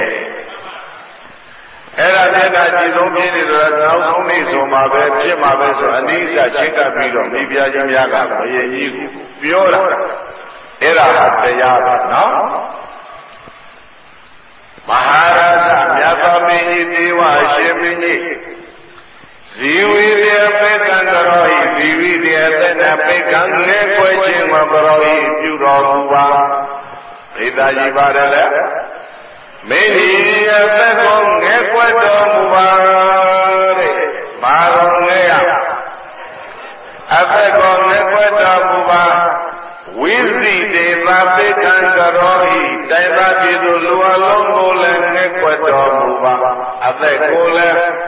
အဲ့ဒါမျက်နှာကြည်ဆုံးပြင်းနေတော့နောက်ဆုံးနေ့ဆိုမှပဲဖြစ်မှာပဲဆိုအနည်းစားချင်းကပ်ပြီးတော့မိဖုရားကြီးများကဘုရင်ကြီးကိုပြောတာအဲ့ဒါကတရားပဲနော်မဟာရသမြတ်သောမင်းကြီးဒေဝရှင်မင်းကြီးဇီဝိရပေကံတော်ဤဇီဝိရသေနပေကံလဲကွယ်ခြင်းမှာပရောဟိပြုတော်မူပါဣဒာကြီးပါတယ်လေမင်းကြီးအသက်ကိုငဲကွယ်တော်မူပါတဲ့ဘာတော်လဲရအသက်ကိုငဲကွယ်တော်မူပါဝိသိတေသာပေကံကရောဟိတိုင်သာပြည်သူလူအလုံးကိုလည်းငဲ့ကွက်တော်မူပါအသက်ကိုလည်း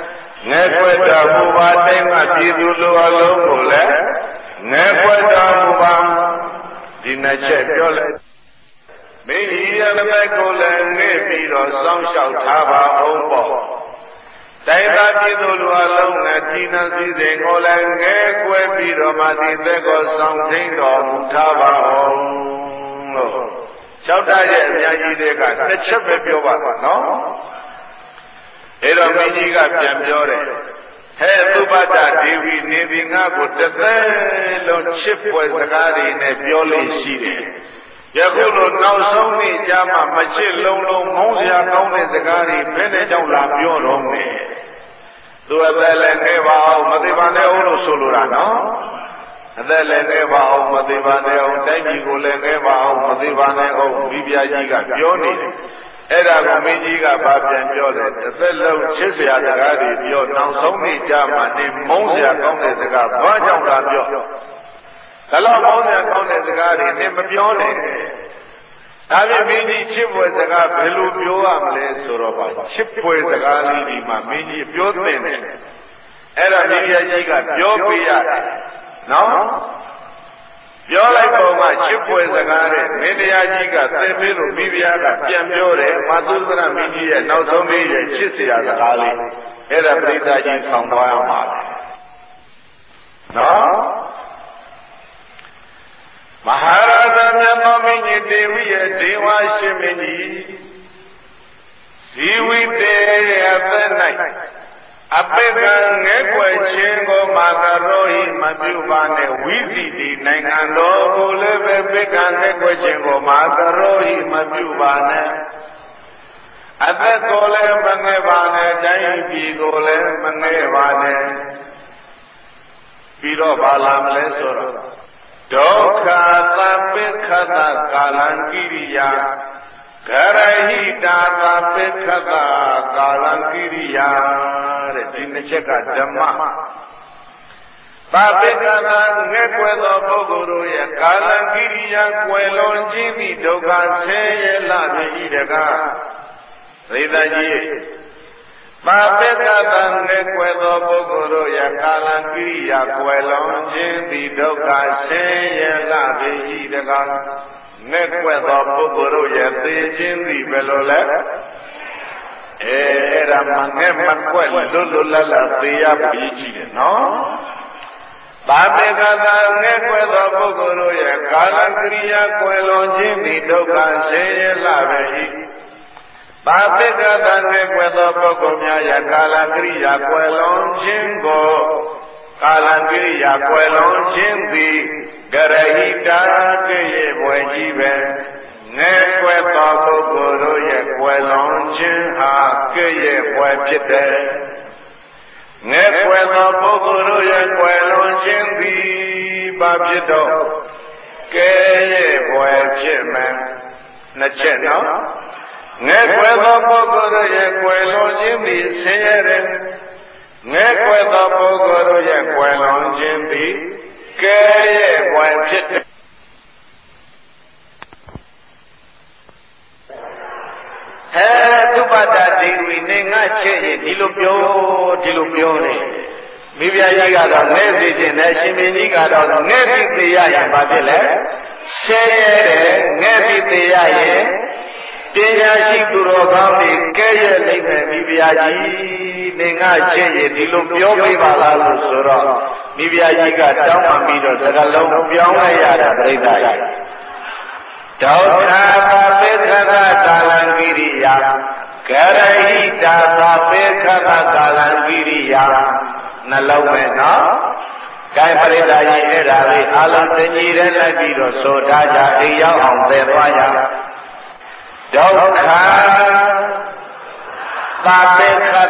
ငဲကွက်တော်မူပါတိမ်မှပြည်သူလူအလုံးကိုလည်းငဲကွက်တော်မူပါဒီနှစ်ချက်ပြောလိုက်မိကြီးရတဲ့ကိုလည်းငဲ့ပြီးတော့စောင့်ရှောက်ထားပါအောင်ပေါ့တိုင်းသားပြည်သူလူအလုံးနဲ့ဒီနစည်းစိမ်ကိုလည်းငဲကွက်ပြီးတော့မှဒီသက်ကိုဆောင်သိမ်းတော်မူထားပါအောင်လို့လျှောက်ထားရဲ့အများကြီးတွေကတစ်ချက်ပဲပြောပါတော့နော်အဲ့တော့မင်းကြီးကပြန်ပြောတယ်ဟဲ့သုဘတဒေဝီနေပြီငါကိုတစ်သက်လုံးချစ်ပွဲစကားတွေနဲ့ပြောလို့ရှိတယ်ယခုလိုနောက်ဆုံးနေ့ကြာမှမချစ်လုံးလုံးမောင်းစရာကောင်းတဲ့စကားတွေဘယ်နဲ့ကြောင့်လာပြောတော့မယ်သူအသက်လည်းနေပါအောင်မသိပါနဲ့အောင်လို့ဆိုလိုတာနော်အသက်လည်းနေပါအောင်မသိပါနဲ့အောင်တိုင်းပြည်ကိုလည်းနေပါအောင်မသိပါနဲ့အောင်မိဖုရားကြီးကပြောနေတယ်အဲ့ဒါကိုမင်းကြီးကဘာပြန်ပြောလဲတစ်သက်လုံးချစ်စရာစကားတွေပြောနောက်ဆုံးနေ့ကြာမှနေမုန်းစရာကောင်းတဲ့စကားဘာကြောင့်လာပြောဒါလောက်မုန်းစရာကောင်းတဲ့စကားတွေနေမပြောနဲ့ဒါပြင်မင်းကြီးချစ်ဖွယ်စကားဘယ်လိုပြောရမလဲဆိုတော့ပါချစ်ဖွယ်စကားလေးဒီမှာမင်းကြီးပြောတဲ့နဲ့အဲ့ဒါမိဖုရားကြီးကပြောပေးရတယ်နော်ပြောလိုက်ပုံကချစ်ဖွယ်စကားတဲ့မင်းတရားကြီးကသင်ပေးလို့မိဖုရားကပြန်ပြောတယ်မသုဒ္ဓရမင်းကြီးရဲ့နောက်ဆုံးလေးရဲ့ချစ်စရာစကားလေးအဲ့ဒါပရိသတ်ကြီးဆောင်သွားရမှာနော်မဟာရာဇမြတ်သောမင်းကြီးဒေဝီရဲ့ဒေဝရှင်မင်းကြီးဇီဝိတေအသက်၌အပိကံငဲကွယ်ခြင်းကိုမာကရောဟိမပြုပါနဲ့ဝိသီတိနိုင်ငံတော်ကိုလည်းပဲပိကံငဲကွယ်ခြင်းကိုမာကရောဟိမပြုပါနဲ့အသက်ကိုလည်းမငဲပါနဲ့တိုင်းပြည်ကိုလည်းမငဲပါနဲ့ပြီးတော့ဘာလာမလဲဆိုတော့ဒုက္ခသပိခတကာလံကိရိယာဂရဟိတာသပိခတကာလံကိရိယာတဲ့ဒီနှစ်ချက်ကဓမ္မသပိခတငဲ့ကွယ်သောပုဂ္ဂိုလ်တို့ရဲ့ကာလံကိရိယာကွယ်လွန်ခြင်းသည့်ဒုက္ခဆင်းရဲလာပြီတကားသေတကြီးပါပိကတံငဲ့ကွယ်သောပုဂ္ဂိုလ်တို့ရဲ့ကာလံကိရိယာကွယ်လွန်ခြင်းသည့်ဒုက္ခဆင်းရဲလာပြီတကားငဲ့ကွယ်သောပုဂ္ဂိုလ်တို့ရဲ့သိခြင်းသည်ဘယ်လိုလဲအဲ့ဒါမှငဲ့မကွက်လွတ်လွတ်လပ်လပ်သိရပြီးကြည့်တယ်နော်ပါပိကတံငဲ့ကွယ်သောပုဂ္ဂိုလ်တို့ရဲ့ကာလကရိယာကွယ်လွန်ခြင်းသည်ဒုက္ခဆင်းရဲလာပြီပါပိကတံငဲ့ကွယ်သောပုဂ္ဂိုလ်များရဲ့ကာလကရိယာကွယ်လွန်ခြင်းကိုကာလကရိယာကွယ်လွန်ခြင်းသည်ဂရဟိတာကိရဲ့ဘွယ်ကြီးပဲငဲ့ကွယ်သောပုဂ္ဂိုလ်တို့ရဲ့ကွယ်လွန်ခြင်းဟာကိရဲ့ဘွယ်ဖြစ်တယ်ငဲ့ကွယ်သောပုဂ္ဂိုလ်တို့ရဲ့ကွယ်လွန်ခြင်းသည်ဘာဖြစ်တော့ကဲရဲ့ဘွယ်ဖြစ်မယ်နှစ်ချက်နော်ငဲ့ကွယ်သောပုဂ္ဂိုလ်တို့ရဲ့ကွယ်လွန်ခြင်းသည်ဆင်းရဲတယ်ငဲ့ကွယ်သောပုဂ္ဂိုလ်တို့ရဲ့ကွယ်လွန်ခြင်းသည်ကဲရဲ့ဘွယ်ဖြစ်တယ်သုဘတဒေဝီနေငါချစ်ရင်ဒီလိုပြောနေမိဖုရားကြီးကတော့ငဲ့စီခြင်းနဲ့ရှင်မင်းကြီးကတော့ငဲ့ပြီးသိရရင်ဘာဖြစ်လဲဆဲရဲတယ်ငဲ့ပြီးသိရရင်ပညာရှိသူတော်ကောင်းတွေကဲရဲ့လိမ့်မယ်မိဖုရားကြီးနေငါချစ်ရင်ဒီလိုပြောပေးပါလားလို့ဆိုတော့မိဖုရားကြီးကတောင်းပန်ပြီးတော့စကားလုံးပြောင်းလိုက်ရတာပြိဿကြီးဒုက္ခပါပိခကကာလံကိရိယာဂရဟိတာပါပိခကကာလံကိရိယာနှလုံးမဲ့နော်။ကိုင်ပရိသတ်ကြီးအဲ့ဒါလေးအာလုံးသင်ကြီးတဲ့လိုက်ပြီးတော့ဆိုထားကြအိမ်ရောက်အောင်သေသွားရဒုက္ခပါပိခက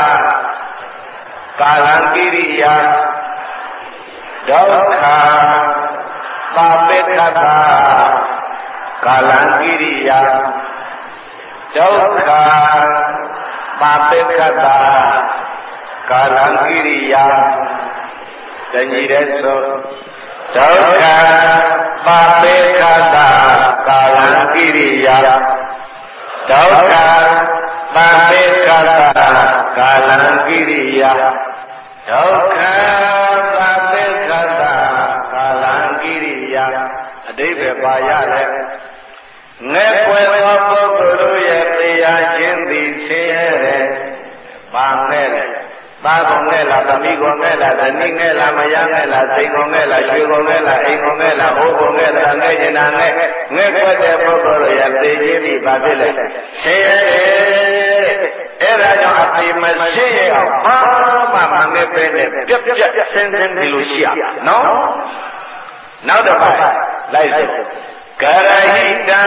ကာလံကိရိယာဒုက္ခပါပိခကကာလံကိရိယာဒုက္ခပါပိကတာကာလံကိရိယာတညီတဲ့ဆိုဒုက္ခပါပိကတာကာလံကိရိယာဒုက္ခပပါပေကကာလံကိရိယာဒုက္ခပါပေကကာလံကိရိယာအဓိပ္ပာယ်ပါရလဲငဲ့ွယ်သောပုဂ္ဂိုလ်တို့ရဲ့တရားခြင်းသည်ဆင်းရဲတယ်ပါနဲ့ပါကုန်နဲ့လားသမီးကုန်နဲ့လားဇနီးနဲ့လားမယားနဲ့လားစိန်ကုန်နဲ့လားရွှေကုန်နဲ့လားအိမ်ကုန်နဲ့လားဟိုကုန်နဲ့လားငဲ့ကျင်တာနဲ့ငဲ့ွက်တဲ့ပုဂ္ဂိုလ်တို့ရဲ့သိခြင်းသည်ပါဖြစ်လေဆင်းရဲအဲ့ဒါကြောင့်အပြိမရှိရအောင်ဘာမှမငဲ့ပဲနဲ့ပြက်ပြက်ဆင်းဆင်းဒီလိုရှိရနော်နောက်တစ်ပတ်လိုက်စို့ကရဟိတံ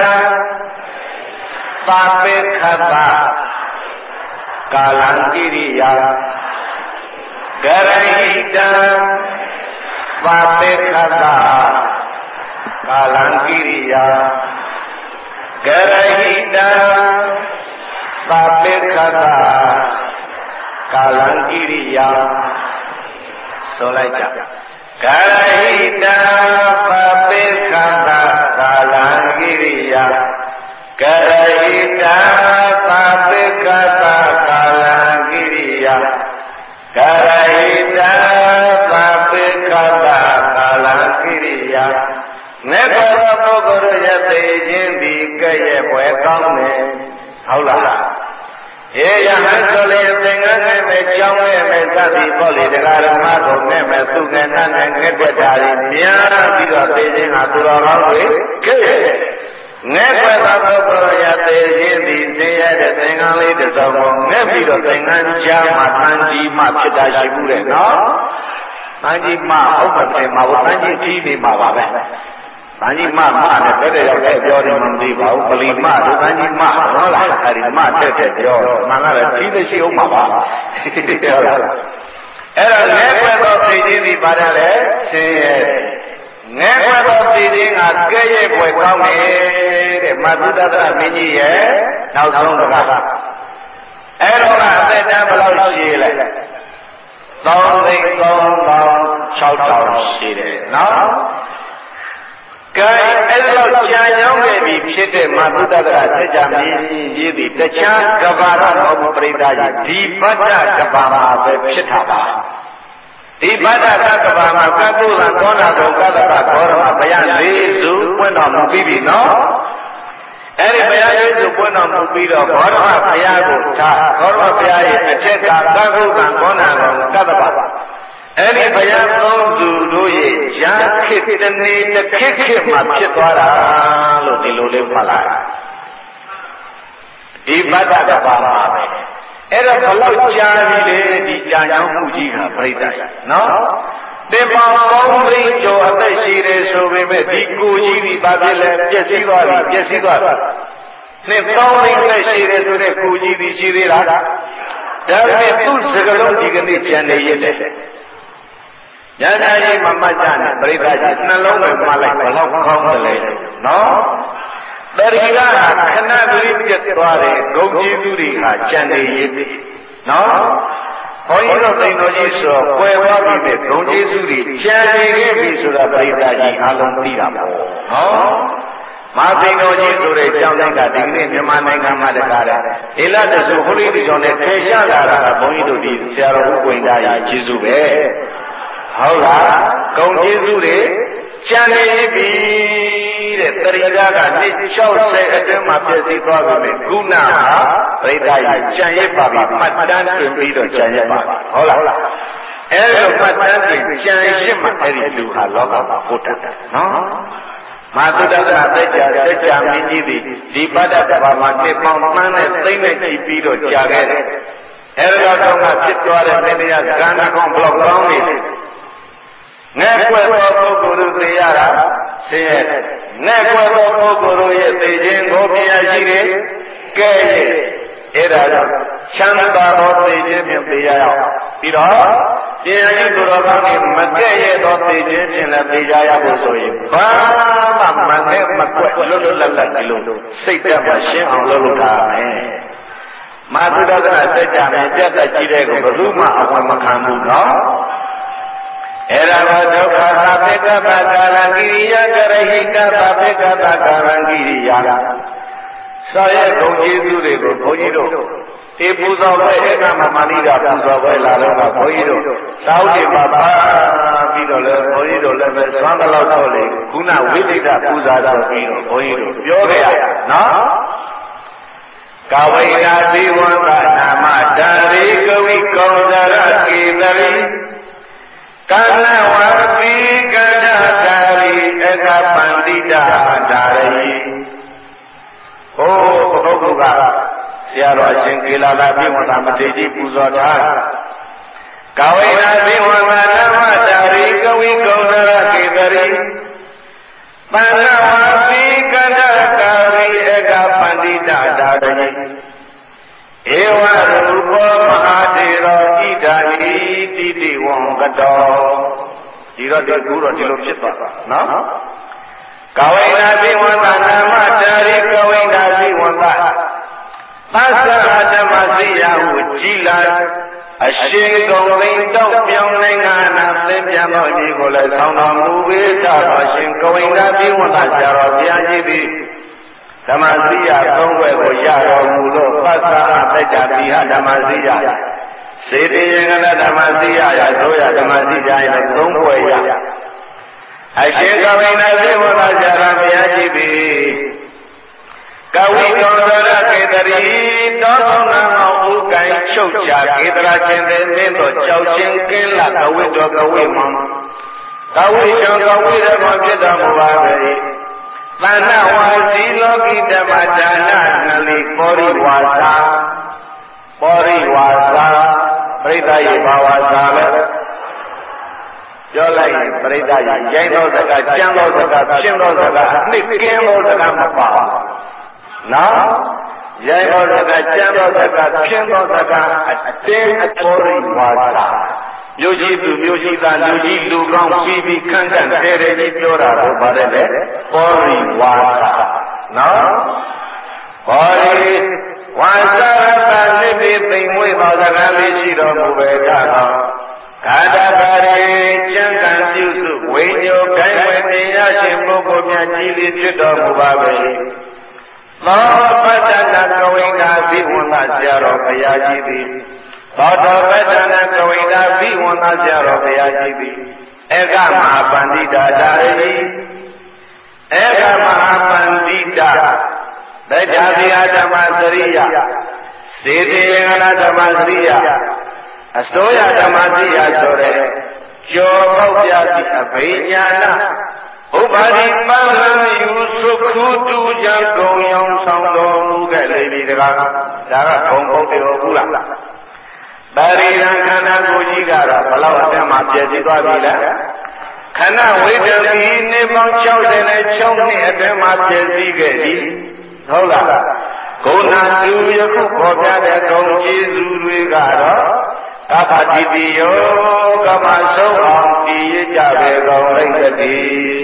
ပါပေခတကာလံကိရိယာကရဟိတံပါပေခတကာလံကိရိယာကရဟိတံပါပေခတကာလံကိရိယာဆိုလိုက်ကြကရဟိတံပါပေခတကာလံကိရိယာကရဟိတံပါပေခတကာလံကိရိယာကရဟိတံပါပေခတကာလံကိရိယာမေတ္တာပုဂ္ဂိုလ်ရဲ့သိခြင်းဒီကဲ့ရဲ့ဘွယ်ကောင်းတယ်ဟုတ်လားဧယဟံဆိုလေသင်္ကန်းနဲ့ပဲကြောင်းနဲ့ပဲသတိပေါ့လေတရားဓမ္မကိုနဲ့ပဲသူနဲ့နတ်နဲ့ငဲ့ွက်တာတွေများပြီးတော့သိခြင်းဟာသူတော်ကောင်းတွေကဲ့ငဲ့ွက်သောပုဂ္ဂိုလ်ရဲ့သိခြင်းဒီသိရတဲ့သင်္ကန်းလေးတစ်စုံကိုငဲ့ပြီးတော့သင်္ကန်းကြားမှာတန်ကြီးမှဖြစ်တာရှိမှုတဲ့နော်တန်ကြီးမှဥပ္ပတေမှာဝတန်ကြီးကြီးနေမှာပါပဲတန်ကြီးမနဲ့ဘယ်တဲ့ရောက်တဲ့ပြောတယ်မသိပါဘူးပလီမတို့တန်ကြီးမဟုတ်လားအဲဒီမတဲ့ပြောမှန်လားကြီးသိရှိအောင်ပါပါဟုတ်လားအဲ့တော့ငဲ့ွက်သောသိခြင်းဒီပါတယ်လေဆင်းရဲငဲ့ွက်သောသိခြင်းကကဲ့ရဲ့ွယ်ကောင်းတယ်တဲ့မသုဒ္ဓသမင်းကြီးရဲ့နောက်ဆုံးတစ်ခါအဲ့တော့အသက်တန်းဘယ်လောက်ရှိလဲ3,3,6,000ရှိတယ်နော်ကဲအဲ့လိုကြာကြောင်းခဲ့ပြီးဖြစ်တဲ့မသုဒ္ဓကစัจ जा မင်းကြီးသည်တခြားကဘာရတော်မူပရိသတ်ကြီးဒီပတ္တကဘာမှာပဲဖြစ်တာပါဒီပတ္တကဘာမှာကပုလံကောနာဘုံကတ္တကဘောရမဘုရားလေးစုပွင့်တော်မူပြီးပြီနော်အဲ့ဒီဘုရားလေးစုပွင့်တော်မူပြီးတော့ဘောရမဘုရားကိုထားဘောရမဘုရားရဲ့အထက်ကကပုလံကောနာဘုံကတ္တကအဲ့ဒီဘုရားသုံးသူတို့ရဲ့ဈာခေတ္တနေတစ်ခေတ်မှာဖြစ်သွားတာလို့ဒီလိုလေးမှတ်လိုက်ဒီပတ္တကဘာမှာပဲအဲ့တော့ဘလောက်ကြာပြီလေဒီကြာကြောင်းမှုကြီးကပြိတ္တနော်တင်ပေါင်းကောင်းသိကျော်အသက်ရှိတယ်ဆိုပေမဲ့ဒီကိုကြီးဒီဘာဖြစ်လဲပျက်စီးသွားပြီပျက်စီးသွားပြီနှစ်ပေါင်းသိသက်ရှိတယ်ဆိုတဲ့ကိုကြီးဒီရှိသေးလားဒါပေမဲ့သူ့စကလုံးဒီကနေ့ပြန်နေရတယ်ဉာဏ်အရေးမမှတ်ကြနဲ့ပြိဿကြီးနှလုံးနဲ့မှလိုက်ဘလောက်ကောင်းတယ်လေနော်တရိကခဏသတိပြတ်သွားတယ်ဂုံကြီးသူတွေကကြံနေရည်နော်ဘုန်းကြီးတို့သိတော်ကြီးဆိုကွယ်သွားပြီပဲဂုံကြီးသူတွေကြံနေခဲ့ပြီဆိုတာပြိဿကြီးအားလုံးသိတာပေါ့နော်မသိတော်ကြီးဆိုတဲ့ကြောင်းတိုင်းကဒီကနေ့မြန်မာနိုင်ငံမှာတကားတယ်ဧလတဆူဟိုလိတိကျော်နဲ့ထေရှားလာတာကဘုန်းကြီးတို့ဒီဆရာတော်ဦးကိုင်သားကြီးကျေးဇူးပဲဟုတ်လားဂုံကျေးဇူးတွေကြံနေပြီတဲ့တရိယာကနှစ်60အတွင်းမှာပြည့်စည်သွားပြီမယ်ကုဏဟာပရိသတ်ကြီးကြံရစ်ပါပြီမှတ်တမ်းတွင်ပြီးတော့ကြံရစ်ပါဟုတ်လားအဲ့လိုမှတ်တမ်းတွင်ကြံရစ်မှအဲ့ဒီလူဟာလောကမှာဟုတ်တယ်နော်မာသုဒ္ဓကစัจ जा မင်းကြီးသည်ဒီပတ္တကဘာမှာနှစ်ပေါင်းမှန်းနဲ့သိမ့်နဲ့ကြည့်ပြီးတော့ကြာခဲ့တယ်အဲ့ဒီတော့ကဖြစ်သွားတဲ့နေရာကံကောင်းဘလောက်ကောင်းနေတယ်ငဲ့ွယ်သောပုဂ္ဂိုလ်တို့သိရတာဆင်းရဲငဲ့ွယ်သောပုဂ္ဂိုလ်တို့ရဲ့သိခြင်းကိုပြရရှိတယ်ကဲအဲ့ဒါကြောင့်ချမ်းသာသောသိခြင်းဖြင့်သိရအောင်ပြီးတော့တရားကြီးသူတော်ကောင်းတွေမကဲ့ရဲ့သောသိခြင်းဖြင့်လည်းသိကြရဖို့ဆိုရင်ဘာမှမနဲ့မကွက်လွတ်လွတ်လပ်လပ်ဒီလိုစိတ်သက်မှရှင်းအောင်လုပ်လို့တာမယ်မာသုဒ္ဓကစัจ जा နဲ့ပြတ်တတ်ကြည့်တဲ့ကိုဘယ်သူမှအဝင်မခံဘူးနော်အဲ့ဒါကဒုက္ခသဗ္ဗေကပကာရကိရိယာကရဟိတသဗ္ဗေကပကာရကိရိယာဆောရဲ့ဂုဏ်ကျေးဇူးတွေကိုဘုန်းကြီးတို့ဒီပူဇော်ပွဲဧကမမဏိတာပူဇော်ပွဲလာတော့ကဘုန်းကြီးတို့သာဝတိမှာပါပြီးတော့လေဘုန်းကြီးတို့လည်းပဲသွမ်းတော့တော့လေခုနဝိသိတပူဇာတော်ပြီးတော့ဘုန်းကြီးတို့ပြောကြရနော်ကဝိနာသီဝန္တနာမဓာရိကဝိကောဇရကေတရိကန္နဝပိကန္နကာရိဧကပန္တိတာဓာရိဟိုဘုက္ခုကဆရာတော်အရှင်ကေလာလာပြိဝန္တမထေရကြီးပူဇော်ထားကဝိနာသီဝန္တနာမဓာရိကဝိကောဇရကေတရိပန္နဝပိကန္နကာရိဧကပန္တိတာဓာရိဧဝရူပောမဟာတေရောဣဒာနိတိတိဝံကတောဒီတော့ဒီကူတော့ဒီလိုဖြစ်သွားတာနော်ကဝိနာသီဝန္တနာမဓာရိကဝိနာသီဝန္တသစ္စာဓမ္မစီယဟုကြည်လာအရှင်ကုံသိန်းတောက်ပြောင်းနိုင်ငံနာသင်ပြန်တော်ကြီးကိုလည်းဆောင်းတော်မူပေတော်အရှင်ကဝိနာသီဝန္တဆရာတော်ဘုရားကြီးသည်ဓမ္မစီယသုံးဘွယ်ကိုရတော်မူလို့သစ္စာအတ္တတိဟဓမ္မစီယစေတေယင်္ဂလဓမ္မစီယရဆိုရဓမ္မစီယရဲ့သုံးဘွယ်ရအရှင်ကဝိနာသီဝန္တဆရာတော်ဘုရားကြီးသည်ကဝိကောဇရကေတရိတောသောနာမောဥကိုင်ချုပ်ချကေတရာချင်းတဲ့မင်းတို့ကြောက်ချင်းကင်းလာကဝိတော်ကဝိမောကဝိကျော်ကဝိရမောဖြစ်တော်မူပါပေ၏သန္နဝါစီလောကိဓမ္မဒါနနလိပောရိဝါစာပောရိဝါစာပရိသယေဘာဝါစာလဲပြောလိုက်ရင်ပရိသယေရိုင်းသောစကားကြမ်းသောစကားရှင်းသောစကားအနှစ်ကင်းသောစကားမပါနော်ရိုင်းသောစကားကြမ်းသောစကားရှင်းသောစကားအတင်းအပောရိဝါစာမြို့ကြီးသူမြို့ကြီးသားလူကြီးလူကောင်းပြီးခန့်ခန့်တဲတဲကြီးပြောတာတော့ပါတယ်လေပောရိဝါစာနော်ပောရိဝါစာကနိဗ္ဗိသိမ်မွေ့သောစကားလေးရှိတော်မူပေတော့ကာတကာရေကျမ်းဂန်ပြုစုဝိညိုကိုင်းဝေတရားရှင်ပုဂ္ဂိုလ်များကြီးလေးဖြစ်တော်မူပါပေသောပတ္တနာကဝိနာသီဝန္တဆရာတော်ဘုရားကြီးသည်သောတောပတ္တနာကဝိနာသီဝန္တဆရာတော်ဘုရားကြီးသည်ဧကမဟာပန္တိတာဓာရိဧကမဟာပန္တိတာသစ္စာတိဓမ္မစရိယစေတေယင်္ဂလဓမ္မစရိယအစိုးရဓမ္မစရိယဆိုတဲ့ကျော်ပေါက်ပြသည့်အဘိညာဏဥပါရိပန္နယူစုခုတူကြံကုန်ရောင်ဆောင်တော်မူခဲ့လေပြီတကားဒါကဘုံပုတ်တယ်ဟုတ်လားပါရိရံခန္ဓာကိုယ်ကြီးကတော့ဘလောက်အတက်မှပြည့်စည်သွားပြီလဲခန္ဓာဝိတ္တိနေပေါင်း66နှစ်အတွင်းမှာပြည့်စည်ခဲ့ပြီဟုတ်လားဂုဏသူယခုပေါ်ပြတဲ့ဂုဏ်ကျေးဇူးတွေကတော့သဗ္ဗတိတိယောကမဆုံးအောင်တည်ရကြပေကုန်လိုက်တည်း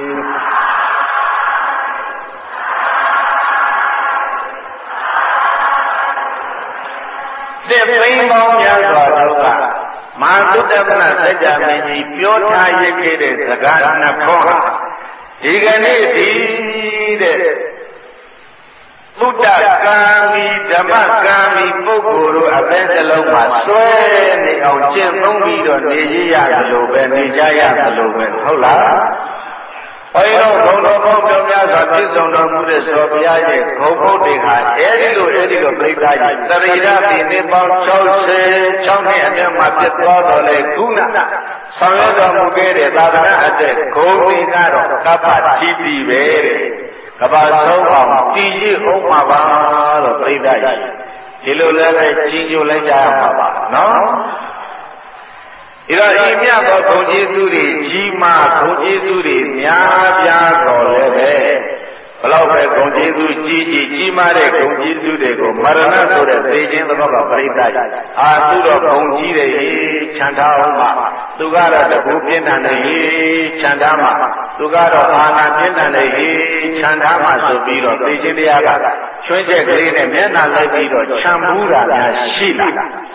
သစ်သိမ်းပေါင်းများစွာတို့ကမဟာသုတ္တပနစัจ जा မင်းကြီးပြောထားရခဲ့တဲ့စကားနှစ်ခွန်းဟာဒီကနေ့ဒီတဲ့သုတ္တကာမိဓမ္မကာမိပုဂ္ဂိုလ်တို့အသက်နှလုံးမှာဆွဲနေအောင်ကျင့်သုံးပြီးတော့နေရရတယ်လို့ပဲနေကြရတယ်လို့ပဲဟုတ်လားဘုရားဘုံတော်ကောင်းပြောများစွာပြည့်စုံတော်မူတဲ့သောဘုရားရဲ့ဂုဏ်ဘုဒ္ဓဟာအဲဒီလိုပြိဿကြီးတရိယာပြည်နေပေါင်း66နှစ်အမြတ်မှာပြည့်သွားတော်လေခုနဆောင်ရွက်တော်မူခဲ့တဲ့သာသနာအတဲ့ဂုဏ်ဒီကတော့ကပ္ပတိတိပဲတဲ့ကပ္ပဆုံးအောင်တည်ရအောင်မှာပါလို့ပြိဿကြီးဒီလိုလည်းပဲကြီးညိုလိုက်ကြရမှာပါနော်ဒါတော့ဤမြတ်သောဂုဏ်ကျေးဇူးတွေကြီးမားဂုဏ်ကျေးဇူးတွေများပြားတော်လည်းပဲဘလောက်ပဲဂုဏ်ကျေးဇူးကြီးမားတဲ့ဂုဏ်ကျေးဇူးတွေကိုမရဏဆိုတဲ့သေခြင်းသဘောကပရိသတ်အာသူတော်ဂုဏ်ကြီးတဲ့ခြံထားအောင်မှာသူကတော့တကူပြင်းထန်တဲ့ခြံထားမှာသူကတော့အာနာပြင်းထန်တဲ့ခြံထားမှာဆိုပြီးတော့သေခြင်းတရားကချွင်းချက်ကလေးနဲ့မျက်နှာလိုက်ပြီးတော့ခြံပူးတာများရှိလား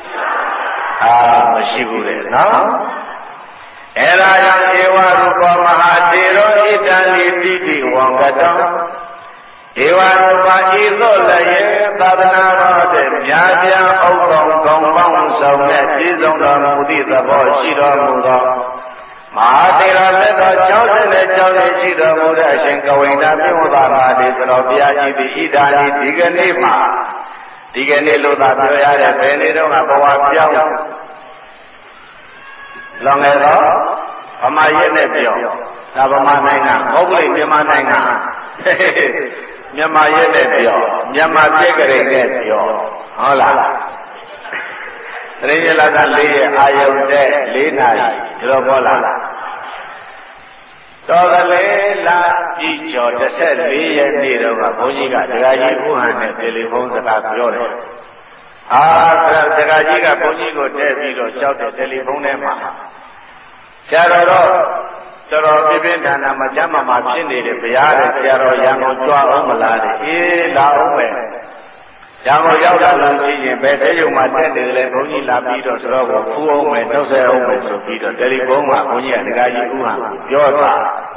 မရှိဘူးလေနော်အဲ့ဒါကြောင့်ဧဝရူပမဟာတေရောဣတံနိတိတိဝံကတော ဧကမဟာပန္တိတာဓာရိဧကမဟာပန္တိတာဓာရိ Ewa rupa itu lagi karena ada biaya orang kampung sampai di zona mudi sebab sirah muda. Mahadira leda jauh sirah muda singkawin nabi mudara di terobia di idani tiga ni lu tak berada beni dong apa wajah. Langera, pemain ni biar, tak pemain nak, kau boleh pemain nak. Nyama ye ne pyo nyama piet kare ne pyoဟုတ်လားတရင်လာက၄ရက်အာယုန်တဲ့၄နာရီဒီလိုပေါ်လာတော်ကလေးလာကြည့်ကျော်14ရက်နေ့တော့ကဘုန်းကြီးကတရားကြီးဥဟန်နဲ့တယ်လီဖုန်းစကားပြောတယ်တရားကြီးကဘုန်းကြီးကိုတဲ့ပြီးတော့ကြောက်တဲ့တယ်လီဖုန်းထဲမှာဆရာတော်တော်ပြင်းထန်ထန်မကြမ်းမှာဖြစ်နေတယ်ဗျာတဲ့ဆရာတော်ရန်ကုန်ကြွအောင်မလားတဲ့အေးလာအောင်ပဲရန်ကုန်ရောက်လာလို့ရှိရင်ဘယ်သေးရုံမှာတက်နေတယ်လဲဘုန်းကြီးလာပြီးတော့ဆိုတော့ဖူးအောင်မယ်နှုတ်ဆက်အောင်မယ်ဆိုပြီးတော့တယ်လီဖုန်းမှာဘုန်းကြီးကဒကာကြီးဥဟန်ပြောတာ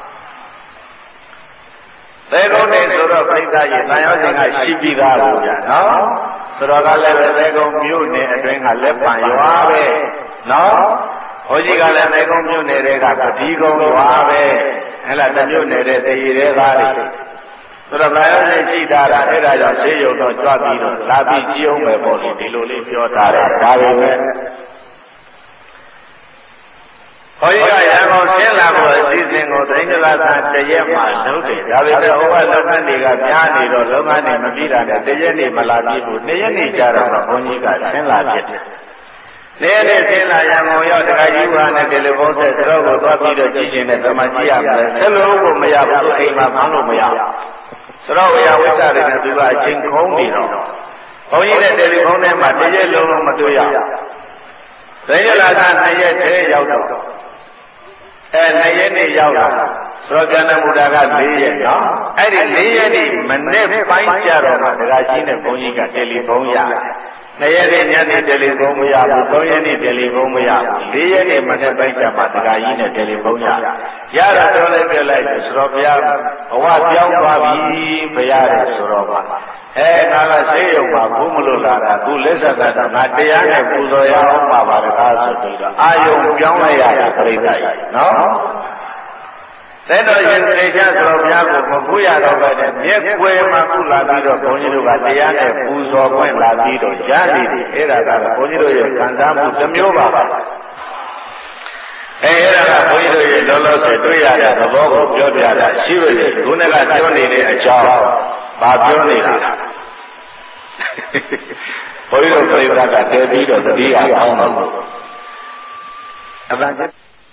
သေကုန်းနေဆိုတော့ပြိဿကြီးတန်ရောစင်ကရှိပြီးသားလို့ဗျာနော်ဆိုတော့ကလည်းသေကုန်းမြို့နယ်အတွင်းကလက်ပံရွာပဲနော်ဘုန်းကြီးကလည်းသေကုန်းမြို့နယ်တွေကပတိကုန်းရွာပဲဟဲ့လားတမြို့နယ်တဲ့တည်ရတဲ့သားတွေဆိုတော့ဘာလို့လဲရှိတာအဲ့ဒါကြောင့်ဆေးရုံတော့ကြွပြီးတော့လာပြီးကြည့်အောင်ပဲပေါ့လေဒီလိုလေးပြောထားတယ်ဒါပဲဘုန်းကြီးကရန်ကုန်ဆင်းလာဖို့အစီအစဉ်ကိုသိန်းလာသာတရက်မှလုပ်တယ်ဒါပေမဲ့ဟိုကလုပ်ငန်းတွေကများနေတော့လုပ်ငန်းတွေမပြီးတာနဲ့တရက်နေမလာပြီးဘူး2ရက်နေကြတော့ဘုန်းကြီးကဆင်းလာဖြစ်တယ်နေ့နေ့ဆင်းလာရန်ကုန်ရောက်တခါကြီးဝါနဲ့တယ်လီဖုန်းဆက်သတော်ကိုသွားပြီးတော့ကြည့်ကျင်တဲ့ဓမ္မကြည့်ရမယ်ဆက်လို့ကိုမရဘူးအိမ်မှာမန်းလို့မရသတော်ဝေယဝိသတွေနဲ့သူကအချိန်ခုံးနေတော့ဘုန်းကြီးနဲ့တယ်လီဖုန်းထဲမှာတရက်လုံးမတွေ့ရသိရလာတာ2ရက်တည်းရောက်တော့2ရက်နေ့ရောက်လာသောကနမူတာက4ရက်နော်အဲ့ဒီ4ရက်နေ့မနေ့ပိုင်းကြတော့မှဒကာကြီးနဲ့ဘုန်းကြီးကတယ်လီဖုန်းရတယ်2ရက်နေ့ညနေတယ်လီဖုန်းမရဘူး3ရက်နေ့တယ်လီဖုန်းမရဘူး4ရက်နေ့မနေ့ပိုင်းကြမှာဒကာကြီးနဲ့တယ်လီဖုန်းရတာတော့လည်းပြလိုက်ဆိုတော့ဘုရားဘဝပြောင်းသွားပြီဘုရားတဲ့ဆိုတော့ပါဒါကဆေးရုံမှာဘုမလို့လာတာသူလက်ဆက်တာငါတရားနဲ့ပူဇော်ရအောင်ပါပါတကားဆိုပြီးတော့အာယုံပြောင်းလိုက်ရတာပြိဿကြီးနော်တဲ့တော်ရှင်သေချာဆိုတော့ဘုရားကိုမပူရတော့ပဲနဲ့မြက်ွယ်မှာကုလာပြီးတော့ဘုန်းကြီးတို့ကတရားနဲ့ပူဇော်ခွင့်လာပြီးတော့ရနေတယ်အဲ့ဒါကဘုန်းကြီးတို့ရဲ့ခံစားမှုတစ်မျိုးပါပါအဲ့ဒါကဘုန်းကြီးတို့ရဲ့လောလောဆယ်တွေ့ရတဲ့သဘောကိုပြောပြတာရှိပါစေခုနကပြောနေတဲ့အကြောင်းဘာပြောနေတာဘုန်းကြီးတို့ပြိဿကတည်ပြီးတော့တတိယအောင်းတော့အပန်း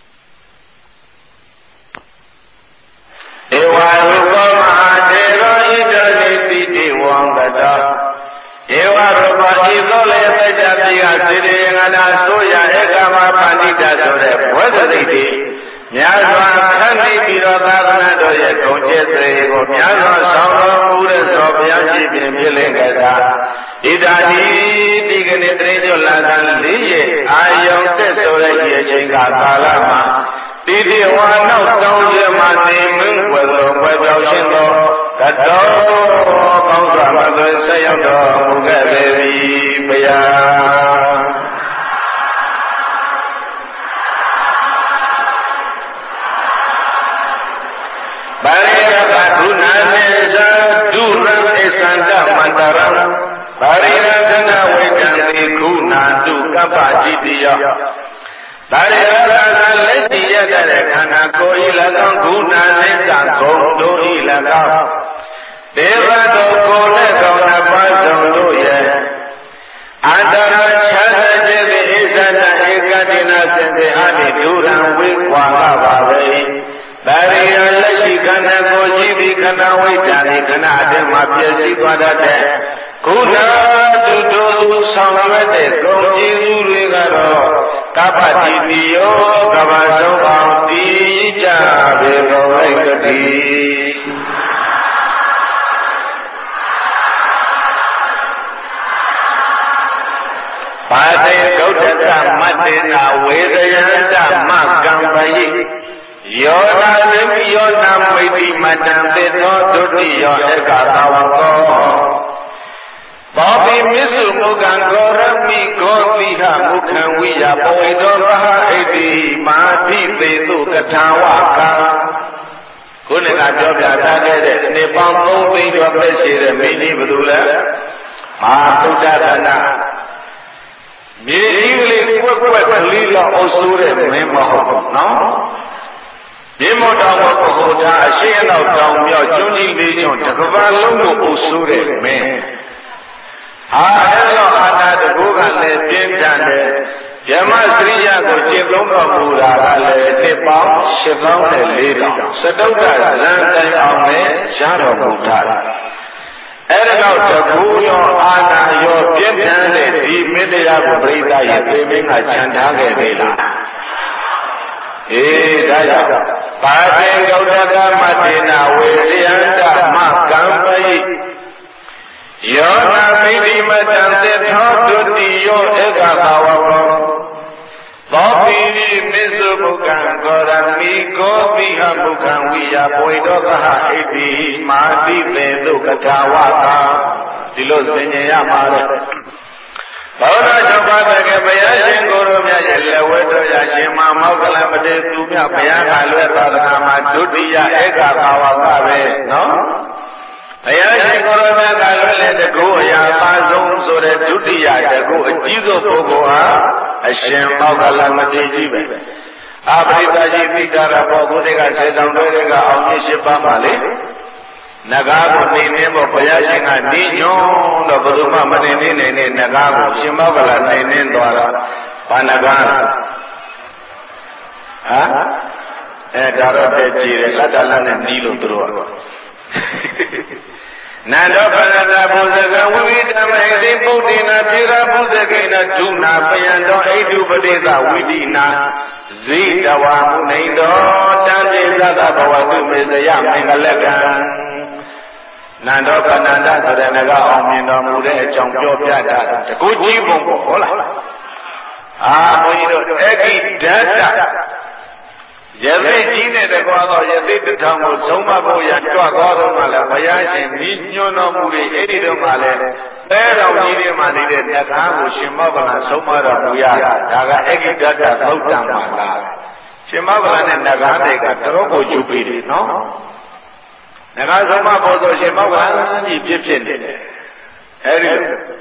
ဧဝရုပမဟာတေရောဣတတိတိတိဝံကတောဧဝရုပဤသို့လည်းသိကြပြီကစေတေငန္တာဆိုရဧကမပါဏိတဆိုတဲ့ဘဝသတိတိများစွာခန့်ပြီးပြီးတော့သာသနာတော်ရဲ့ဂုဏ်ကျေးဇူးကိုများစွာဆောင်တော်မူတဲ့သောဘုရားရှိခိုးဖြစ်လင်ကြတာဣဒာတိဒီကနေ့တရင်ကျော်လာတာ4ရက်အာယုံသက်ဆိုတဲ့ဒီအချိန်ကာလမှာတိတိဝါနောက်တောင်းရမှနေမင်းွယ်တော်ွယ်ပြောင်းရှင်တော်တတော်ကောင်းစွာမသွေဆက်ရောက်တော်မူခဲ့ပေ၏ဘုရားပါရိယကဒုနာမေဇာဒုရံဣသန္တမန္တရံပါရိယကနဝေတံတိခုနာတုကပ္ပจิတိယဒါရကလက်ရှိရတဲ့ခန္ဓာကိုယ်ဤ၎င်းခုနာနိစ္စဂုံတို့ဤ၎င်းဒေဝတို့ကိုယ်နဲ့ကောင်းတာပါဆုံးတို့ရဲ့အန္တရာချမ်းသာခြင်းသည်ဣဇဒဧကတိနာစင်စေအတိဒုရံဝိကွာပါပဲဒါရီယလက်ရှိခန္ဓာကိုယ်ကြီးဒီခန္ဓာဝိတ္တဒီခန္ဓာအတည်းမှာပြည့်စည်သွားတတ်တဲ့ခုနာတုတို့သူဆောင်ရွက်တဲ့ဂုဏ်ကျေးဇူးတွေကတော့ကပ္ပတိတိယောကမ္ဘာဆုံးအောင်တည်ကြပေကုန်လိုက်တည်းပါတိဂௌတတမတ္တေနာဝေဒယန္တမကံပယိယောနာနိမိယောနာမိတိမတံသေသောဒုတိယောဧကသာဝကောသောပိမစ္စုမုကံဂောရမိဂောတိဟမုခံဝိယပဝိတောသဟဣတိမာတိသေသုကထာဝကံခုနကပြောပြထားခဲ့တဲ့နေပေါင်း3သိန်းကျော်ပဲရှိတဲ့မိကြီးဘယ်သူလဲမဟာဗုဒ္ဓရဏမြေကြီးလေးကွက်ကွက်ကလေးလောက်အုပ်စိုးတဲ့မင်းမဟုတ်ဘူးနော်မြေမောတောင်ဘုရားအရှိအနောက်တောင်မြောက်ကျွန်းကြီးလေးကျွန်းတစ်ကမ္ဘာလုံးကိုအုပ်စိုးတဲ့မင်းအဲ့တော့အာနာတကူကလည်းပြင်းထန်တယ်ယမစရိယကိုကျင့်သုံးတော်မူတာကလည်းတစ်ပေါင်း8400စတုတ္တဇန်တိုင်အောင်နဲ့ရှားတော်မူထားတယ်အဲ့ဒါတော့တကူရောအာနာရောပြင်းထန်တဲ့ဒီမင်းတရားကိုပရိသတ်ရဲ့သေမင်းကခြံထားခဲ့ပြီလားအေးဒါကြောင့်ပါတိဂௌတကမတေနဝေရယန္တမကံပိယောနာပိတိမတံသေသောဒုတိယောဧကဘာဝကောသောပိရိမစ္စုမုကံဂောရမိကောပိဟမုခံဝိယပွေတောကဟဣတိမာတိသေသုကထာဝကဒီလိုသင်ញရမှာလေဘောဓ၆ပါးတကယ်ဘုရားရှင်ကိုယ်တော်မြတ်ရဲ့လက်ဝဲတော်ရရှင်မမောက္ကလမတေသူမြတ်ဘုရားကလွဲ့သာသနာမှာဒုတိယဧကဘာဝကပဲနော်ဘုရားရှင်ကိုယ်တော်မြတ်ကလွဲ့တဲ့တကူအရာပါဆုံးဆိုတဲ့ဒုတိယတကူအကြီးဆုံးပုဂ္ဂိုလ်ဟာအရှင်မောက္ကလမတေကြီးပဲအပရိသကြီးပိတာရဘောဘုရားကဆေဆောင်တွေကအောင်ကြီး၈ပါးပါလေနဂါကိုနေနေဖို့ဘုရားရှင်ကနေညွန်းတော့ဘယ်သူမှမနေနေနိုင်တဲ့နဂါကိုရှင်မောက္ကလနေနေသွားတာဘာနဂါဟမ်ဒါတော့တည်းကြည်တယ်လက်တလက်နဲ့နီးလို့သူတို့ကနန္ဒောပရဏဘုဇကဝိဝိတမေတိပုဒ္ဓိနာဖြေရဘုဇကိနဒုနာပယံတော်ဣတုပတိသဝိတိနာဇိတဝါမုနိတော်တန်တိသတ္တဘဝတုမေဇယမင်္ဂလကံနန္ဒောပဏန္တဆိုတဲ့ငါအောင်မြင်တော်မူတဲ့အကြောင်းပြောပြတာတကူကြီးပုံပေါ့ဟုတ်လားဘုန်းကြီးတို့အခိဒတ္တယသိကြီးနဲ့တကွာတော့ယသိတထောင်ကိုဆုံးမဖို့ရကြွသွားတော့မှလည်းဘုရားရှင်ဤညွှန်တော်မူတဲ့အဲ့ဒီတော့မှလည်းတဲတော်ကြီးတွေမှနေတဲ့မြတ်ကားကိုရှင်မောက္ကလဆုံးမတော်မူရတာဒါကအခိဒတ္တသုတ်တံပါလားရှင်မောက္ကလနဲ့နဂါးတွေကတော်ကိုယူပြီးတယ်နော်နဂါးဆုံးမဖို့ဆိုရှင်မောက္ကလကြီးဖြစ်နေတယ်အဲ့ဒီ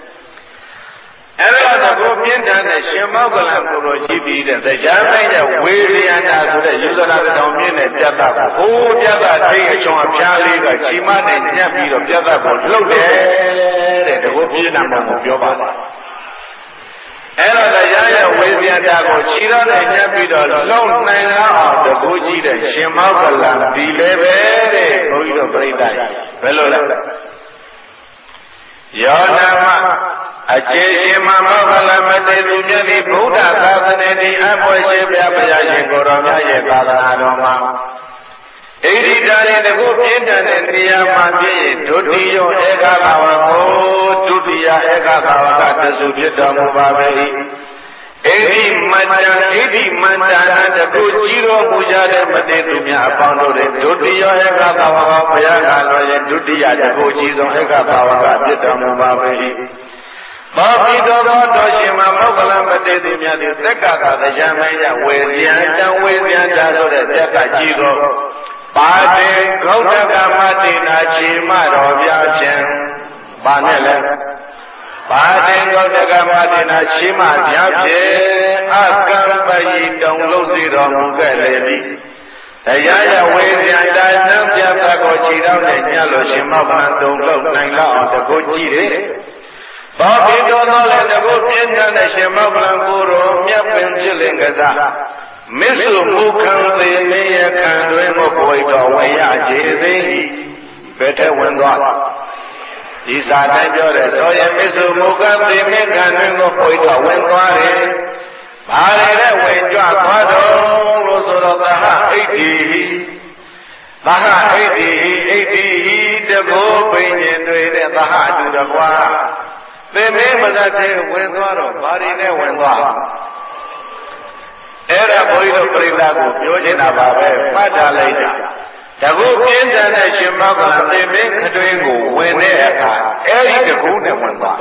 အဲ့ဒါတော့ပြင်းထန်တဲ့ရှင်မောက္ကလကိုယ်တော်ရှိပြီးတဲ့တရားတိုင်းတဲ့ဝေရယနာဆိုတဲ့ယူဇနာတောင်မြင့်နဲ့ပြတ်တာဟိုးပြတ်တာထိတ်အချွန်အဖျားလေးကချီမနဲ့ညှပ်ပြီးတော့ပြတ်တာကိုလှုပ်တယ်တဲ့တကုပြင်းနာမှာပြောပါလားအဲ့တော့တရားရဲ့ဝေရယနာကိုခြေတော်နဲ့ညှပ်ပြီးတော့လှုပ်နိုင်အောင်တကုကြီးတဲ့ရှင်မောက္ကလဒီလည်းပဲတဲ့ဘုန်းကြီးတို့ပြိဿဘယ်လိုလဲယောနာမအခြေရှင်မမောက္ကလမတေသူမြတ်ဒီဗုဒ္ဓသာသနာတိအပွဲရှိပြဘုရားရှင်ကိုယ်တော်မြတ်ရဲ့သာသနာတော်မှာဣတိတာရေတကုပြင်းထန်တဲ့နေရာမှာပြည့်ဒုတိယဧကဘာဝကိုဒုတိယဧကဘာဝကတဆုဖြစ်တော်မူပါပေ၏ဣတိမတ္တတကုကြီးတော်မူကြတဲ့မတေသူများအပေါင်းတို့ဒုတိယဧကဘာဝကဘုရားကတော်ရဲ့ဒုတိယတကုကြီးဆုံးဧကဘာဝကဖြစ်တော်မူပါပေ၏ဘောပိတော်တော်ရှင်မမောက္ကလမတေသူများသည်သက္ကတာတရားမရဝေဇံတံဝေဇံတာဆိုတဲ့သက္ကကြီးတော်ပါတိဂௌတကမတိနာခြေမတော်ပြဖြင့်ပါနဲ့လဲပါတိဂௌတကမတိနာခြေမပြဖြင့်အကံပယိတုံလို့စီတော်မူခဲ့လေသည်တရားရဝေဇံတာနံပြတ်ကိုခြေတော်နဲ့ညလို့ရှင်မောက္ကလတုံလို့နိုင်လောက်အောင်တကုကြည့်တယ်သောပိတော်တော်လည်းတကုပြင်းထန်တဲ့ရှင်မောက္ကလကိုယ်တော်မြတ်ပင်ဖြစ်လင်ကစားမစ္စုမုခံသေမေယခံတွင်ကိုဘဝိတော်ဝေယခြေသိဘယ်ထဲဝင်သွားဒီစာတိုင်းပြောတဲ့သောယမစ္စုမုခံသေမေခံတွင်ကိုဘဝိတော်ဝင်သွားတယ်ဘာလဲဝင်ကြွသွားတော်လို့ဆိုတော့သဟဣတိသဟဣတိတကုပင်ရင်တွေတဲ့သဟတူတကွာသေမေမဇ္ဈိဝင်သွားတော့ဘာတွေနဲ့ဝင်သွားဣ era boido prindago yojina babe pada laida dago pinda ne shimbagala theme khatwin ko win ne akha eri taku ne win twa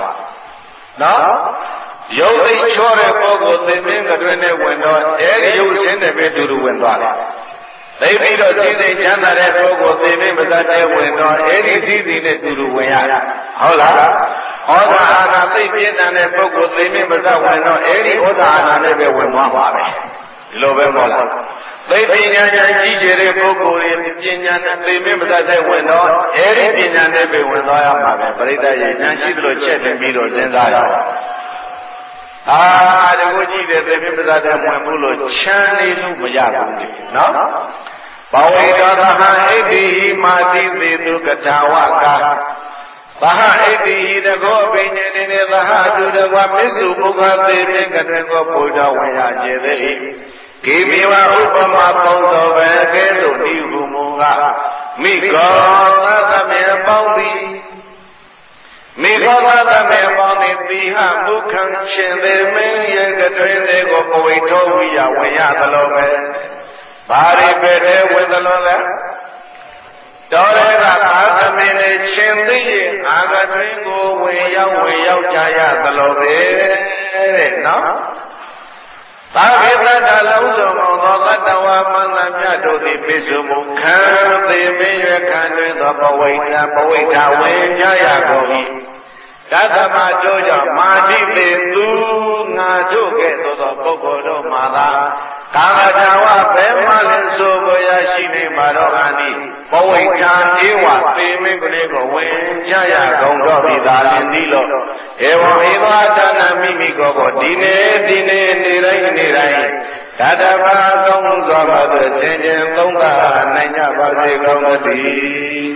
no yauသိချောတဲ့ပုဂ္ဂိုလ်သင်္မင်းကတွင်နဲ့ဝင်တော့အဲဒီရုပ်ဆင်းတဲ့ပဲတူတူဝင်သွားတယ်။သိပြီးတော့စိတ်သိချမ်းသာတဲ့ပုဂ္ဂိုလ်သင်္မင်းမသက်တဲ့ဝင်တော့အဲဒီစည်းစိမ်နဲ့တူတူဝင်ရတယ်။ဟုတ်လား။ဩဇာအာဏာသိပြင်းထန်တဲ့ပုဂ္ဂိုလ်သင်္မင်းမသက်ဝင်တော့အဲဒီဩဇာအာဏာနဲ့ပဲဝင်သွားပါပဲ။ဒီလိုပဲမဟုတ်လား။သိပညာဉာဏ်ကြီးကျယ်တဲ့ပုဂ္ဂိုလ်ရဲ့ပညာနဲ့သင်္မင်းမသက်တဲ့ဝင်တော့အဲဒီပညာနဲ့ပဲဝင်သွားရမှာပဲ။ပရိသတ်ရဲ့ဉာဏ်ရှိသလိုချက်တင်ပြီးတော့စဉ်းစားရအောင်။ဒီကိုကြည့်တဲ့သေမိပဇာတဲ့ဝင်မှုလို့ချမ်းနေလို့မရဘူးလေနော်ဘဝေတော်သဟဣတိမာတိသေတုကထာဝကာသဟဣတိတကောပိညေနေသဟတုတကွာမစ္စုပုခသေမေကတွင်ကိုဘုရားဝင်ရကျေသည်ကိမေဝဥပမာပုံသောပဲကဲ့သို့ဤဟုမူကားမိကောသတမေပေါင်းသည်မိဂောသတမေပေါင်းသည်တိဟမုခံရှင်သည်မင်းရဲ့ကတွင်တွေကိုပဝိထောဝိယဝင်ရသလိုပဲဘာရိပဲတဲ့ဝင်သလိုလဲတော်ရဲကသာသမင်းနဲ့ရှင်သည်ရဲ့အာဂတွင်ကိုဝင်ရောက်ကြရသလိုပဲတဲ့နော်သာဝေသတ္တလုံးစုံသောတတ္တဝါမန္တမြတ်တို့သည်ပိစုမုခံသေမင်းရခံတွင်သောပဝိထဝင်ကြရကုန်၏တသမတို့ကြောင့်မာတိပေသူငါတို့ကဲ့သို့သောပုဂ္ဂိုလ်တို့မှာသာကာမတဝဘယ်မှလည်းဆိုပေါ်ရရှိနေမှာတော့ဟာသည်ပဝိထဧဝသေမင်းကလေးကိုဝင်ကြရကုန်တော့ပြီသာလင်သည်လို့ဧဝံဧဝတဏမိမိကိုဒီနေ့နေတိုင်းတတဘာကောင်းစွာပါသောခြင်းသုံးပါးနိုင်ကြပါစေကောင်းသတည်း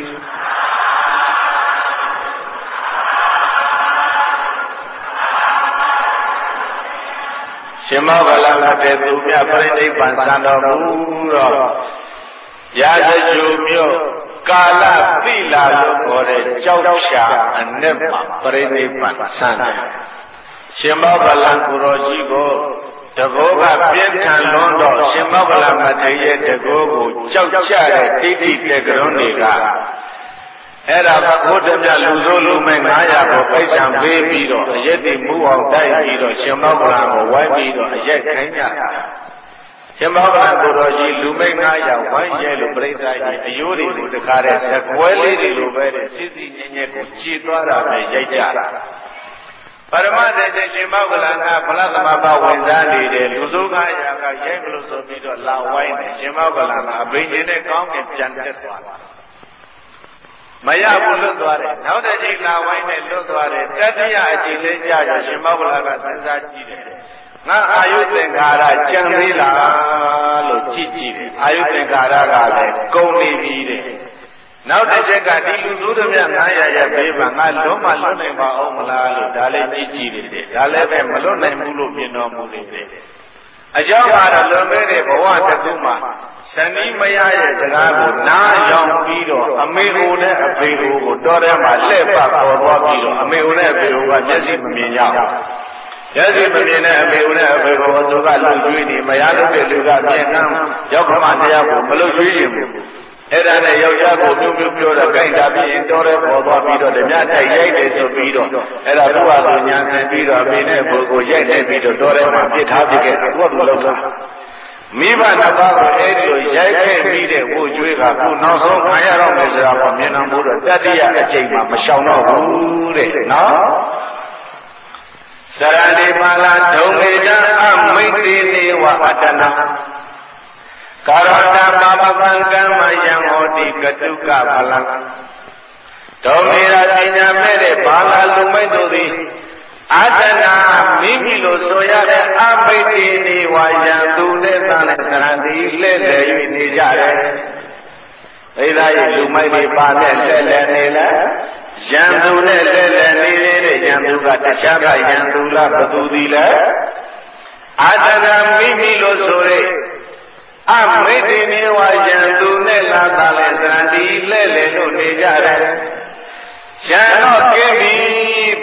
ရှင်မောဂလမတေသူမြတ်ပြိဋိဘံစံတော်မူတော့ရာဇဂျူမြို့ကာလပိလာလို့ခေါ်တဲ့ကြောက်ရှာအနက်မှာပြိဋိဘံစံတယ်ရှင်မောဂလကိုရောကြီးကိုတကောကပြင်းထန်လွန်းတော့ရှင်မောဂလမထေရရဲ့တကောကိုကြောက်ကြတဲ့ဒိဋ္ဌိတဲ့ကရုံးတွေကအဲ့ဒါကဘုဒ္ဓမြတ်လူဆိုးလူမဲ့900ကိုပိုက်ဆံပေးပြီးတော့အရက်တိမှုအောင်တိုက်ပြီးတော့ရှင်မောဂလကိုဝိုင်းပြီးတော့အရက်ခိုင်းကြတာရှင်မောဂလကိုတော်ကြီးလူမဲ့900ဝိုင်းရဲလို့ပြိဿကြီးအယိုးတွေကိုတခါတဲ့ဇကွဲလေးတွေလိုပဲတဲ့စစ်စစ်ညက်ညက်ကိုကြည်သွားတာပဲရိုက်ကြတာပရမတ္တရှင်မောဂလကဖလားသမဘာဝင်စားနေတဲ့လူဆိုး900ကရိုက်မလို့ဆိုပြီးတော့လာဝိုင်းတယ်ရှင်မောဂလကအဘိညာဉ်နဲ့ကောင်းကင်ပြန်တက်သွားတာမရဘူးလွတ်သွားတယ်နောက်တစ်ချိန်လာဝိုင်းနဲ့လွတ်သွားတယ်တတိယအချိန်လေးကြာတော့ရှင်မောဂလကစဉ်းစားကြည့်တယ်ငါအာယုသင်္ခါရကြံသေးလားလို့ကြည့်တယ်အာယုသင်္ခါရကလည်းကုန်နေပြီတဲ့နောက်တစ်ချက်ကဒီလူသူတို့မြတ်900ရဲ့ဘေးမှာငါလုံးမလွတ်နိုင်ပါအောင်မလားလို့ဒါလည်းကြည့်တယ်ဒါလည်းပဲမလွတ်နိုင်ဘူးလို့မြင်တော်မူနေတယ်အကြောင်းကတော့လွန်ခဲ့တဲ့ဘဝတစ်ခုမှာဇနီးမရရဲ့စကားကိုနားရောက်ပြီးတော့အမေဟိုနဲ့အဖေဟိုကိုတော်ထဲမှာလှည့်ပတ်ပေါ်သွားပြီးတော့အမေဟိုနဲ့အဖေဟိုကမျက်စိမမြင်ကြဘူးမျက်စိမမြင်တဲ့အမေဟိုနဲ့အဖေဟိုသူကလူကျွေးနေမရလို့တဲ့လူကပြင်နှံရောက်ခမတရားကိုမလို့ကျွေးရင်ဘူးအဲ့ဒါနဲ့ယောက်ျားကိုမျိုးပြောတော့ကြိုက်တာပြီးရင်တော်ထဲပေါ်သွားပြီးတော့ဓမြတိုက်ရိုက်တယ်ဆိုပြီးတော့အဲ့ဒါသူ့ဟာသူညာဆင်ပြီးတော့အဖေနဲ့ဘုကိုရိုက်နေပြီးတော့တော်ထဲမှာပြစ်ထားပြီးခဲ့တယ်သူကသူလောက်တာမိဘနှစ်ပါးကိုအဲ့ဒီလိုရိုက်ခဲ့ပြီးတဲ့ဝိုကျွေးကခုနောက်ဆုံးခံရတော့မယ်ဆိုတာကိုမြင်တော်မူတော့တတိယအချိန်မှာမရှောင်တော့ဘူးတဲ့နော်စရဏိပါဠဒုံမေတအမိတ်တိနေဝအတနာကာရတပါပကံကမ္မယံဟောတိကတုကဖလံဒုံမေရာပညာမဲ့တဲ့ဘာသာလူမိတ်တို့သည်အာတနာမိမိလိုဆိုရတဲ့အပိဋိနေဝါယံသူနဲ့တန်တဲ့စရဏီလှည့်လည်၍နေကြတယ်။သိသားရဲ့လူမိုက်တွေပါနဲ့လှည့်လည်နေလား။ယံသူနဲ့လှည့်လည်နေတဲ့ယံသူကတခြားကယံသူလားဘသူသည်လဲ။အာတနာမိမိလိုဆိုတဲ့အပိဋိနေဝါယံသူနဲ့လာတာလဲစရဏီလှည့်လည်လို့နေကြတယ်။ယံတော့ကင်းပြီ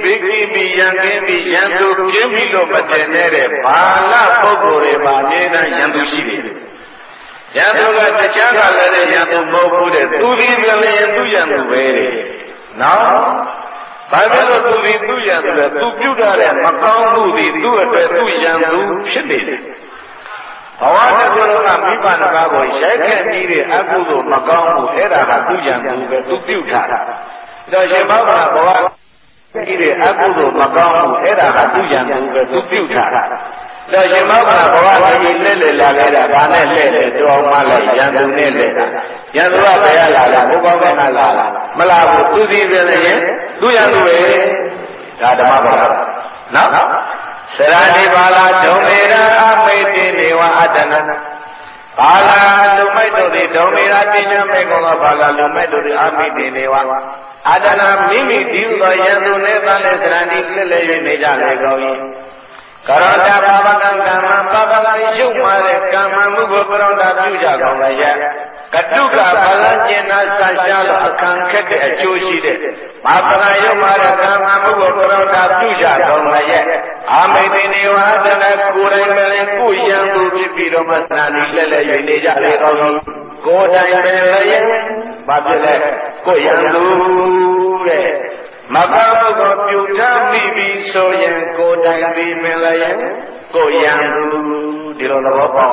Biki Yangi Yandu Kimi Matenere, Pala Pogore, Banana Yandu Shiri. Yandu the Changa Yandu Mobude, Tuvi Yandu Yandu Vere. Now, Bible Tuvi Yandu, Tubuda, Macau, the Yandu Shiri. Awak orang Mipan Bago, saya kiri aku tu makam era tu yang tu piuta. Jadi bawa bawa kiri aku tu makam era tu yang tu piuta. Jadi bawa bawa ini lele mana lele tu malah yang tu lele. Yang tu apa ya lala, bukan mana lala. Malah tu di tu yang tu ada apa? Nah. Serani bala domera ameti dewa adana. Bala lumai dori domera pinya megola bala lumai dori ameti dewa adana mimi diwa yandu ne bale serani lele ne jale gawi. Karanta baba kama yumare kama mugo karanta puja gawaya. Katuka bala jena sajalo akan keke ajoshi de. Baba yumare kama mugo karanta puja gawaya. Ameti dewa adana kurai mele kuyandu bipiro masnani lele ne jale gawi. Kodai mele babele kuyandu de. Makamu ko pyuta bibi soyen ko dai bi melayen ko yandu di lo lo ba.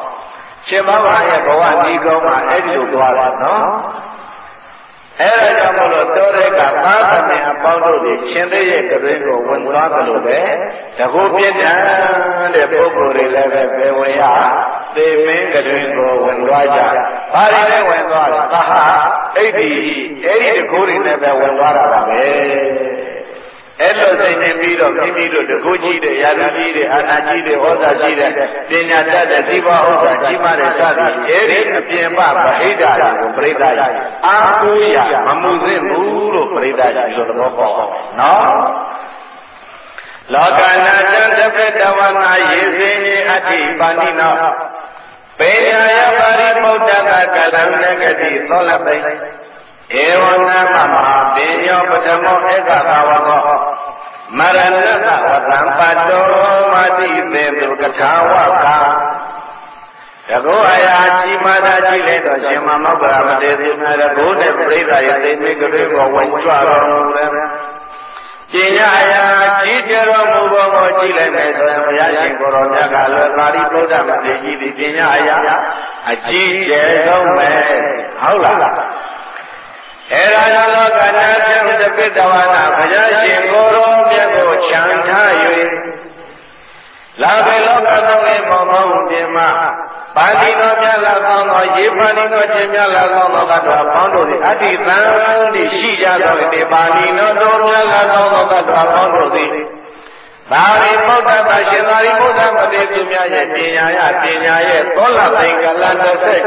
Chema ba ye bawa ni ko ma ai di lo twa la no. အဲ့ဒါကြောင့်မို့လို့တောရိကပါသနဲ့အပေါင်းတို့ဒီရှင်သေးရဲ့ကတွင်ကိုဝင်သွားသလိုပဲတကူပြည့်တန်တဲ့ပုဂ္ဂိုလ်တွေလည်းပဲဘယ်ဝင်ရသေမင်းကတွင်ကိုဝင်သွားကြဘာတွေလဲဝင်သွားလဲသဟအိဒီအဲ့ဒီတကူတွေနဲ့ပဲဝင်သွားတာပါပဲအဲ့လိုစိတ်နဲ့ပြီးတော့မိမိတို့တကူကြီးတဲ့ရာဇကြီးတဲ့အာနာကြီးတဲ့ဟောစာကြီးတဲ့ပညာတတ်တဲ့ဇီဝဥစ္စာကြီးမားတဲ့စသည်အဲ့ဒီအပြင်ပဗဟိတကိုပြိဿကြီးအာဟုရမမှုသင့်ဘူးလို့ပြိဿကြီးဆိုသဘောပေါက်နော်လောကနာတံတပတဝနာယေစေညအတ္တိပါဏိနောပေညာယပါရိပုဒ္ဒကကလံနဂတိသောလပိဧဝနာမမပညောပထမောဧကဘာဝကောမရဏတဝတံပတောမတိသေတုကထာဝကတကောအရာကြီးမားတာကြည့်လိုက်တော့ရှင်မမောက္ခရာမတေသုနာရဘုဒ္ဓပရိသရဲ့သိမိကလေးကိုဝင်ကြွတော်မူတယ်ပညာအရာကြီးကြတော်မူသောကိုကြည့်လိုက်မယ်ဆိုရင်ဘုရားရှင်ကိုရောမြတ်ကလည်းသာရိပုတ္တမထေရကြီးဒီပညာအရာအကြီးကျယ်ဆုံးပဲဟုတ်လားအဲ့ဒါကြောင့်လောကနာတံတပိတဝနာဘုရားရှင်ကိုရောမြတ်ကိုချမ်းထား၍လာဘေလောကသုံးလေးမောင်မောင်ပြင်မှာပါဠိတော်မြတ်လာကောင်းသောရေပါဠိတော်ကျင့်မြတ်လာကောင်းသောဘတ်တော်ပေါင်းတို့သည်အတ္တိသံတိရှိကြသောဒီပါဠိတော်မြတ်လာကောင်းသောဘတ်တော်ပေါင်းတို့သည်သာရိပုတ္တမရှင်သာရိပုတ္တမတေသူများရဲ့ပညာရဲ့သောလပင်ကလ26စိတ်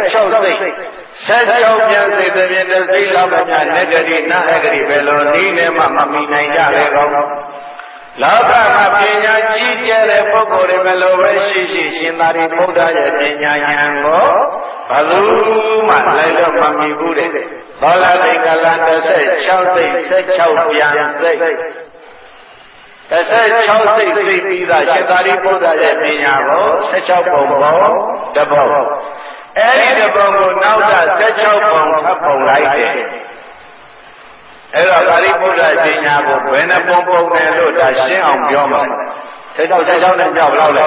16ပြန်စိတ်တပြည့်တစ်စိတ်လောက်မှနဂတိနာဟဂတိပဲလို့ဤနဲ့မှမမိနိုင်ကြလေကောလောကမှာပညာကြီးကျယ်တဲ့ပုဂ္ဂိုလ်တွေမလို့ပဲရှိရှင်သာရိပုတ္တရဲ့ပညာဉာဏ်ကိုဘယ်သူမှလည်းတော့မမီဘူးတဲ့သောလပင်ကလ26စိတ်16ပြန်စိတ်16စိတ်ပြီးသားရှင်သာရိပုတ္တရဲ့ပညာကို16ပုံပေါ်တပုံအဲ့ဒီတပုံကိုနောက်တာ16ပုံဖတ်ပုံလိုက်တယ်အဲ့တော့သာရိပုတ္တပညာကိုဘယ်နှပုံပုံတယ်လို့ဒါရှင်းအောင်ပြောမှာ16နဲ့ကြောက်လောက်လဲ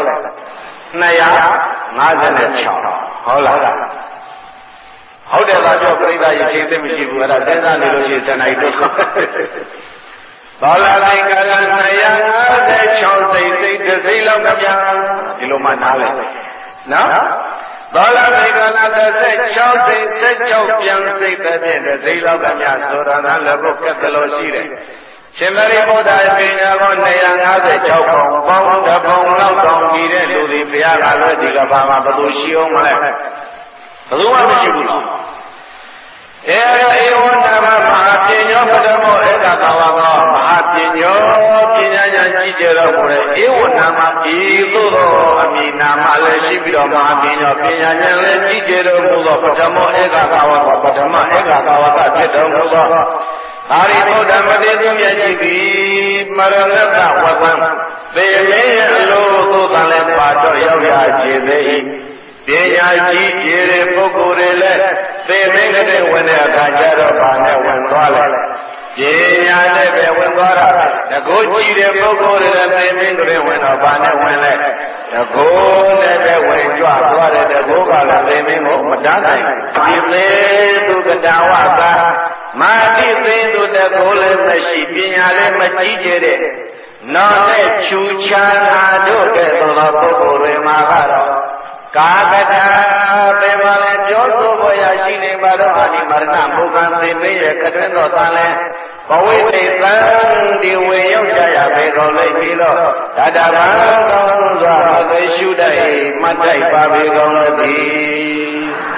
256ဟုတ်လားဟုတ်တယ်ဗျပြောပြိဿရေချင်းသိမရှိဘူးအဲ့ဒါစဉ်းစားနေလို့ရှိရင်စနေတော့ဘာလာသိက္ခာက256စိတ်တစ်စိတ်လောက်ကြဒီလိုမှနားလဲနော်ဘာလာသိက္ခာက16စိတ်16ပြန်စိတ်တစ်စိတ်လောက်ကကြဆိုတာကလည်းဘုကတ်လို့ရှိတယ်ရှင်သာရိပုတ္တရဲ့ပညာကို256ပုံပေါင်းတစ်ပုံလောက်တောင်ပြီးတဲ့လူတွေဘုရားကလည်းဒီကဘာမှာဘယ်သူရှိအောင်မလဲဘယ်သူမှမရှိဘူးနော်ဧဝနာမမဟာပညောပထမောဧကဘာဝကောမဟာပညောပညာဉာဏ်ကြီးကျယ်တော်မူတဲ့ဧဝနာမဤသို့သောအမည်နာမလည်းရှိပြီးတော့မဟာပညောပညာဉာဏ်လည်းကြီးကျယ်တော်မူသောပထမောဧကဘာဝကောပထမဧကဘာဝကဖြစ်တော်မူသောအာရိဘုဒ္ဓမတေသူမြတ်ကြီးသည်မရဏတဝကံပေမေအလိုသို့ကလည်းပါတော့ရောက်ရခြေသေး၏ပညာကြီးခြေတဲ့ပုဂ္ဂိုလ်တွေလည်းပေမေကတဲ့ဝင်တဲ့အခါကျတော့ဘာနဲ့ဝင်သွားလဲပညာနဲ့ပဲဝင်သွားတာတကောကြည့်တဲ့ပုဂ္ဂိုလ်တွေလည်းပေမေကတဲ့ဝင်တော့ဘာနဲ့ဝင်လဲတကောနဲ့ပဲဝင်ကြွသွားတဲ့တကောကလည်းပေမေကိုမတန်းနိုင်ဒီသေးသူကတဝကမာတိသိသူတကောလည်းမရှိပညာလည်းမကြည့်ကြတဲ့နောက်နဲ့ချူချာနာတို့တဲ့သောပုဂ္ဂိုလ်တွေမှာကတော့ကာကတာပေပါလေပြောဆိုပေါ်ရရှိနေပါတော့အာနိမရဏဘုရားသိမေရဲ့ကတွင်တော်သာလဲဘဝိသေသံဒီဝေရောက်ကြရပေကုန်လိမ့်ပြီးတော့တတဗံကောင်းစွာအသိရှုတတ်မှတ်တိုက်ပါပေကုန်သည်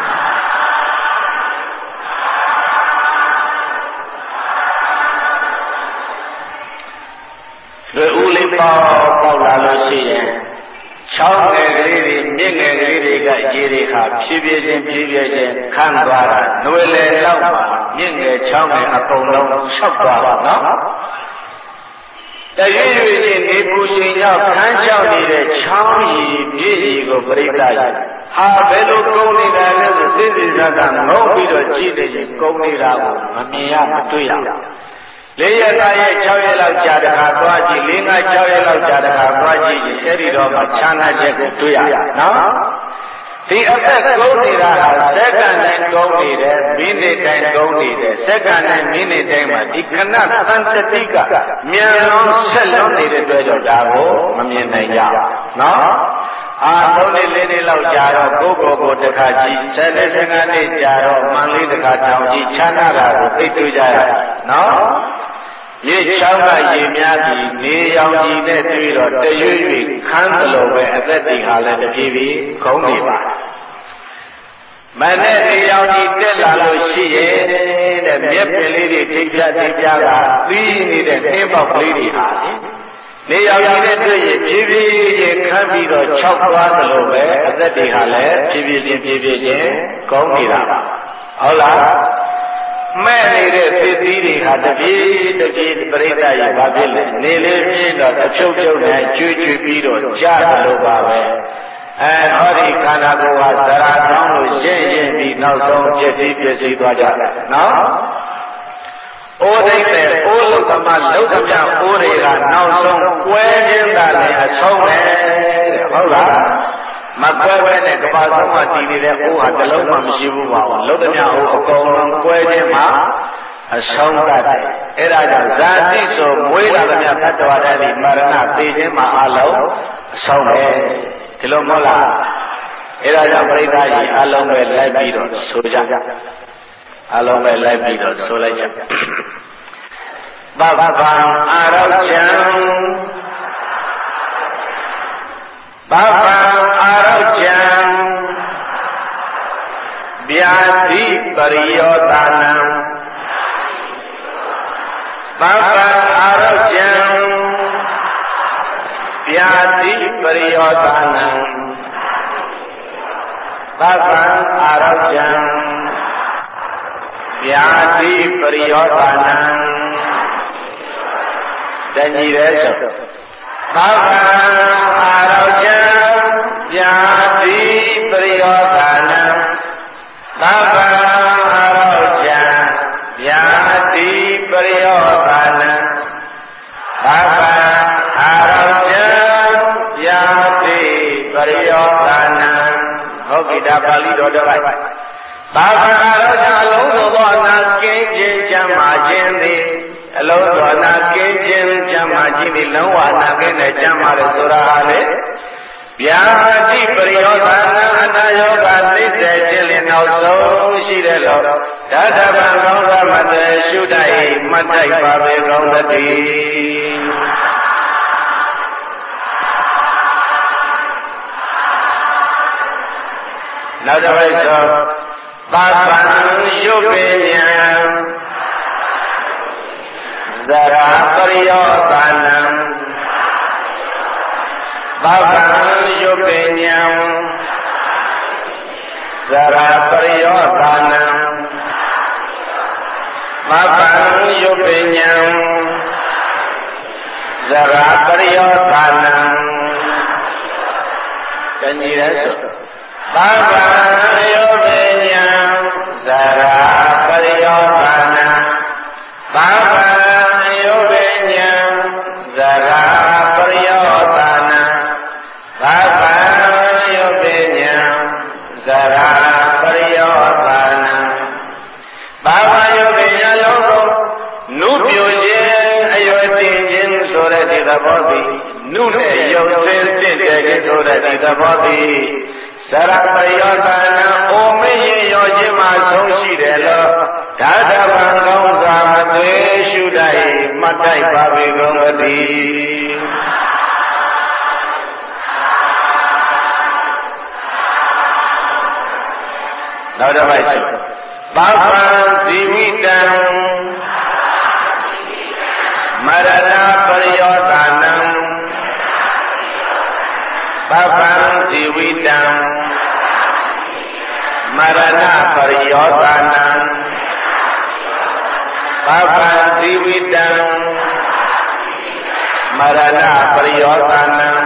လူဦးလေးပေါက်လာလို့ရှိရင်ချောင်းငယ်ကလေးတွေမြင့်ငယ်ကလေးတွေကရေတွေဟာဖြည်းဖြည်းချင်းခန်းသွားတာຫນွေလေလောက်မှာမြင့်ငယ်ချောင်းငယ်အကုန်လုံးလျှောက်သွားပါနော်တရွေ့ရွေ့ချင်းနေပူချိန်ရောက်ခန်းချောက်နေတဲ့ချောင်းရီမြေကြီးကိုပြိတ္တာဟာဘယ်လိုကုန်းနေတာလဲဆိုစိစိစသငုံပြီးတော့ကြည့်နေရင်ကုန်းနေတာကိုမမြင်ရမတွေ့ရလေးရသားရဲ့6ရက်လောက်ကြာတခါသွားကြည့်5 6ရက်လောက်ကြာတခါသွားကြည့်ရင်အဲ့ဒီတော့မှချမ်းသာချက်ကိုတွေ့ရနော်ဒီအသက်ကုန်းနေတာဟာစက္ကန့်တိုင်းကုန်းနေတယ်မိနစ်တိုင်းကုန်းနေတယ်စက္ကန့်တိုင်းမိနစ်တိုင်းမှာဒီခဏသံတတိကမြန်လွန်ဆက်လွန်နေတဲ့အတွက်ကြောင့်ဒါကိုမမြင်နိုင်ကြနော်အာ3 4 4လောက်ကြာတော့ကိုယ်ကိုတစ်ခါကြည့်10 15နှစ်ကြာတော့မှန်လေးတစ်ခါတောင်ကြည့်ချမ်းသာတာကိုသိတွေ့ကြရနော်ရေချောင်းကရေများပြီးနေရောင်ကြီးနဲ့တွေ့တော့တရွေ့ရွေ့ခန်းသလိုပဲအသက်တွေဟာလည်းတပြေးပြေးခုံးနေပါမနဲ့နေရောင်ကြီးတက်လာလို့ရှိရဲ့တဲ့မြက်ပင်လေးတွေထိပ်ပြကသီးနေတဲ့နှင်းပေါက်ကလေးတွေဟာနေရောင်ကြီးနဲ့တွေ့ရင်ပြေးပြေးချင်းခန်းပြီးတော့၆သွားသလိုပဲအသက်တွေဟာလည်းပြေးပြေးချင်းခုံးနေတာပါဟုတ်လားမဲ့နေတဲ့သစ်သီးတွေဟာတပြေးပြိဋ္ဌာရဲ့ဘာဖြစ်လဲနေလေးပြင်းတော့အဖြုတ်နဲ့ကျွေးပြီးတော့ကြားတယ်လို့ပါပဲဟောဒီခန္ဓာကိုယ်ဟာသရကောင်းလို့ရှင်းပြီးနောက်ဆုံးပျက်စီးသွားကြတယ်နော်အိုးသိတဲ့အိုးလုံးသမလုံးသမျှအိုးတွေကနောက်ဆုံးကွဲခြင်းသာလည်းအဆုံးပဲဟုတ်လားမကွဲပဲနဲ့ကဘာဆုံးမှတည်နေတဲ့အိုးဟာတစ်လုံးမှမရှိဘူးပါဘူးလုံးသမျှအိုးအကုန်လုံးကွဲခြင်းမှာအဆုံးတတ်တယ်အဲ့ဒါကြောင့်ဇာတိဆိုမွေးလာသမျှတတ္တဝါတွေမရဏသိခြင်းမှာအလုံးအဆုံးပဲဒီလိုမဟုတ်လားအဲ့ဒါကြောင့်ပရိသတ်ကြီးအလုံးပဲလိုက်ပြီးတော့ဆိုကြအလုံးပဲလိုက်ပြီးတော့ဆိုလိုက်ကြသဗ္ဗံအာရောကျံသဗ္ဗံအာရောကျံဗျာတိပရိယောတာနံသဗ္ဗံအာရောကျံဗျာတိပရိယောတာနံသဗ္ဗံအာရောကျံဗျာတိပရိယောတာနံတဏှိရဲဆိုသဗ္ဗံအာရောကျံဗျာတိပရိယောတာနံသဗ္ဗံအာရောကျံဗျာတိပရိယောတာနံသဗ္ဗံအာရောကျံဗျာတိပရိယောတာနံဟုတ်ပြီဒါပါဠိတော်တစ်ပိုက်သာသနာတော်ကြောင့်အလုံးစုံသောအနာကင်းခြင်းချမ်းသာခြင်းသည်အလုံးစုံအနာကင်းခြင်းချမ်းသာခြင်းသည်လုံးဝအနာကင်းတဲ့ချမ်းသာတယ်ဆိုတာဟာလေဗျာတိပရိယောဂနာအနာယောဂသိတဲ့ခြင်းလည်းနောက်ဆုံးရှိတယ်လို့ဓာတဗံကောင်းစွာမတည်ရှုတတ်၏မှတ်တိုက်ပါပဲကောင်းသတည်းနောက်တစ်ပိုက်ဆိုသဗ္ဗံယုပေယံဇရာပရိယောတာနံသဗ္ဗံယုပေယံဇရာပရိယောတာနံသ Bapang yubinyam Zara paryotanam Kanjiraso Bapang yubinyam Zara paryotanam Bapang yubinyam Zara paryotanam Bapang yubinyam Zara paryotanam Bapang yubinyam logo Nubyo jen ayotin jen surati dabodi Nune yosin tinte surati dabodi Sara paryotanam Omiye yojima songshi delo Dada bangong samadwe shudai Matai babi gongati Nada mais Bapang diwitam Marana paryotanam Bapang diwitam Marana paryotanam Bapang diwitam Marana paryotanam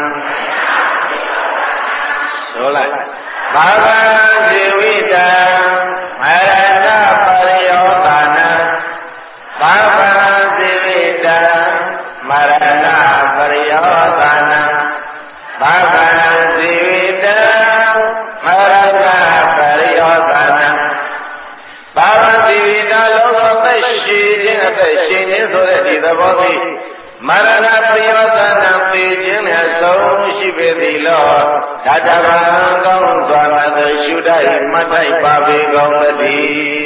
Solai Bapang diwitam Marana paryotanam Bapang diwitam Marana paryotanam Bapang diwitam Marana paryotanam Bapang diwitam logo tashin surati dabodi Marana paryotanam Tejin asong shibedilo Dadabang gong swanad shudai Matai babi gongati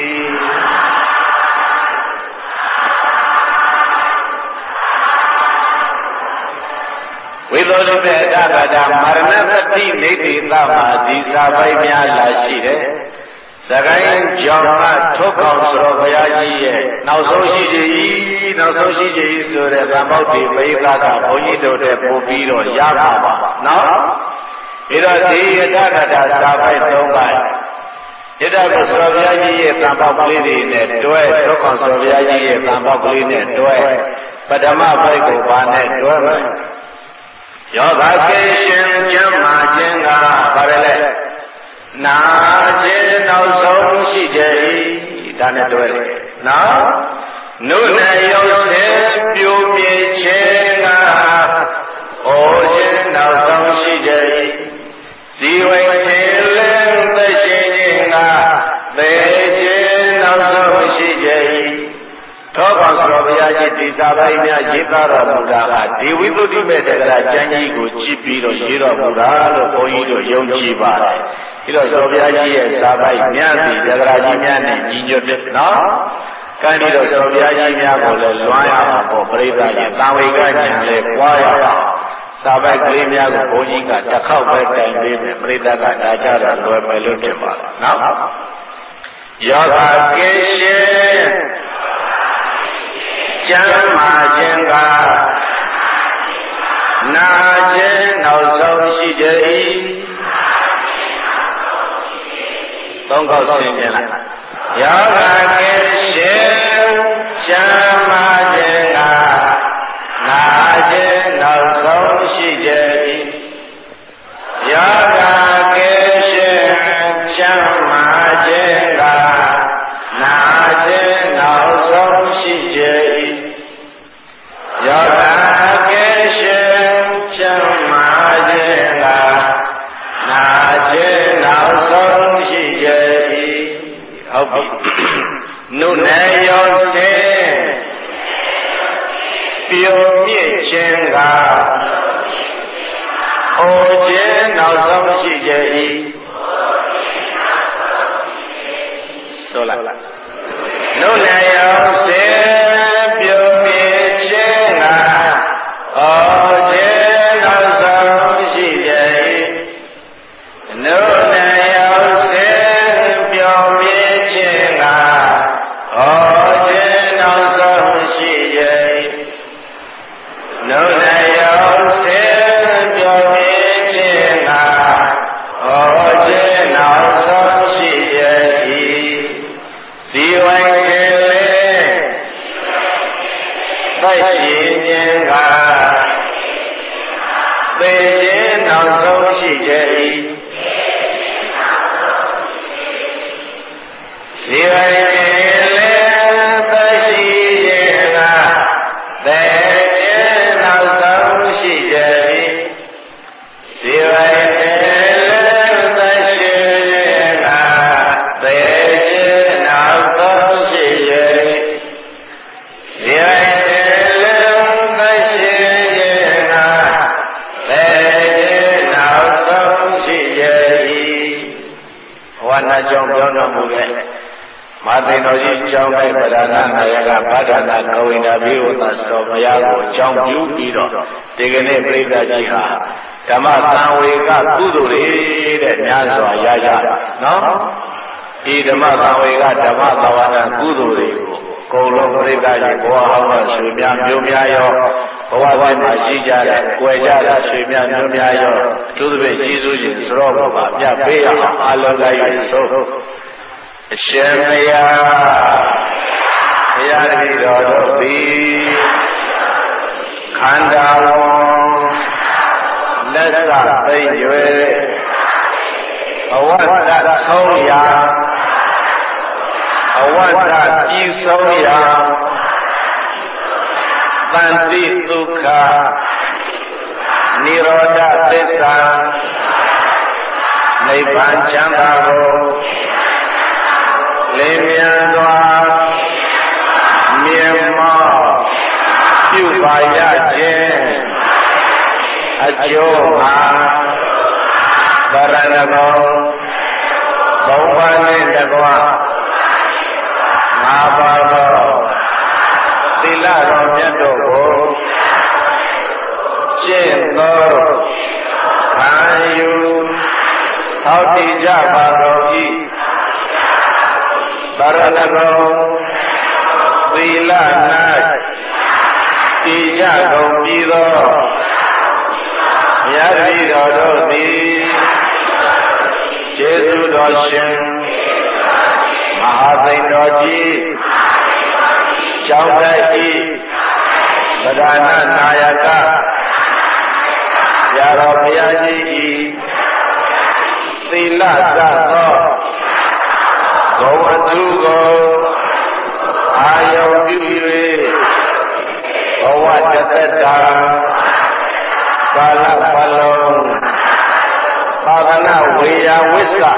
Wilolite Dada Marana Pati Niti Tama Disa Bai Mya La Shi De Sagain Joma Thokong Sro Bhayaji Ye Nau So Shi Ji Nau So Shi Ji So De Thamauti Bhaipa Ka Bhoji Do De Phopi Do Ya Ma Ba No Ira Di Dada Sa Bai Thong Bai Ida Ko Sro Bhayaji Ye Thamau Kali Di Ne Twe Thokong Sro Bhayaji Ye Thamau Kali Ne Twe Padama Bai Ko Ba Ne Twe Mai Yoga Keshin Jamma Jinga Parale Na Jin Nau Song Shi Jai Dane Dwe Na Nune Yosin Pyu Mye Chinga O Jin Nau Song Shi Jai Siwai Chilin Tashin Jinga Be Jin Nau Song Shi Jai Thokong Sro Bhayaji Disa Bai Mya Yita Ro Buddha Ka Dewi Thuti Me Tagara Chanji Ko Jit Pi Ro Yi Ro Buddha Lo Bhoji Do Yong Chiပါတယ်Ito Sro Bhayaji Ye Sa Bai Mya Ti Tagara Ji Mya Ne Ji Nyot Pit No Kandi Do Sro Bhayaji Mya Ko Le Luan Ya Ma Po Parita Ji Tan Wei Ka Nyan Le Kwa Ya Ma Sa Bai Kali Mya Ko Bhoji Ka Takhau Bai Tain Pai Me Parita Ka Da Cha Ra Loi Pai Lo Pitပါတယ်No Yoga Keshin Jamma Jinga Na Jin Nau Song Shi Jai Tông Câu Xin Jin La Yoga Keshin Jamma Jinga Na Jin Nau Song Shi Jai Yoga Keshin Jamma Jinga Na Jin Nau Song Shi Jai Yoga Keshin Jamma Jinga Na Jin Nau Song Shi Jaiဟုတ်ပြီနုနယ်ရောစင်ပျော်မြင့်ခြင်းကအိုခြင်းနောက်ဆုံးရှိကြ၏ဆိုလိုက်နုနယ်ရောစင်ပျော်မြင့်ခြင်းကအိုခြင်းနောက်ဆုံးရှိကြ၏နုနယ်ရောစင်ပျော်မြင့်ခြင်းကအိုခြင်းနောက်ဆုံးရှိကြ၏နုနယ်ရောစင်ပျော်မြင့်ခြင်းကအိုခြင်းနောက်ဆုံးရှိကြ၏ဇီဝိုင်းကလေးရှင်ခြင်းကသေခြင်းနောက်ဆုံးရှိခြင်း၏ဇီဝရင်လည်းသက်ရှိခြင်းကသေခြင်းနောက်ဆုံးရှိခြင်း၏ဇီဝရင်လည်းသက်ရှိခြင်းကသေခြင်းနောက်ဆုံးရှိခြင်း၏ဇီဝရင်လည်းသက်ရှိခြင်းကသေခြင်းနောက်ဆုံးရှိခြင်း၏ဘဝနာကြောင့်ပြောတော်မူတဲ့မာသိတော်ကြီးကျောင်းတိုင်းဗဒနာနာယကဗဒနာကဝိန္ဒဘိဝသသောဘုရားကိုအကြောင်းပြုပြီးတော့ဒီကနေ့ပြိဿကြီးဟာဓမ္မသံဝေကကုသိုလ်တွေတဲ့များစွာရကြနော်ဒီဓမ္မသံဝေကဓမ္မသဝနာကုသိုလ်တွေကိုကိုယ်လုံးပြိဿကြီးဘဝဟောင်းကဆွေများမျိုးများရောဘဝဝိုင်းမှာရှိကြတဲ့၊ကွယ်ကြတဲ့ဆွေများမျိုးများရောသူတို့ရဲ့ကျေးဇူးရှင်သရောဘုရားပြပေးအောင်အလုံးလိုက်ဆုံးအရှင်ဘုရားတပည့်တော်တို့သည်ခန္ဓာဝန်လက်စသိမ့်၍အဝတ္တဆုံးရာအဝတ္တကြီးဆုံးရာတန်တိဒုက္ခနိရောဓသစ္စာနိဗ္ဗာန်ချမ်းသာကိုလင်းမြန်စွာမြင်မောပြုပါရခြင်းအကျိုးမှာဗရဏဂောဘုံဘာနှင့်တကွာငါးပါးသောသီလတော်မြတ်တို့ကိုကျင့်သောခံယူသောက်တည်ကြပါတော်၏ဗရဏဂောသီလ၌တည်ကြကုန်ပြီးသောမြတ်ပြည်တော်တို့သည်ကျေးဇူးတော်ရှင်မဟာသိန်တော်ကြီးကျောင်းတိုက်၏ဗဒနာနာယကရာတော်ဘုရားကြီး၏သီလစသောဂုဏ်အထူးကိုအာယုပြု၍ဘဝတသက်တာကာလပတ်လုံးသာသနာဝေယဝိစ္စ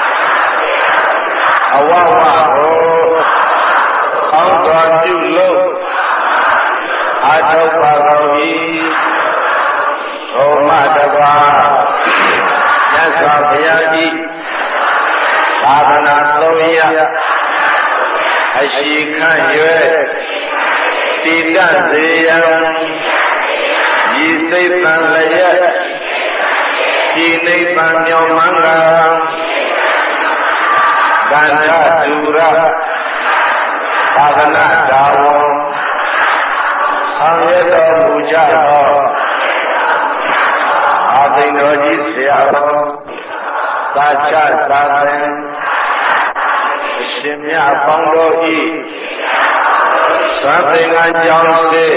အဝဝကိုကောင်းစွာပြုလို့အာထုပ်ပါတော်၏ဘုမတပါမြတ်စွာဘုရားကြီးသာသနာ3ရပ်အရှိခံ၍တည်တတ်စေရန်ဤစိတ်တန်လျက်ဤနိဗ္ဗာန်မြောင်မှန်ကကန္ဓဒူရသာသနာတော်ဝန်ဆောင်ရွက်တော်မူကြသောအာသိန်တော်ကြီးဆရာတော်သာချသာသင်အရှင်မြတ်ပေါင်းတို့၏သံသင်္ကန်းကြောင့်စေ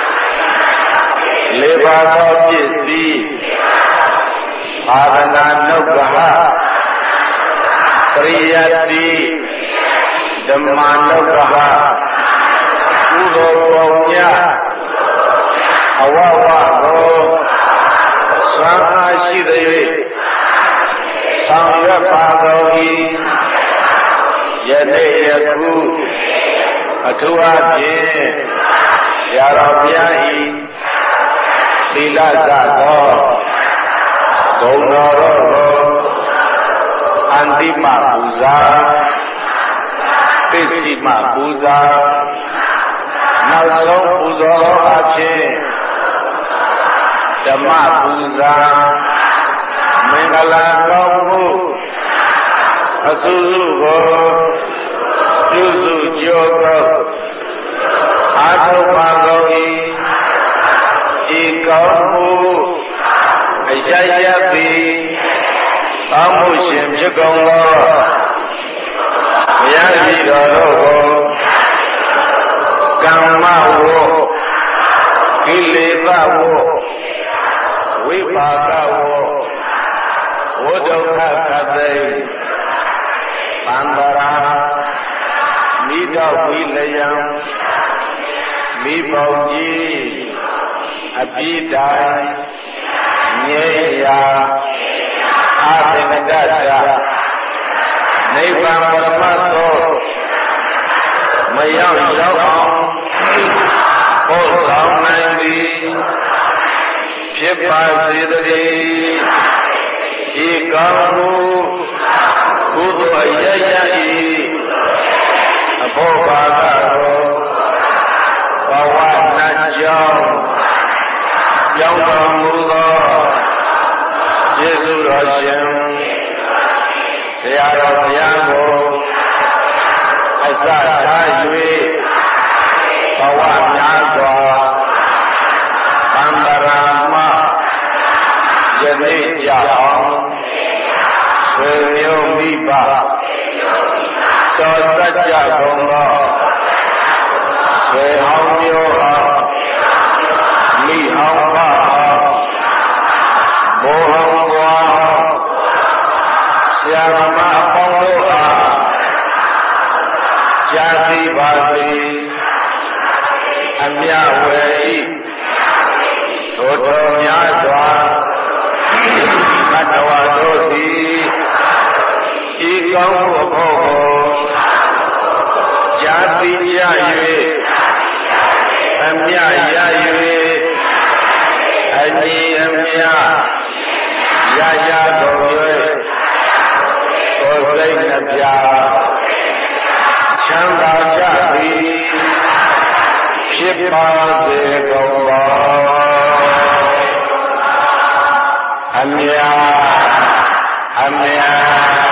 လေးပါးသောပစ္စည်းသာသနာနုဂဟပရိယတ္တိဓမ္မနုဂဟကုသိုလ်ပေါင်းများအဝဝကိုစွမ်းအားရှိသည်ဆောင်ရွက်ပါတော်၏ယနေ့ယခုအထူးအားဖြင့်ဆရာတော်ဘုရား၏သီလစသောဂုဏ်တော်ကိုအန္တိမပူဇာပစ္စည်းမပူဇာနောက်ဆုံးပူဇော်တော်အဖြစ်ဓမ္မပူဇာမင်္ဂလာကောင်းမှုအစုစုကိုပြုစုကြိုးသောအာထုပ်ပါကုန်၏ဤကောင်းမှုအရရသည်ကောင်းမှုရှင်ဖြစ်ကုန်သောဘုရားပြည်တော်တို့ကိုကမ္မဝမိတော့မိလျံမိပေါကြီးအပိတိုင်းငြိရာအာသင်္ကတနိဗ္ဗာန်ပရမတ်သောမရောက်အောင်ပို့ဆောင်နိုင်သည်ဖြစ်ပါစေတည်းဤကောင်းမှုကုသိုလ်အယယဤအဖို့ပါသောဘဝနှကြောင်းကြောင်းတော်မူသောယေရှုတော်ရှင်ဆရာတော်ဘုရားကိုအစထား၍ဘဝများစွာသံဃာမယနေ့ကြောင်းဆွေမျိုးမိဘတော်စัจကြကုန်သောဆွေဟောင်းမျိုးအောင်မိဟောင်းပါဘိုးဟောင်းဘွားဆရာမအပေါင်းတို့အားကြာသိပါစေအမြဝယ်ဤတို့တော်များစွာမတ္တဝါတို့သည်ဤကောင်းမှုအဖို့ကိုကြာသိရ၍အမြရ၍အညီအမြရရတော်၍ကိုယ်စိတ်နှပြချမ်းသာကြသည်ဖြစ်ပါစေကုန်သောအမြ